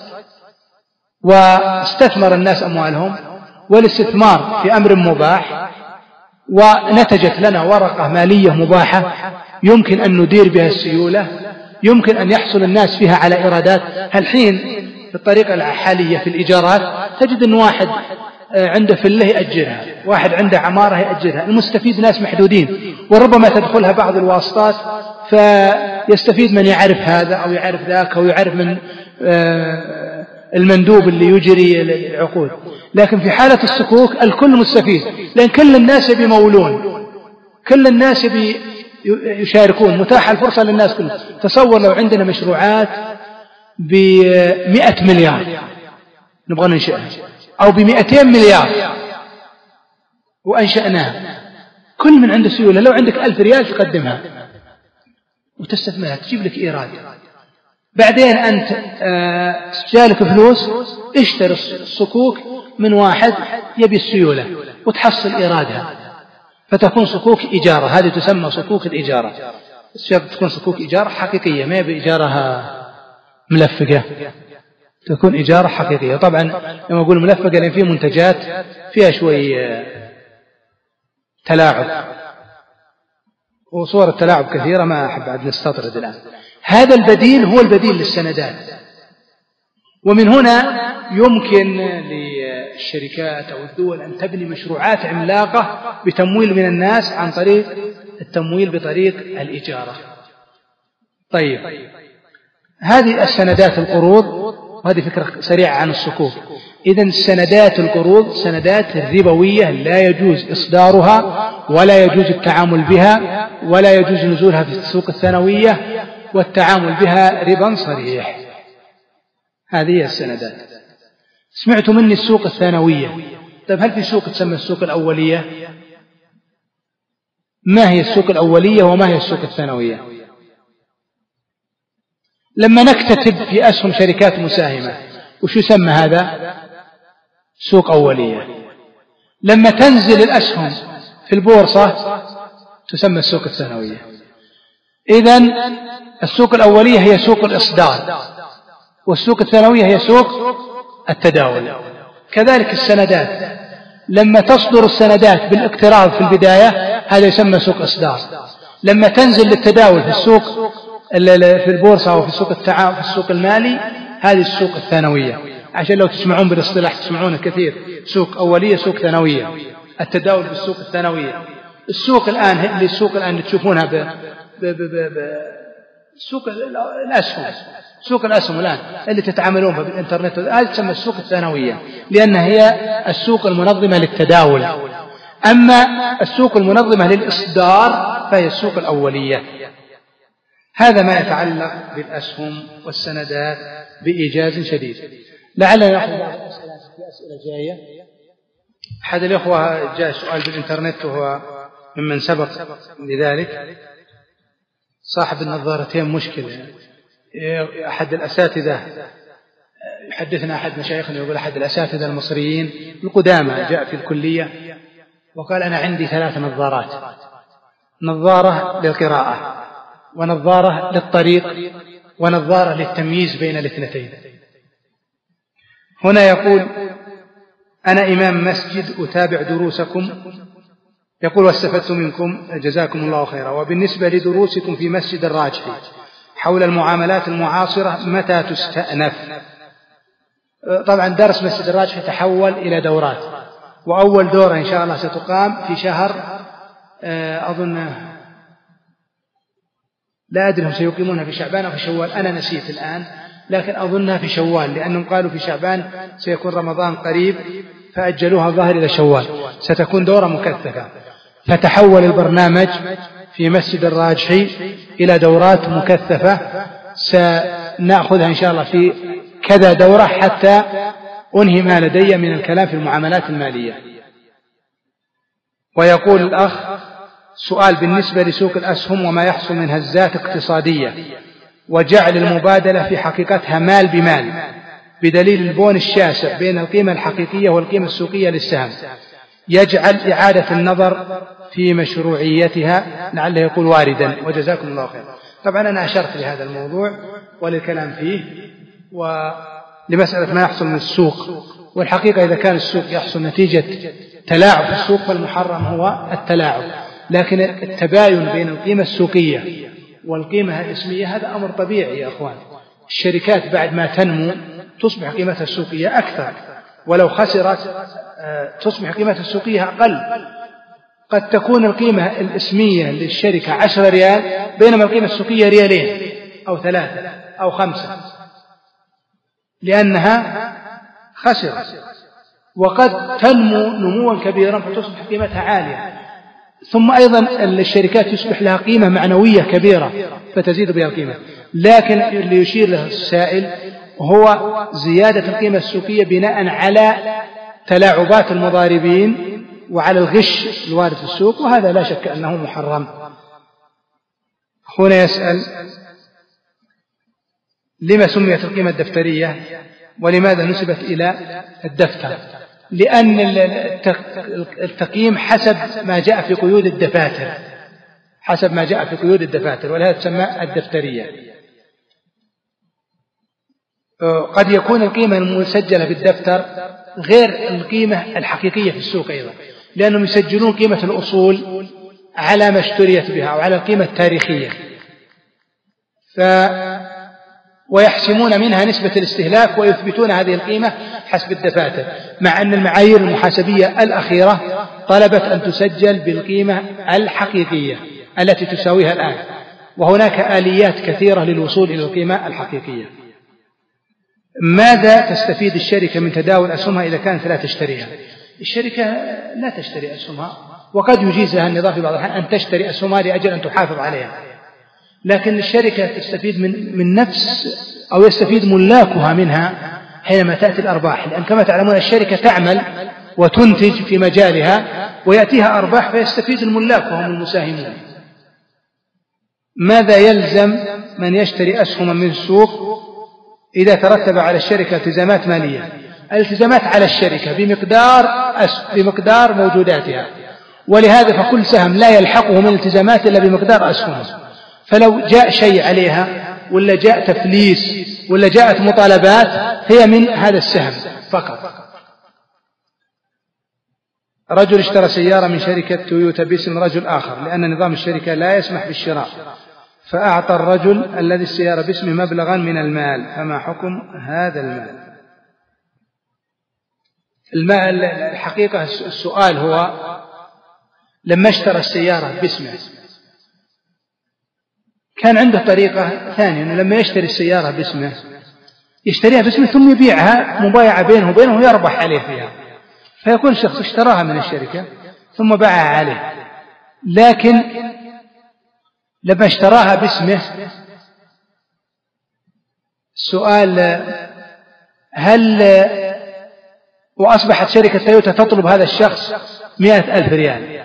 واستثمر الناس أموالهم، والاستثمار في أمر مباح، ونتجت لنا ورقة مالية مباحة يمكن أن ندير بها السيولة، يمكن أن يحصل الناس فيها على إيرادات. الحين في الطريقة الحالية في الإيجارات تجد أن واحد عنده فله يأجرها، واحد عنده عمارة يأجرها، المستفيد ناس محدودين، وربما تدخلها بعض الواسطات فيستفيد من يعرف هذا أو يعرف ذاك أو يعرف من المندوب اللي يجري العقود. لكن في حالة الصكوك الكل مستفيد، لأن كل الناس بمولون، كل الناس يشاركون، متاحة الفرصة للناس كلهم. تصور لو عندنا مشروعات بمئة مليار نبغى ننشئها، أو بمئتين مليار وأنشأناها، كل من عنده سيولة. لو عندك ألف ريال تقدمها وتستثمرها تجيب لك إيراد. بعدين أنت آه جالك فلوس، اشتري الصكوك من واحد يبي السيولة وتحصل إيرادها، فتكون صكوك إيجارة. هذه تسمى صكوك الإيجارة. تكون صكوك إيجارة حقيقية، ما بإيجارها ملفقة، تكون إيجارة حقيقية. طبعا لما أقول ملفقة لأن فيه منتجات فيها شوي تلاعب، وصور التلاعب كثيرة ما أحب بعد نستطرد الآن. هذا البديل هو البديل للسندات. ومن هنا يمكن للشركات أو الدول أن تبني مشروعات عملاقة بتمويل من الناس عن طريق التمويل بطريق الإيجارة. طيب، هذه السندات القروض، وهذه فكرة سريعة عن الصكوك. إذن السندات القروض سندات الربوية لا يجوز إصدارها ولا يجوز التعامل بها ولا يجوز نزولها في السوق الثانوية، والتعامل بها ربا صريح. هذه السندات. سمعت مني السوق الثانوية. طيب هل في سوق تسمى السوق الأولية؟ ما هي السوق الأولية وما هي السوق الثانوية؟ لما نكتتب في أسهم شركات مساهمة وش يسمى هذا؟ سوق أولية. لما تنزل الأسهم في البورصة تسمى السوق الثانوية. إذن السوق الأولية هي سوق الإصدار، والسوق الثانوية هي سوق التداول. كذلك السندات، لما تصدر السندات بالاقتراض في البداية هذا يسمى سوق إصدار. لما تنزل للتداول في السوق في البورصة أو في السوق التعاون في السوق المالي هذه السوق الثانوية. عشان لو تسمعون بالاصطلاح تسمعون كثير، سوق أولية سوق ثانوية، التداول بالسوق الثانوية. السوق الآن اللي السوق الآن تشوفونها ب ب ب ب سوق الأسهم، سوق الأسهم الآن اللي تتعاملون بها بالإنترنت هذه تسمى السوق الثانوية، لأنها هي السوق المنظمة للتداول. أما السوق المنظمة للإصدار فهي السوق الأولية. هذا ما يتعلق بالأسهم والسندات بإيجاز شديد. لعلنا نأخذ أسئلة جاية. أحد الأخوة جاء سؤال بالإنترنت وهو ممن سبق لذلك، صاحب النظارتين مشكلة. أحد الأساتذة يحدثنا أحد مشايخنا يقول أحد الأساتذة المصريين القدامى جاء في الكلية وقال أنا عندي ثلاث نظارات، نظارة للقراءة ونظارة للطريق ونظارة للتمييز بين الاثنتين. هنا يقول أنا إمام مسجد أتابع دروسكم، يقول واستفدت منكم جزاكم الله خيرا، وبالنسبة لدروسكم في مسجد الراجحي حول المعاملات المعاصرة متى تستأنف؟ طبعا درس مسجد الراجحي تحول إلى دورات، وأول دورة إن شاء الله ستقام في شهر أظن لا أدري هم سيقيمونها في شعبان أو في شوال، أنا نسيت الآن، لكن أظنها في شوال، لأنهم قالوا في شعبان سيكون رمضان قريب فأجلوها الظاهر إلى شوال، ستكون دورة مكثفة. فتحول البرنامج في مسجد الراجحي إلى دورات مكثفة سنأخذها إن شاء الله في كذا دورة حتى أنهي ما لدي من الكلام في المعاملات المالية. ويقول الأخ سؤال بالنسبة لسوق الأسهم وما يحصل من هزات اقتصادية وجعل المبادلة في حقيقتها مال بمال بدليل البون الشاسع بين القيمة الحقيقية والقيمة السوقية للسهم، يجعل إعادة النظر في مشروعيتها لعله يقول واردا، وجزاكم الله خير. طبعا أنا أشرت لهذا الموضوع وللكلام فيه ولمسألة ما يحصل من السوق، والحقيقة إذا كان السوق يحصل نتيجة تلاعب في السوق فالمحرم هو التلاعب، لكن التباين بين القيمة السوقية والقيمة الاسمية هذا أمر طبيعي يا أخوان. الشركات بعد ما تنمو تصبح قيمتها السوقية أكثر، ولو خسرت تصبح قيمتها السوقية أقل. قد تكون القيمة الاسمية للشركة عشرة ريال بينما القيمة السوقية ريالين أو ثلاثة أو خمسة لأنها خسرت، وقد تنمو نموا كبيرا فتصبح قيمتها عالية. ثم أيضا الشركات يصبح لها قيمة معنوية كبيرة فتزيد بها القيمة، لكن اللي يشير له السائل هو زيادة القيمة السوقية بناء على تلاعبات المضاربين وعلى الغش الوارد في السوق، وهذا لا شك أنه محرم. هنا يسأل لما سميت القيمة الدفترية ولماذا نسبت إلى الدفتر؟ لأن التقييم حسب ما جاء في قيود الدفاتر، حسب ما جاء في قيود الدفاتر، ولهذا تسمى الدفترية. قد يكون القيمة المسجلة في الدفتر غير القيمة الحقيقية في السوق أيضا، لأنهم يسجلون قيمة الأصول على ما اشتريت بها أو على القيمة التاريخية، ف ويحسمون منها نسبة الاستهلاك ويثبتون هذه القيمة حسب الدفاتر، مع أن المعايير المحاسبية الأخيرة طلبت أن تسجل بالقيمة الحقيقية التي تساويها الآن، وهناك آليات كثيرة للوصول إلى القيمة الحقيقية. ماذا تستفيد الشركة من تداول أسهمها إذا كانت لا تشتريها؟ الشركة لا تشتري أسهمها، وقد يجيز لها النظام في بعض الأحيان أن تشتري أسهمها لأجل أن تحافظ عليها، لكن الشركة تستفيد من, من نفس أو يستفيد ملاكها منها حينما تأتي الأرباح، لأن كما تعلمون الشركة تعمل وتنتج في مجالها ويأتيها أرباح فيستفيد الملاك وهم المساهمون. ماذا يلزم من يشتري أسهما من السوق إذا ترتب على الشركة التزامات مالية؟ الالتزامات على الشركة بمقدار, بمقدار موجوداتها، ولهذا فكل سهم لا يلحقه من التزامات إلا بمقدار أسهمه، فلو جاء شيء عليها ولا جاء تفليس ولا جاءت مطالبات هي من هذا السهم فقط. رجل اشترى سيارة من شركة تويوتا باسم رجل آخر لأن نظام الشركة لا يسمح بالشراء، فأعطى الرجل الذي السيارة باسمه مبلغا من المال، فما حكم هذا المال؟ المال الحقيقة السؤال هو لما اشترى السيارة باسمه كان عنده طريقة ثانية، أنه لما يشتري السيارة باسمه يشتريها باسمه ثم يبيعها مبايعة بينه وبينه ويربح عليه فيها، فيكون الشخص اشتراها من الشركة ثم باعها عليه. لكن لما اشتراها باسمه السؤال هل وأصبحت شركة تويوتا تطلب هذا الشخص مئة ألف ريال،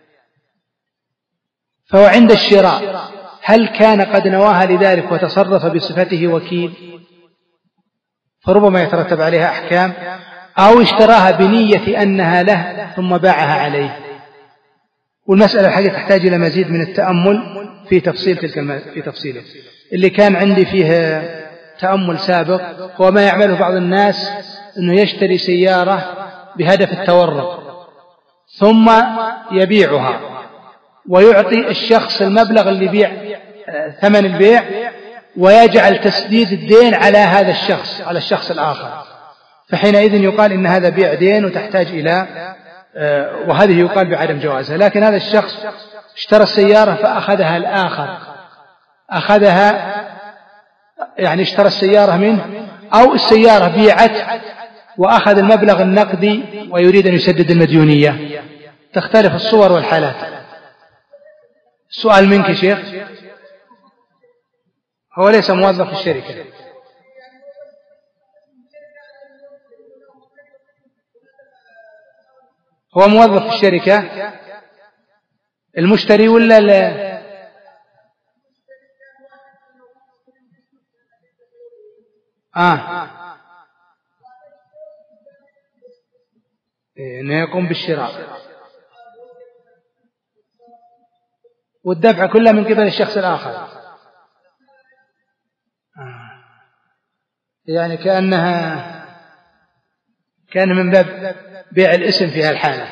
فهو عند الشراء هل كان قد نواها لذلك وتصرف بصفته وكيل فربما يترتب عليها أحكام، أو اشتراها بنية أنها له ثم باعها عليه؟ والمسألة الحقيقة تحتاج إلى مزيد من التأمل في تفصيل تلك الم... في تفصيله. اللي كان عندي فيه تأمل سابق هو ما يعمله بعض الناس أنه يشتري سيارة بهدف التورق ثم يبيعها ويعطي الشخص المبلغ اللي بيع ثمن البيع ويجعل تسديد الدين على هذا الشخص على الشخص الآخر، فحينئذ يقال إن هذا بيع دين وتحتاج إلى وهذه يقال بعدم جوازها. لكن هذا الشخص اشترى السيارة فأخذها الآخر، أخذها يعني اشترى السيارة منه، أو السيارة بيعت وأخذ المبلغ النقدي ويريد أن يسدد المديونية. تختلف الصور والحالات. السؤال منك يا شيخ. هو ليس موظف في الشركة، هو موظف في الشركة المشتري ولا لا؟ آه إنه يقوم بالشراء والدفع كله من قبل الشخص الآخر. آه. يعني كأنها كان من باب بيع الاسم في هالحالة،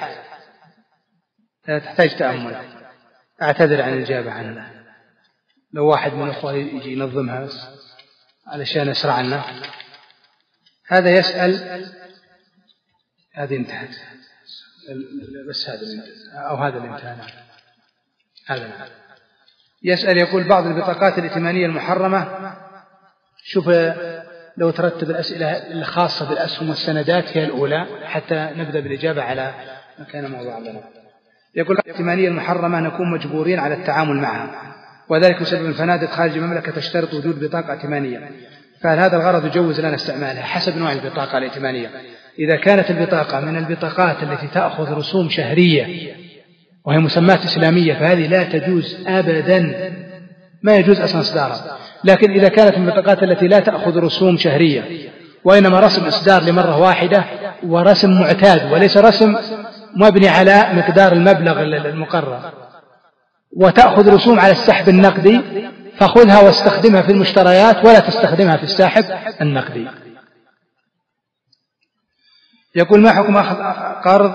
تحتاج تأمل. أعتذر عن الإجابة عنها، لو واحد من الأخوة يجي ينظمها بس علشان أسرع لنا. هذا يسأل، هذه انتهت، بس هذا أو هذا الامتحان هذا نعم. يسأل يقول بعض البطاقات الائتمانية المحرمة، شوف لو ترتب الأسئلة الخاصة بالأسهم والسندات هي الأولى حتى نبدأ بالإجابة على ما كان موضوع لنا. يقول الائتمانية المحرمة نكون مجبورين على التعامل معها، وذلك بسبب الفنادق خارج المملكة تشترط وجود بطاقة ائتمانية، فهل هذا الغرض يجوز لنا استعمالها؟ حسب نوع البطاقة الائتمانية. إذا كانت البطاقة من البطاقات التي تأخذ رسوم شهرية وهي مسمات إسلامية فهذه لا تجوز أبدا، ما يجوز أصلا إصدارها. لكن إذا كانت من البطاقات التي لا تأخذ رسوم شهرية وإنما رسم إصدار لمرة واحدة ورسم معتاد وليس رسم مبني على مقدار المبلغ المقرر وتأخذ رسوم على السحب النقدي، فخذها واستخدمها في المشتريات ولا تستخدمها في السحب النقدي. يقول ما حكم أخذ قرض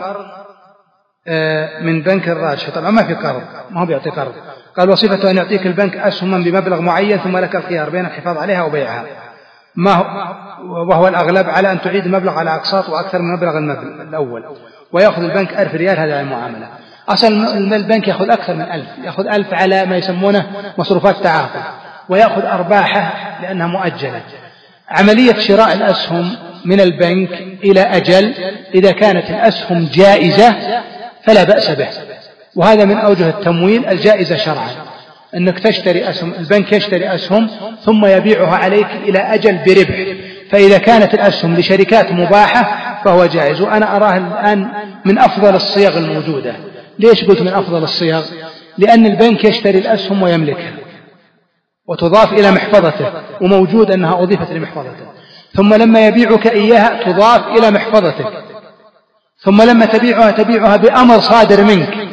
من بنك الراجح؟ طبعا ما في قرض، ما هو بيعطي قرض. قال وصفته أن يعطيك البنك أسهما بمبلغ معين ثم لك الخيار بين الحفاظ عليها أو بيعها، ما هو وهو الأغلب على أن تعيد المبلغ على أقساط وأكثر من مبلغ المبلغ الأول، ويأخذ البنك ألف ريال هذا المعاملة. أصلا البنك يأخذ أكثر من ألف، يأخذ ألف على ما يسمونه مصروفات تعاقد، ويأخذ أرباحه لأنها مؤجلة. عملية شراء الأسهم من البنك إلى أجل إذا كانت الأسهم جائزة فلا بأس به، وهذا من أوجه التمويل الجائزة شرعا، أنك تشتري أسهم، البنك يشتري أسهم ثم يبيعها عليك إلى أجل بربح، فإذا كانت الأسهم لشركات مباحة فهو جائز. وأنا أراه الآن من أفضل الصيغ الموجودة. ليش قلت من أفضل الصيغ؟ لأن البنك يشتري الأسهم ويملكها وتضاف إلى محفظته، وموجود أنها أضيفت لمحفظته، ثم لما يبيعك إياها تضاف إلى محفظتك، ثم لما تبيعها تبيعها بأمر صادر منك،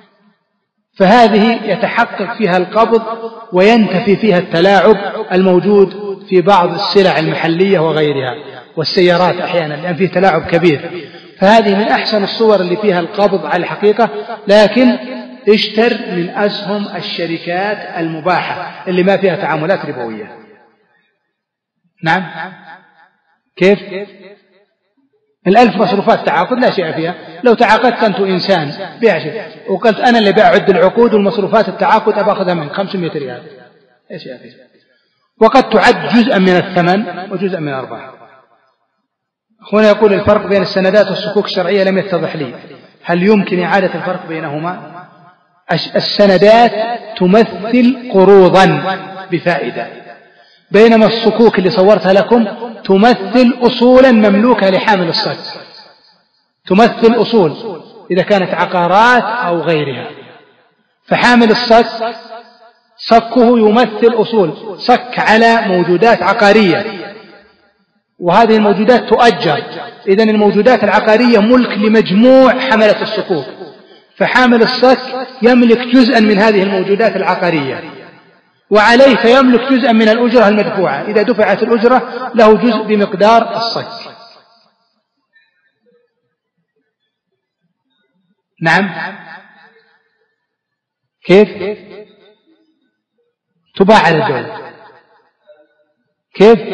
فهذه يتحقق فيها القبض وينتفي فيها التلاعب الموجود في بعض السلع المحلية وغيرها والسيارات أحيانا، لأن فيه تلاعب كبير. فهذه من أحسن الصور اللي فيها القبض على الحقيقة، لكن اشتر من أسهم الشركات المباحة اللي ما فيها تعاملات ربوية. نعم كيف؟ الألف مصروفات تعاقد لا شيء فيها. لو تعاقدت أنت إنسان بيع شيء وقلت أنا اللي بأعد العقود والمصروفات التعاقد أبأخذها منك خمسمائة ريال، لا شيء فيها، وقد تعد جزءا من الثمن وجزءا من الأرباح. هنا يقول الفرق بين السندات والصكوك الشرعية لم يتضح لي، هل يمكن إعادة الفرق بينهما؟ السندات تمثل قروضا بفائدة، بينما الصكوك اللي صورتها لكم تمثل أصولا مملوكة لحامل الصك، تمثل أصول إذا كانت عقارات أو غيرها. فحامل الصك صكه يمثل أصول، صك على موجودات عقارية، وهذه الموجودات تؤجر، إذن الموجودات العقارية ملك لمجموع حملة الصكوك، فحامل الصك يملك جزءا من هذه الموجودات العقارية وعليه فيملك جزءا من الأجرة المدفوعة، إذا دفعت الأجرة له جزء بمقدار الصك. نعم كيف؟ تباع على الدولة كيف؟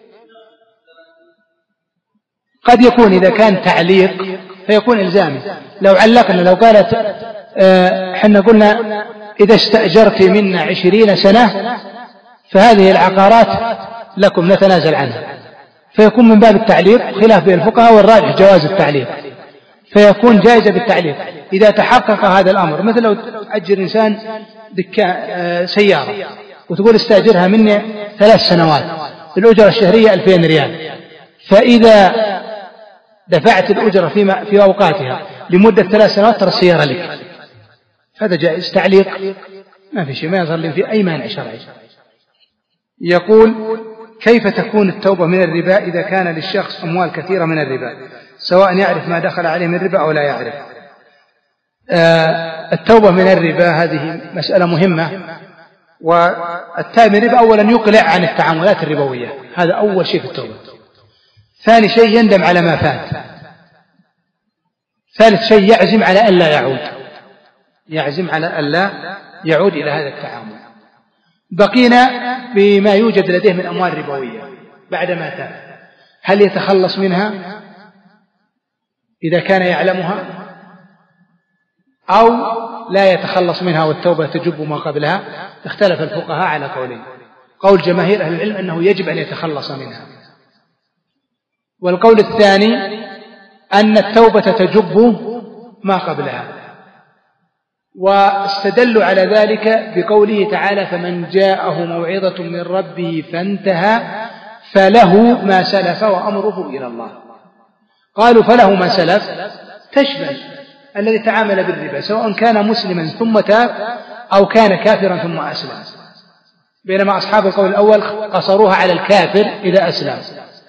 قد يكون إذا كان تعليق فيكون إلزامي. لو علقنا لو قالت احنا قلنا إذا استأجرت منا عشرين سنة فهذه العقارات لكم نتنازل عنها، فيكون من باب التعليق خلاف بين الفقهاء، والراجح جواز التعليق، فيكون جائزة بالتعليق إذا تحقق هذا الأمر. مثل لو أجر إنسان سيارة وتقول استأجرها مني ثلاث سنوات، الأجرة الشهرية ألفين ريال، فإذا دفعت الأجرة في, في أوقاتها لمدة ثلاث سنوات ترى السيارة لك، هذا جائز. تعليق ما في شيء، ما يظهر في أي مانع شرعي. يقول: كيف تكون التوبة من الربا إذا كان للشخص أموال كثيرة من الربا، سواء يعرف ما دخل عليه من الربا أو لا يعرف؟ آه التوبة من الربا هذه مسألة مهمة، والتائب من الربا أولا يقلع عن التعاملات الربوية، هذا أول شيء في التوبة. ثاني شيء يندم على ما فات. ثالث شيء يعزم على ألا يعود، يعزم على ألا يعود إلى هذا التعامل. بقينا بما يوجد لديه من أموال ربوية بعد ما تاب، هل يتخلص منها إذا كان يعلمها أو لا يتخلص منها والتوبة تجب ما قبلها؟ اختلف الفقهاء على قولين. قول جماهير أهل العلم أنه يجب أن يتخلص منها، والقول الثاني أن التوبة تجب ما قبلها، واستدلوا على ذلك بقوله تعالى: فمن جاءه موعظة من ربه فانتهى فله ما سلف وأمره إلى الله. قالوا فله ما سلف تشمل الذي تعامل بالربا سواء كان مسلما ثم تاب أو كان كافرا ثم أسلم، بينما أصحاب القول الأول قصروها على الكافر إذا أسلم.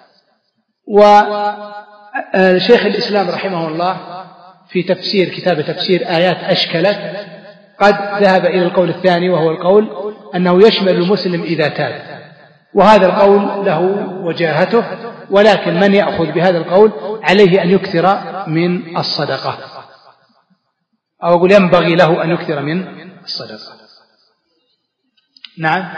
وشيخ الإسلام رحمه الله في تفسير كتاب تفسير آيات أشكلت قد ذهب إلى القول الثاني، وهو القول أنه يشمل المسلم إذا تاب، وهذا القول له وجاهته، ولكن من يأخذ بهذا القول عليه أن يكثر من الصدقة، أو أقول ينبغي له أن يكثر من الصدقة. نعم.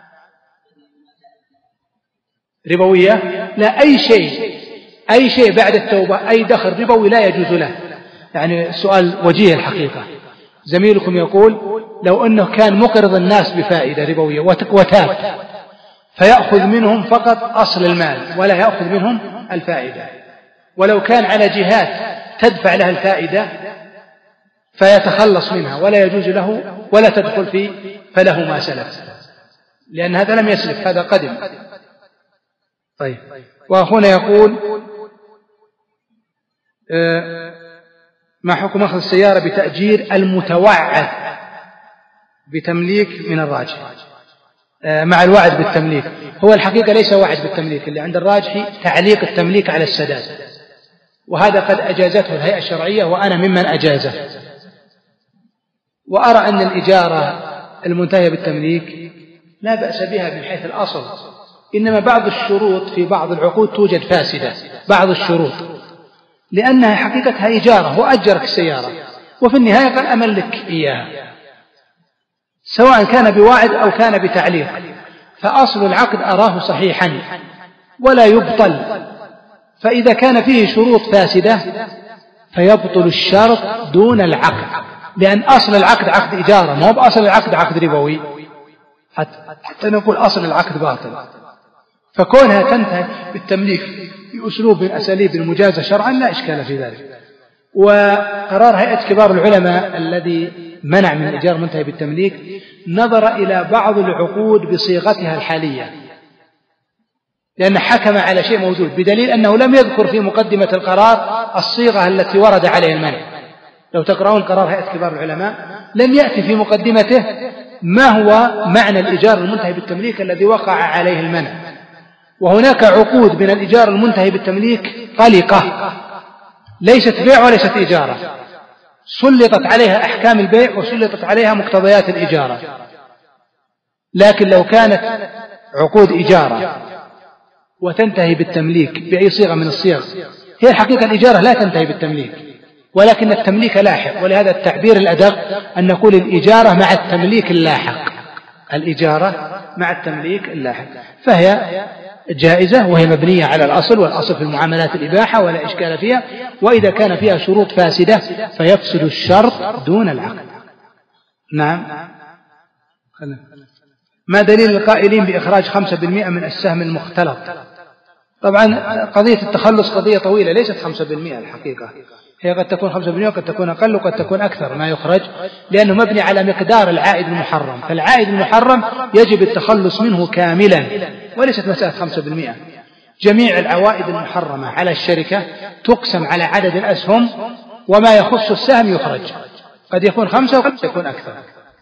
ربوية؟ لا، أي شيء أي شيء بعد التوبة، أي دخل ربوي لا يجوز له. يعني سؤال وجيه الحقيقة. زميلكم يقول لو أنه كان مقرض الناس بفائدة ربوية وتاب، فيأخذ منهم فقط أصل المال ولا يأخذ منهم الفائدة، ولو كان على جهات تدفع لها الفائدة فيتخلص منها ولا يجوز له ولا تدخل فيه، فله ما سلف، لأن هذا لم يسلف، هذا قدم. طيب. وأخونا يقول ما حكم أخذ السيارة بتأجير المتوعد بتمليك من الراجح مع الوعد بالتمليك؟ هو الحقيقة ليس وعد بالتمليك، اللي عند الراجح تعليق التمليك على السداد، وهذا قد أجازته الهيئة الشرعية وأنا ممن أجازه. وأرى أن الإجارة المنتهية بالتمليك لا بأس بها من حيث الأصل، إنما بعض الشروط في بعض العقود توجد فاسدة، بعض الشروط لأنها حقيقتها إجارة، وأجرك السيارة وفي النهاية قال أملك إياها، سواء كان بواعد أو كان بتعليق، فأصل العقد أراه صحيحا ولا يبطل. فإذا كان فيه شروط فاسدة فيبطل الشرط دون العقد، لأن أصل العقد عقد إجارة، ما هو بأصل العقد عقد ربوي، حتى نقول أصل العقد باطل. فكونها تنتهي بالتمليك بأسلوب من أساليب المجازة شرعا لا إشكال في ذلك. وقرار هيئة كبار العلماء الذي منع من الإجارة المنتهي بالتمليك نظر إلى بعض العقود بصيغتها الحالية، لأن حكم على شيء موجود، بدليل أنه لم يذكر في مقدمة القرار الصيغة التي ورد عليه المنع. لو تقرؤون قرار هيئة كبار العلماء لم يأتي في مقدمته ما هو معنى الإجارة المنتهي بالتمليك الذي وقع عليه المنع. وهناك عقود من الإجارة المنتهي بالتمليك طلقة، ليست بيع وليست إجارة، سلطت عليها أحكام البيع وسلطت عليها مقتضيات الإجارة. لكن لو كانت عقود إجارة وتنتهي بالتمليك بأي صيغة من الصيغ، هي الحقيقة الإجارة لا تنتهي بالتمليك، ولكن التمليك لاحق، ولهذا التعبير الأدق أن نقول الإجارة مع التمليك اللاحق، الإجارة مع التمليك اللاحق، فهي جائزة وهي مبنية على الأصل، والأصل في المعاملات الإباحة ولا إشكال فيها. وإذا كان فيها شروط فاسدة فيفسد الشرط دون العقد. نعم. ما دليل القائلين بإخراج خمسة بالمئة من السهم المختلط؟ طبعا قضية التخلص قضية طويلة، ليست خمسة بالمئة الحقيقة، هي قد تكون خمسة بالمئة وقد تكون أقل وقد تكون أكثر ما يخرج، لأنه مبني على مقدار العائد المحرم، فالعائد المحرم يجب التخلص منه كاملا، وليست مسألة خمسة بالمئة. جميع العوائد المحرمة على الشركة تقسم على عدد الأسهم، وما يخص السهم يخرج، قد يكون خمسة وقد يكون أكثر.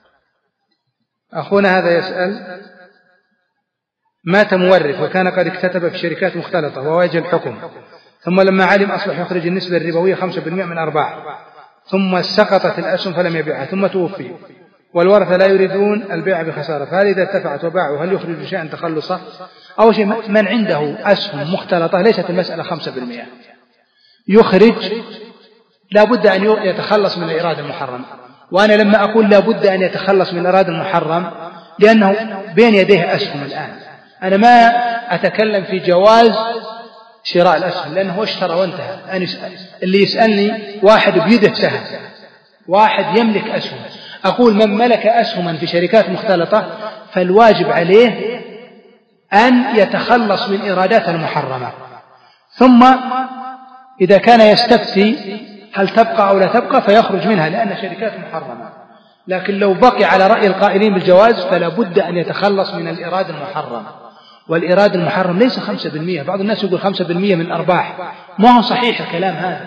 أخونا هذا يسأل: مات مورث وكان قد اكتتب في شركات مختلطة وواجه الحكم، ثم لما علم أصبح يخرج النسبة الربوية خمسة بالمئة من أرباح، ثم سقطت الأسهم فلم يبيعها، ثم توفي والورثة لا يريدون البيع بخسارة، فهل إذا ارتفعت وباعوا هل يخرج شيئا تخلصا؟ أول شيء، من عنده أسهم مختلطة ليست المسألة خمسة بالمئة، يخرج لا بد أن يتخلص من الإيراد المحرم. وأنا لما أقول لا بد أن يتخلص من الإيراد المحرم لأنه بين يديه أسهم الآن، أنا ما أتكلم في جواز شراء الأسهم لأنه هو اشترى وانتهى. أنا اللي يسألني واحد بيده سهم، واحد يملك أسهم، أقول من ملك أسهما في شركات مختلطة فالواجب عليه أن يتخلص من إيراداتها المحرمة، ثم إذا كان يستفتي هل تبقى أو لا تبقى فيخرج منها لأن شركات محرمة. لكن لو بقي على رأي القائلين بالجواز فلا بد أن يتخلص من الإيراد المحرم، والإيراد المحرم ليس خمسة بالمئة. بعض الناس يقول خمسة بالمئة من الأرباح، ما هو صحيح الكلام هذا،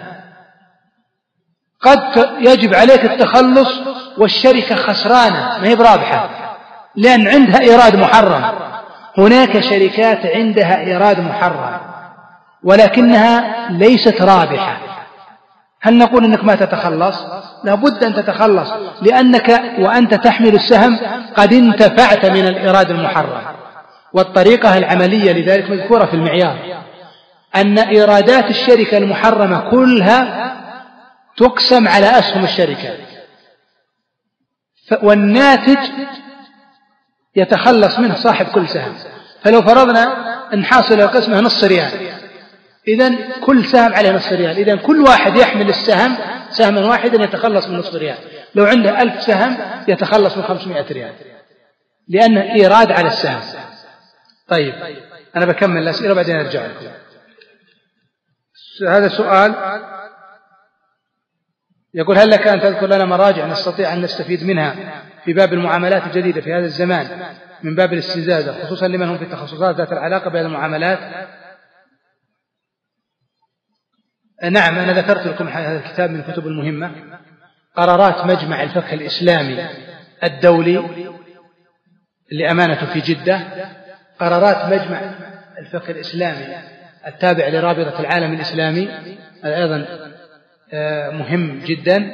قد يجب عليك التخلص والشركة خسرانة ما هي برابحة لأن عندها إيراد محرم. هناك شركات عندها إيراد محرم ولكنها ليست رابحة، هل نقول أنك ما تتخلص؟ لا بد أن تتخلص، لأنك وأنت تحمل السهم قد انتفعت من الإيراد المحرم. والطريقة العملية لذلك مذكورة في المعيار، أن إيرادات الشركة المحرمة كلها تقسم على أسهم الشركة، والناتج يتخلص منه صاحب كل سهم. فلو فرضنا أن حاصل القسمة نصف ريال، إذن كل سهم عليه نصف ريال، إذن كل واحد يحمل السهم سهما واحدا يتخلص من نصف ريال. لو عنده ألف سهم يتخلص من خمسمائة ريال لأنه إيراد على السهم. طيب أنا بكمل الأسئلة بعدين أرجع لكم. هذا سؤال يقول: هل لك أن تذكر لنا مراجع نستطيع أن نستفيد منها في باب المعاملات الجديدة في هذا الزمان من باب الاستزادة، خصوصا لمن هم في التخصصات ذات العلاقة بين المعاملات؟ نعم، أنا ذكرت لكم هذا الكتاب من الكتب المهمة، قرارات مجمع الفقه الإسلامي الدولي اللي أمانته في جدة، قرارات مجمع الفقه الإسلامي التابع لرابطة العالم الإسلامي، هذا أيضا مهم جدا.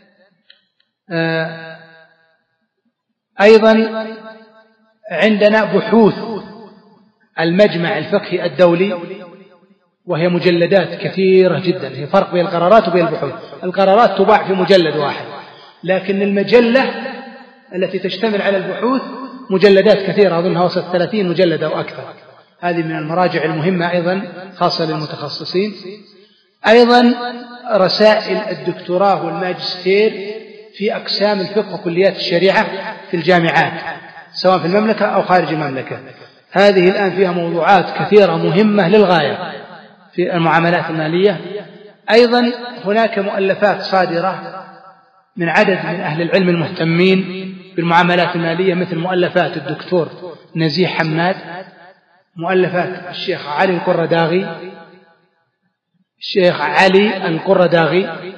أيضا عندنا بحوث المجمع الفقهي الدولي، وهي مجلدات كثيرة جدا، هي فرق بين القرارات وبين البحوث. القرارات تباع في مجلد واحد، لكن المجلة التي تشتمل على البحوث مجلدات كثيرة، أظنها وصلت ثلاثين مجلد أو أكثر. هذه من المراجع المهمة أيضا خاصة للمتخصصين. أيضا رسائل الدكتوراه والماجستير في أقسام الفقه وكليات الشريعة في الجامعات سواء في المملكة أو خارج المملكة، هذه الآن فيها موضوعات كثيرة مهمة للغاية في المعاملات المالية. أيضا هناك مؤلفات صادرة من عدد من أهل العلم المهتمين بالمعاملات المالية، مثل مؤلفات الدكتور نزيه حماد، مؤلفات الشيخ علي القرداغي الشيخ علي القرداغي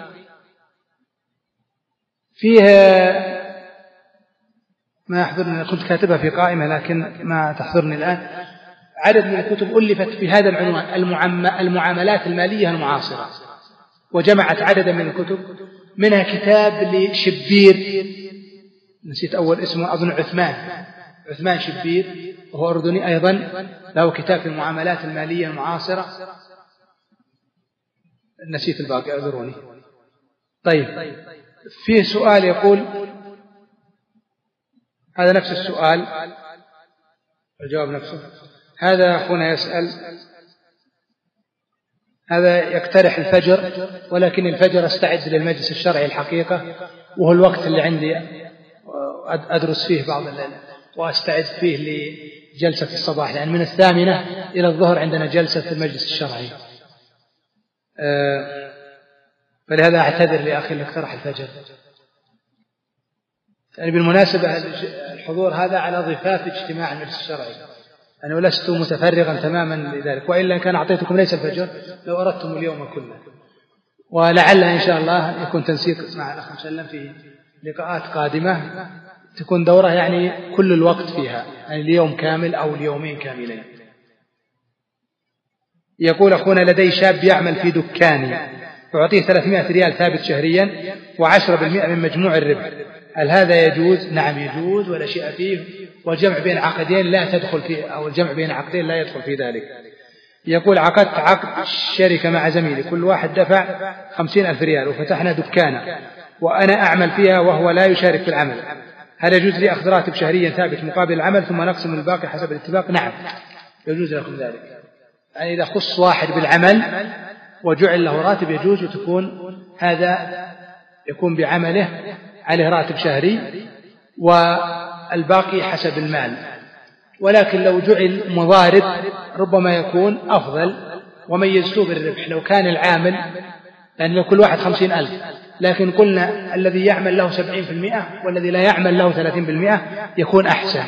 فيها ما يحضرني، كنت كاتبها في قائمة لكن ما تحضرني الآن. عدد من الكتب ألفت في هذا العنوان، المعاملات المالية المعاصرة، وجمعت عددا من الكتب، منها كتاب لشبير، نسيت أول اسمه، أظن عثمان عثمان شبير، وهو أردني أيضا، له كتاب في المعاملات المالية المعاصرة، نسيت الباقي أعذروني. طيب، فيه سؤال يقول، هذا نفس السؤال الجواب نفسه. هذا أخونا يسأل، هذا يقترح الفجر، ولكن الفجر استعد للمجلس الشرعي الحقيقة، وهو الوقت اللي عندي أدرس فيه بعض وأستعد فيه لجلسة الصباح، لأن من الثامنة إلى الظهر عندنا جلسة في المجلس الشرعي. فلهذا أعتذر لأخي اللي اقترح الفجر. يعني بالمناسبة الحضور هذا على ضفاف اجتماع المجلس الشرعي، أنا لست متفرغا تماما لذلك، وإلا كان أعطيتكم ليس الفجر لو أردتم اليوم كله. ولعل إن شاء الله يكون تنسيق مع الأخ مسلم في لقاءات قادمة تكون دورة يعني كل الوقت فيها، يعني اليوم كامل أو اليومين كاملين. يقول أخونا لدي شاب يعمل في دكاني يعطيه ثلاثمائة ريال ثابت شهريا وعشرة بالمئة من مجموع الربح، هل هذا يجوز؟ نعم يجوز ولا شيء فيه، والجمع بين عقدين لا تدخل فيه، أو الجمع بين عقدين لا يدخل في ذلك. يقول عقدت عقد شركة مع زميلي، كل واحد دفع خمسين ألف ريال وفتحنا دكانا وأنا أعمل فيها وهو لا يشارك في العمل، هل يجوز لي أخذ راتب شهريا ثابت مقابل العمل ثم نقسم الباقي حسب الاتفاق؟ نعم يجوز لكم ذلك. يعني إذا خص واحد بالعمل وجعل له راتب يجوز، وتكون هذا يكون بعمله عليه راتب شهري والباقي حسب المال. ولكن لو جعل مضارب ربما يكون أفضل وميزته بالربح. لو كان العامل، لأن لو كل واحد خمسين ألف، لكن قلنا الذي يعمل له سبعين بالمئة والذي لا يعمل له ثلاثين بالمئة يكون أحسن.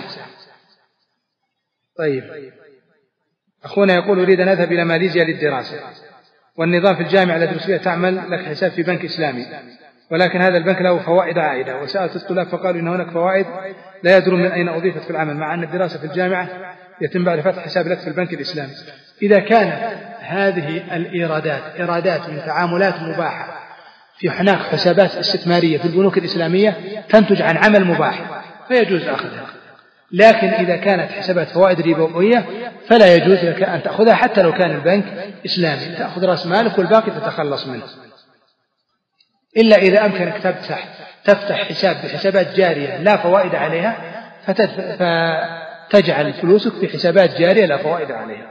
طيب أخونا يقول أريد أن أذهب إلى ماليزيا للدراسة، والنظام في الجامعة التي أدرس فيها تعمل لك حساب في بنك إسلامي، ولكن هذا البنك له فوائد عائدة، وسألت الطلاب فقالوا إن هناك فوائد لا يدرون من أين أضيفت في العمل، مع أن الدراسة في الجامعة يتم بعد فتح حساب لك في البنك الإسلامي. إذا كانت هذه الإيرادات إيرادات من تعاملات مباحة، في هناك حسابات استثمارية في البنوك الإسلامية تنتج عن عمل مباح فيجوز أخذها، لكن إذا كانت حسابات فوائد ربوية فلا يجوز لك أن تأخذها حتى لو كان البنك إسلامي، تأخذ رأس مالك والباقي تتخلص منه. إلا إذا أمكنك تفتح تفتح حساب بحسابات جارية لا فوائد عليها فتجعل فلوسك في حسابات جارية لا فوائد عليها.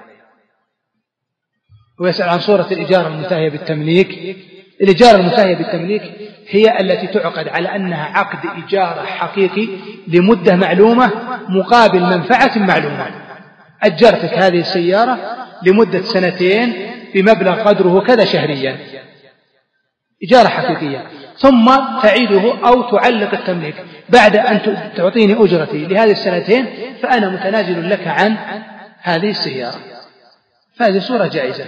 ويسأل عن صورة الإجارة المنتهية بالتمليك. الإجارة المنتهية بالتمليك هي التي تعقد على أنها عقد إجارة حقيقي لمدة معلومة مقابل منفعة معلومة. أجرتك هذه السيارة لمدة سنتين بمبلغ قدره كذا شهريا، إجارة حقيقية، ثم تعيده أو تعلق التمليك بعد أن تعطيني أجرتي لهذه السنتين فأنا متنازل لك عن هذه السيارة، فهذه صورة جائزة.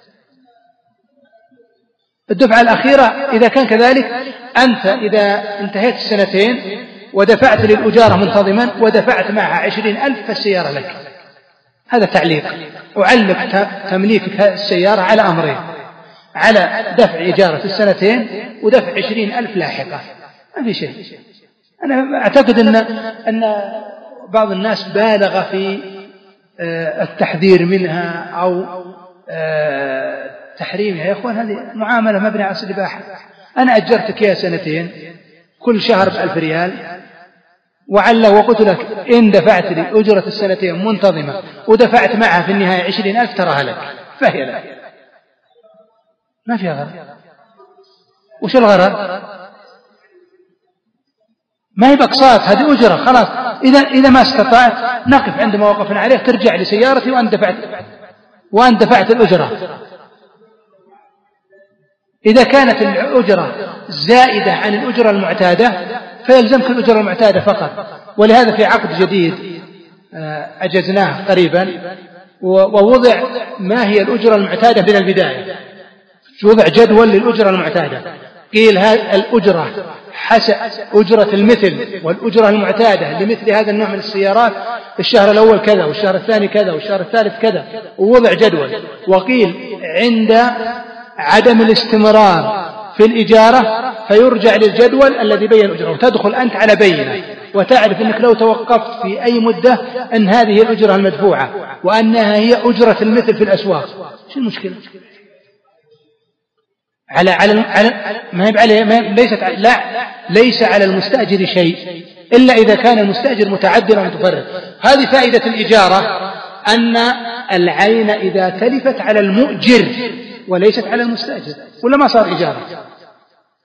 الدفعة الأخيرة إذا كان كذلك، أنت إذا انتهيت السنتين ودفعت للأجارة منتظما ودفعت معها عشرين ألف فالسيارة لك، هذا تعليق. أعلق تمليكك السيارة على أمرين، على دفع إجارة السنتين ودفع عشرين ألف لاحقة، ما في شيء. أنا أعتقد أن, أن بعض الناس بالغ في التحذير منها أو تحريمها. يا أخوان هذه معاملة مبنية على الإباحة. أنا أجرتك يا سنتين كل شهر بألف ريال، وعله وقلت لك إن دفعت لي أجرة السنتين منتظمة ودفعت معها في النهاية عشرين ألف تراها لك، فهي لك، ما فيها غرر. وش الغرر؟ ما هي بقساط، هذه أجرة خلاص. إذا إذا ما استطعت نقف عندما وقفنا عليه، ترجع لسيارتي وأن دفعت وأن دفعت الأجرة. إذا كانت الأجرة زائدة عن الأجرة المعتادة فيلزمك الأجرة المعتادة فقط. ولهذا في عقد جديد أجزناه قريبا ووضع ما هي الأجرة المعتادة من البداية، وضع جدول للأجرة المعتادة. قيل هذه الأجرة حسب أجرة المثل والأجرة المعتادة لمثل هذا النوع من السيارات الشهر الأول كذا والشهر الثاني كذا والشهر الثالث كذا، ووضع جدول. وقيل عند عدم الاستمرار في الإجارة فيرجع للجدول الذي بين الأجرة، وتدخل أنت على بينة وتعرف أنك لو توقفت في أي مدة أن هذه الأجرة المدفوعة وأنها هي أجرة المثل في الأسواق. شو المشكلة؟ على على على ما هي عليه ما ليست لا ليس على المستأجر شيء إلا إذا كان المستأجر متعدلا ومتفرد. هذه فائدة الإجارة، أن العين إذا تلفت على المؤجر وليست على المستأجر، ولا ما صار إجارة.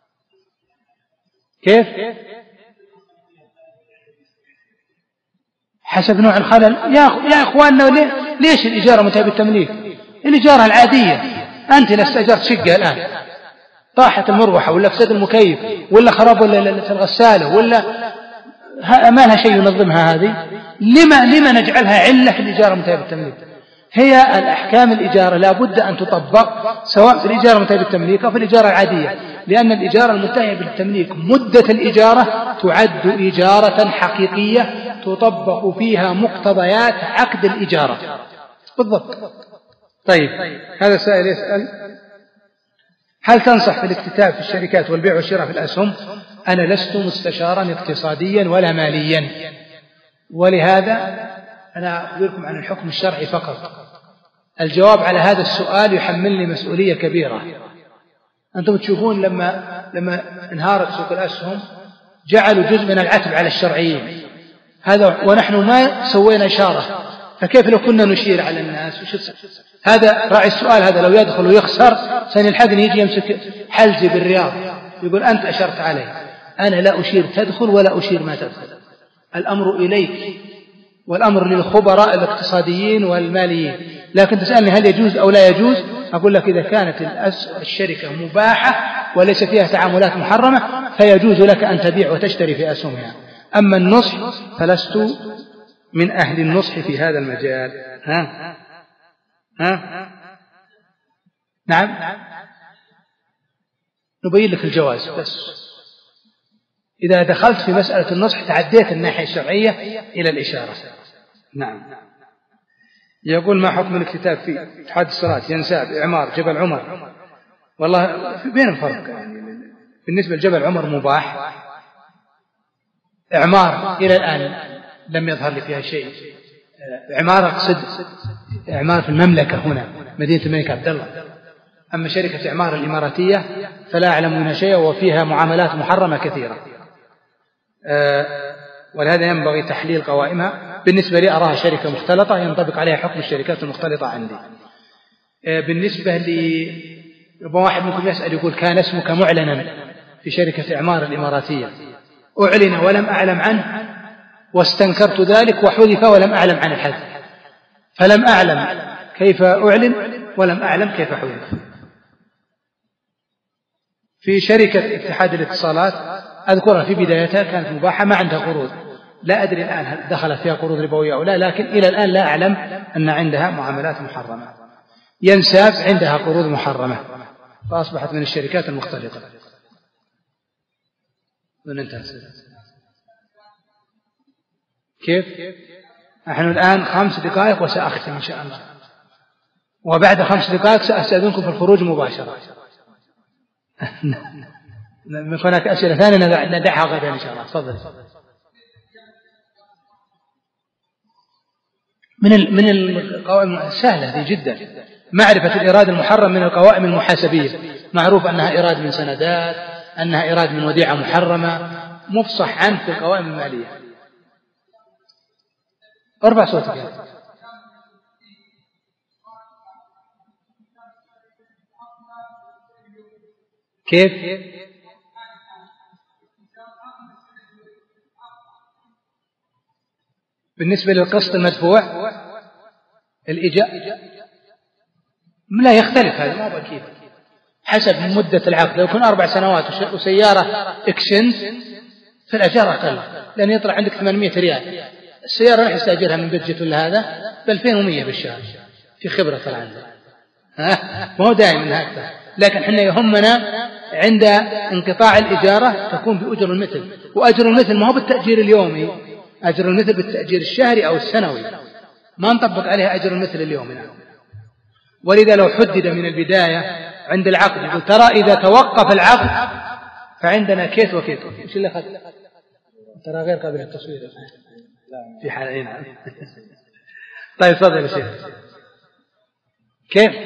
كيف؟ حسب نوع الخلل. يا يا إخواننا ليش الإجارة منتهية بالتمليك؟ الإجارة العادية، أنت لو استأجرت شقة الآن طاحت المروحة ولا فسد المكيف ولا خراب ولا الغسالة ولا ما لها شيء ينظمها، هذه لما لما نجعلها علة في الإجارة منتهية بالتمليك؟ هي الأحكام الإجارة لا بد أن تطبق سواء في الإجارة المنتهية بالتمليك أو في الإجارة العادية، لأن الإجارة المنتهية بالتمليك مدة الإجارة تعد إجارة حقيقية تطبق فيها مقتضيات عقد الإجارة بالضبط. طيب، هذا سائل يسأل: هل تنصح في الاكتتاب في الشركات والبيع والشراء في الأسهم؟ أنا لست مستشارا اقتصاديا ولا ماليا، ولهذا أنا أخبركم عن الحكم الشرعي فقط. الجواب على هذا السؤال يحملني مسؤولية كبيرة. أنتم تشوفون لما لما انهارت سوق الأسهم جعلوا جزء من العتب على الشرعيين، هذا ونحن ما سوينا إشارة، فكيف لو كنا نشير على الناس؟ هذا راعي السؤال هذا لو يدخل ويخسر سنلحقني يجي يمسك حلزي بالرياض يقول أنت أشرت عليه. أنا لا أشير تدخل ولا أشير ما تدخل، الأمر إليك والأمر للخبراء الاقتصاديين والماليين. لكن تسألني هل يجوز أو لا يجوز، أقول لك إذا كانت الشركة مباحة وليس فيها تعاملات محرمة فيجوز لك أن تبيع وتشتري في أسهمها. أما النصح فلست من أهل النصح في هذا المجال. ها؟ ها؟ نعم، نبين لك الجواز بس. إذا دخلت في مسألة النصح تعديت الناحية الشرعية إلى الإشارة. نعم. يقول: ما حكم الاكتتاب في اتحاد الصلاة ينساب إعمار جبل عمر؟ والله بين الفرق، يعني بالنسبة لجبل عمر مباح، إعمار إلى الآن لم يظهر لي فيها شيء. إعمار أقصد إعمار في المملكة هنا مدينة الملك عبد الله. أما شركة إعمار الإماراتية فلا أعلم منها شيء وفيها معاملات محرمة كثيرة، ولهذا ينبغي تحليل قوائمها. بالنسبة لي أراها شركة مختلطة ينطبق عليها حكم الشركات المختلطة عندي. بالنسبة لي واحد منكم يسأل يقول: كان اسمك معلنا في شركة إعمار الإماراتية، أعلن ولم أعلم عنه واستنكرت ذلك وحذف ولم أعلم عن الحذف، فلم أعلم كيف أعلن ولم أعلم كيف حذف. في شركة اتحاد الاتصالات أذكرها في بدايتها كانت مباحة ما عندها قروض، لا أدري الآن هل دخلت فيها قروض ربوية أو لا، لكن إلى الآن لا أعلم أن عندها معاملات محرمة. ينساب عندها قروض محرمة فأصبحت من الشركات المختلطة. وننتهي. كيف؟ نحن الآن خمس دقائق وسأختم إن شاء الله، وبعد خمس دقائق سأستأذنكم في الخروج مباشرة. من هناك أسئلة ثانية ندعها غدا إن شاء الله. تفضل. من من القوائم سهلة دي جدا. معرفة الإيراد المحرم من القوائم المحاسبية، معروف أنها إيراد من سندات، أنها إيراد من وديعة محرمة، مفصح عنه في القوائم المالية. ارفع صوتك. كيف؟ بالنسبة للقسط المدفوع الإجاء لا يختلف، هذا ما هو أكيد حسب مدة العقد. لو يكون أربع سنوات وسيارة إكسنت فالأجار أقل، لأن يطلع عندك ثمانمائة ريال. السيارة راح يستأجرها من بجت ولا هذا ب ألفين ومئة بالشهر، في خبرة طلع عنده. ها ما هو دائما هكذا، لكن احنا يهمنا عند انقطاع الإجارة تكون بأجر المثل، وأجر المثل ما هو بالتأجير اليومي، أجر المثل بالتأجير الشهري أو السنوي، ما نطبق عليها أجر المثل اليومي. ولذا لو حدد من البداية عند العقد يقول: ترى إذا توقف العقد فعندنا كيت وكيت. إيش اللي أخذ؟ ترى غير قابل للتصوير في حالين. طيب تفضل يا شيخ. كيف؟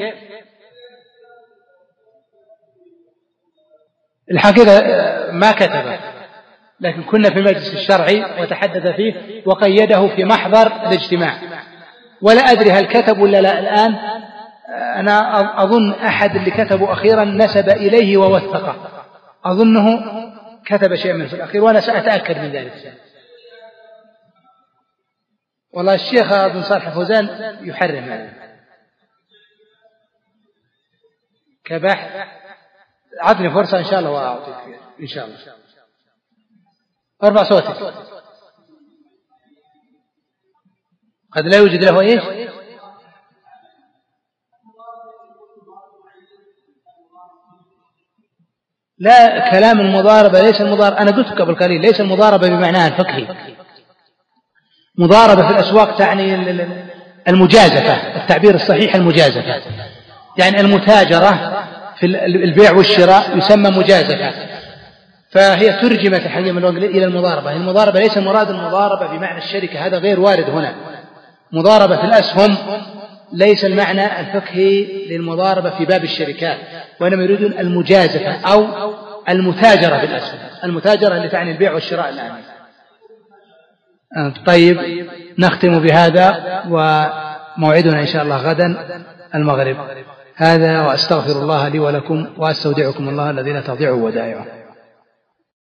الحقيقة ما كتبه، لكن كنا في المجلس الشرعي وتحدث فيه وقيده في محضر الاجتماع، ولا أدري هل كتب ولا لا الآن. أنا أظن أحد اللي كتبوا أخيرا نسب إليه ووثقه، أظنه كتب شيء من في الأخير، وأنا سأتأكد من ذلك. والله الشيخ ابن صالح فوزان يحرم هذا كبحث. عطني فرصة إن شاء الله وأعطيك فيها إن شاء الله. ارفع صوتك. قد لا يوجد له إيش؟ لا، كلام المضاربة ليس المضاربة، أنا قلت قبل قليل ليس المضاربة بمعناها الفقهي. مضاربة في الأسواق تعني المجازفة، التعبير الصحيح المجازفة، يعني المتاجرة في البيع والشراء يسمى مجازفة، فهي ترجمت حقيقة إلى المضاربة. المضاربة ليس مراد المضاربة بمعنى الشركة، هذا غير وارد هنا. مضاربة في الأسهم ليس المعنى الفقهي للمضاربة في باب الشركات، وإنما يريدون المجازفة أو المتاجرة بالأسهم، المتاجرة اللي تعني البيع والشراء الآن. طيب نختم بهذا، وموعدنا إن شاء الله غدا المغرب. هذا وأستغفر الله لي ولكم، وأستودعكم الله الذي لا تضيع ودائعه.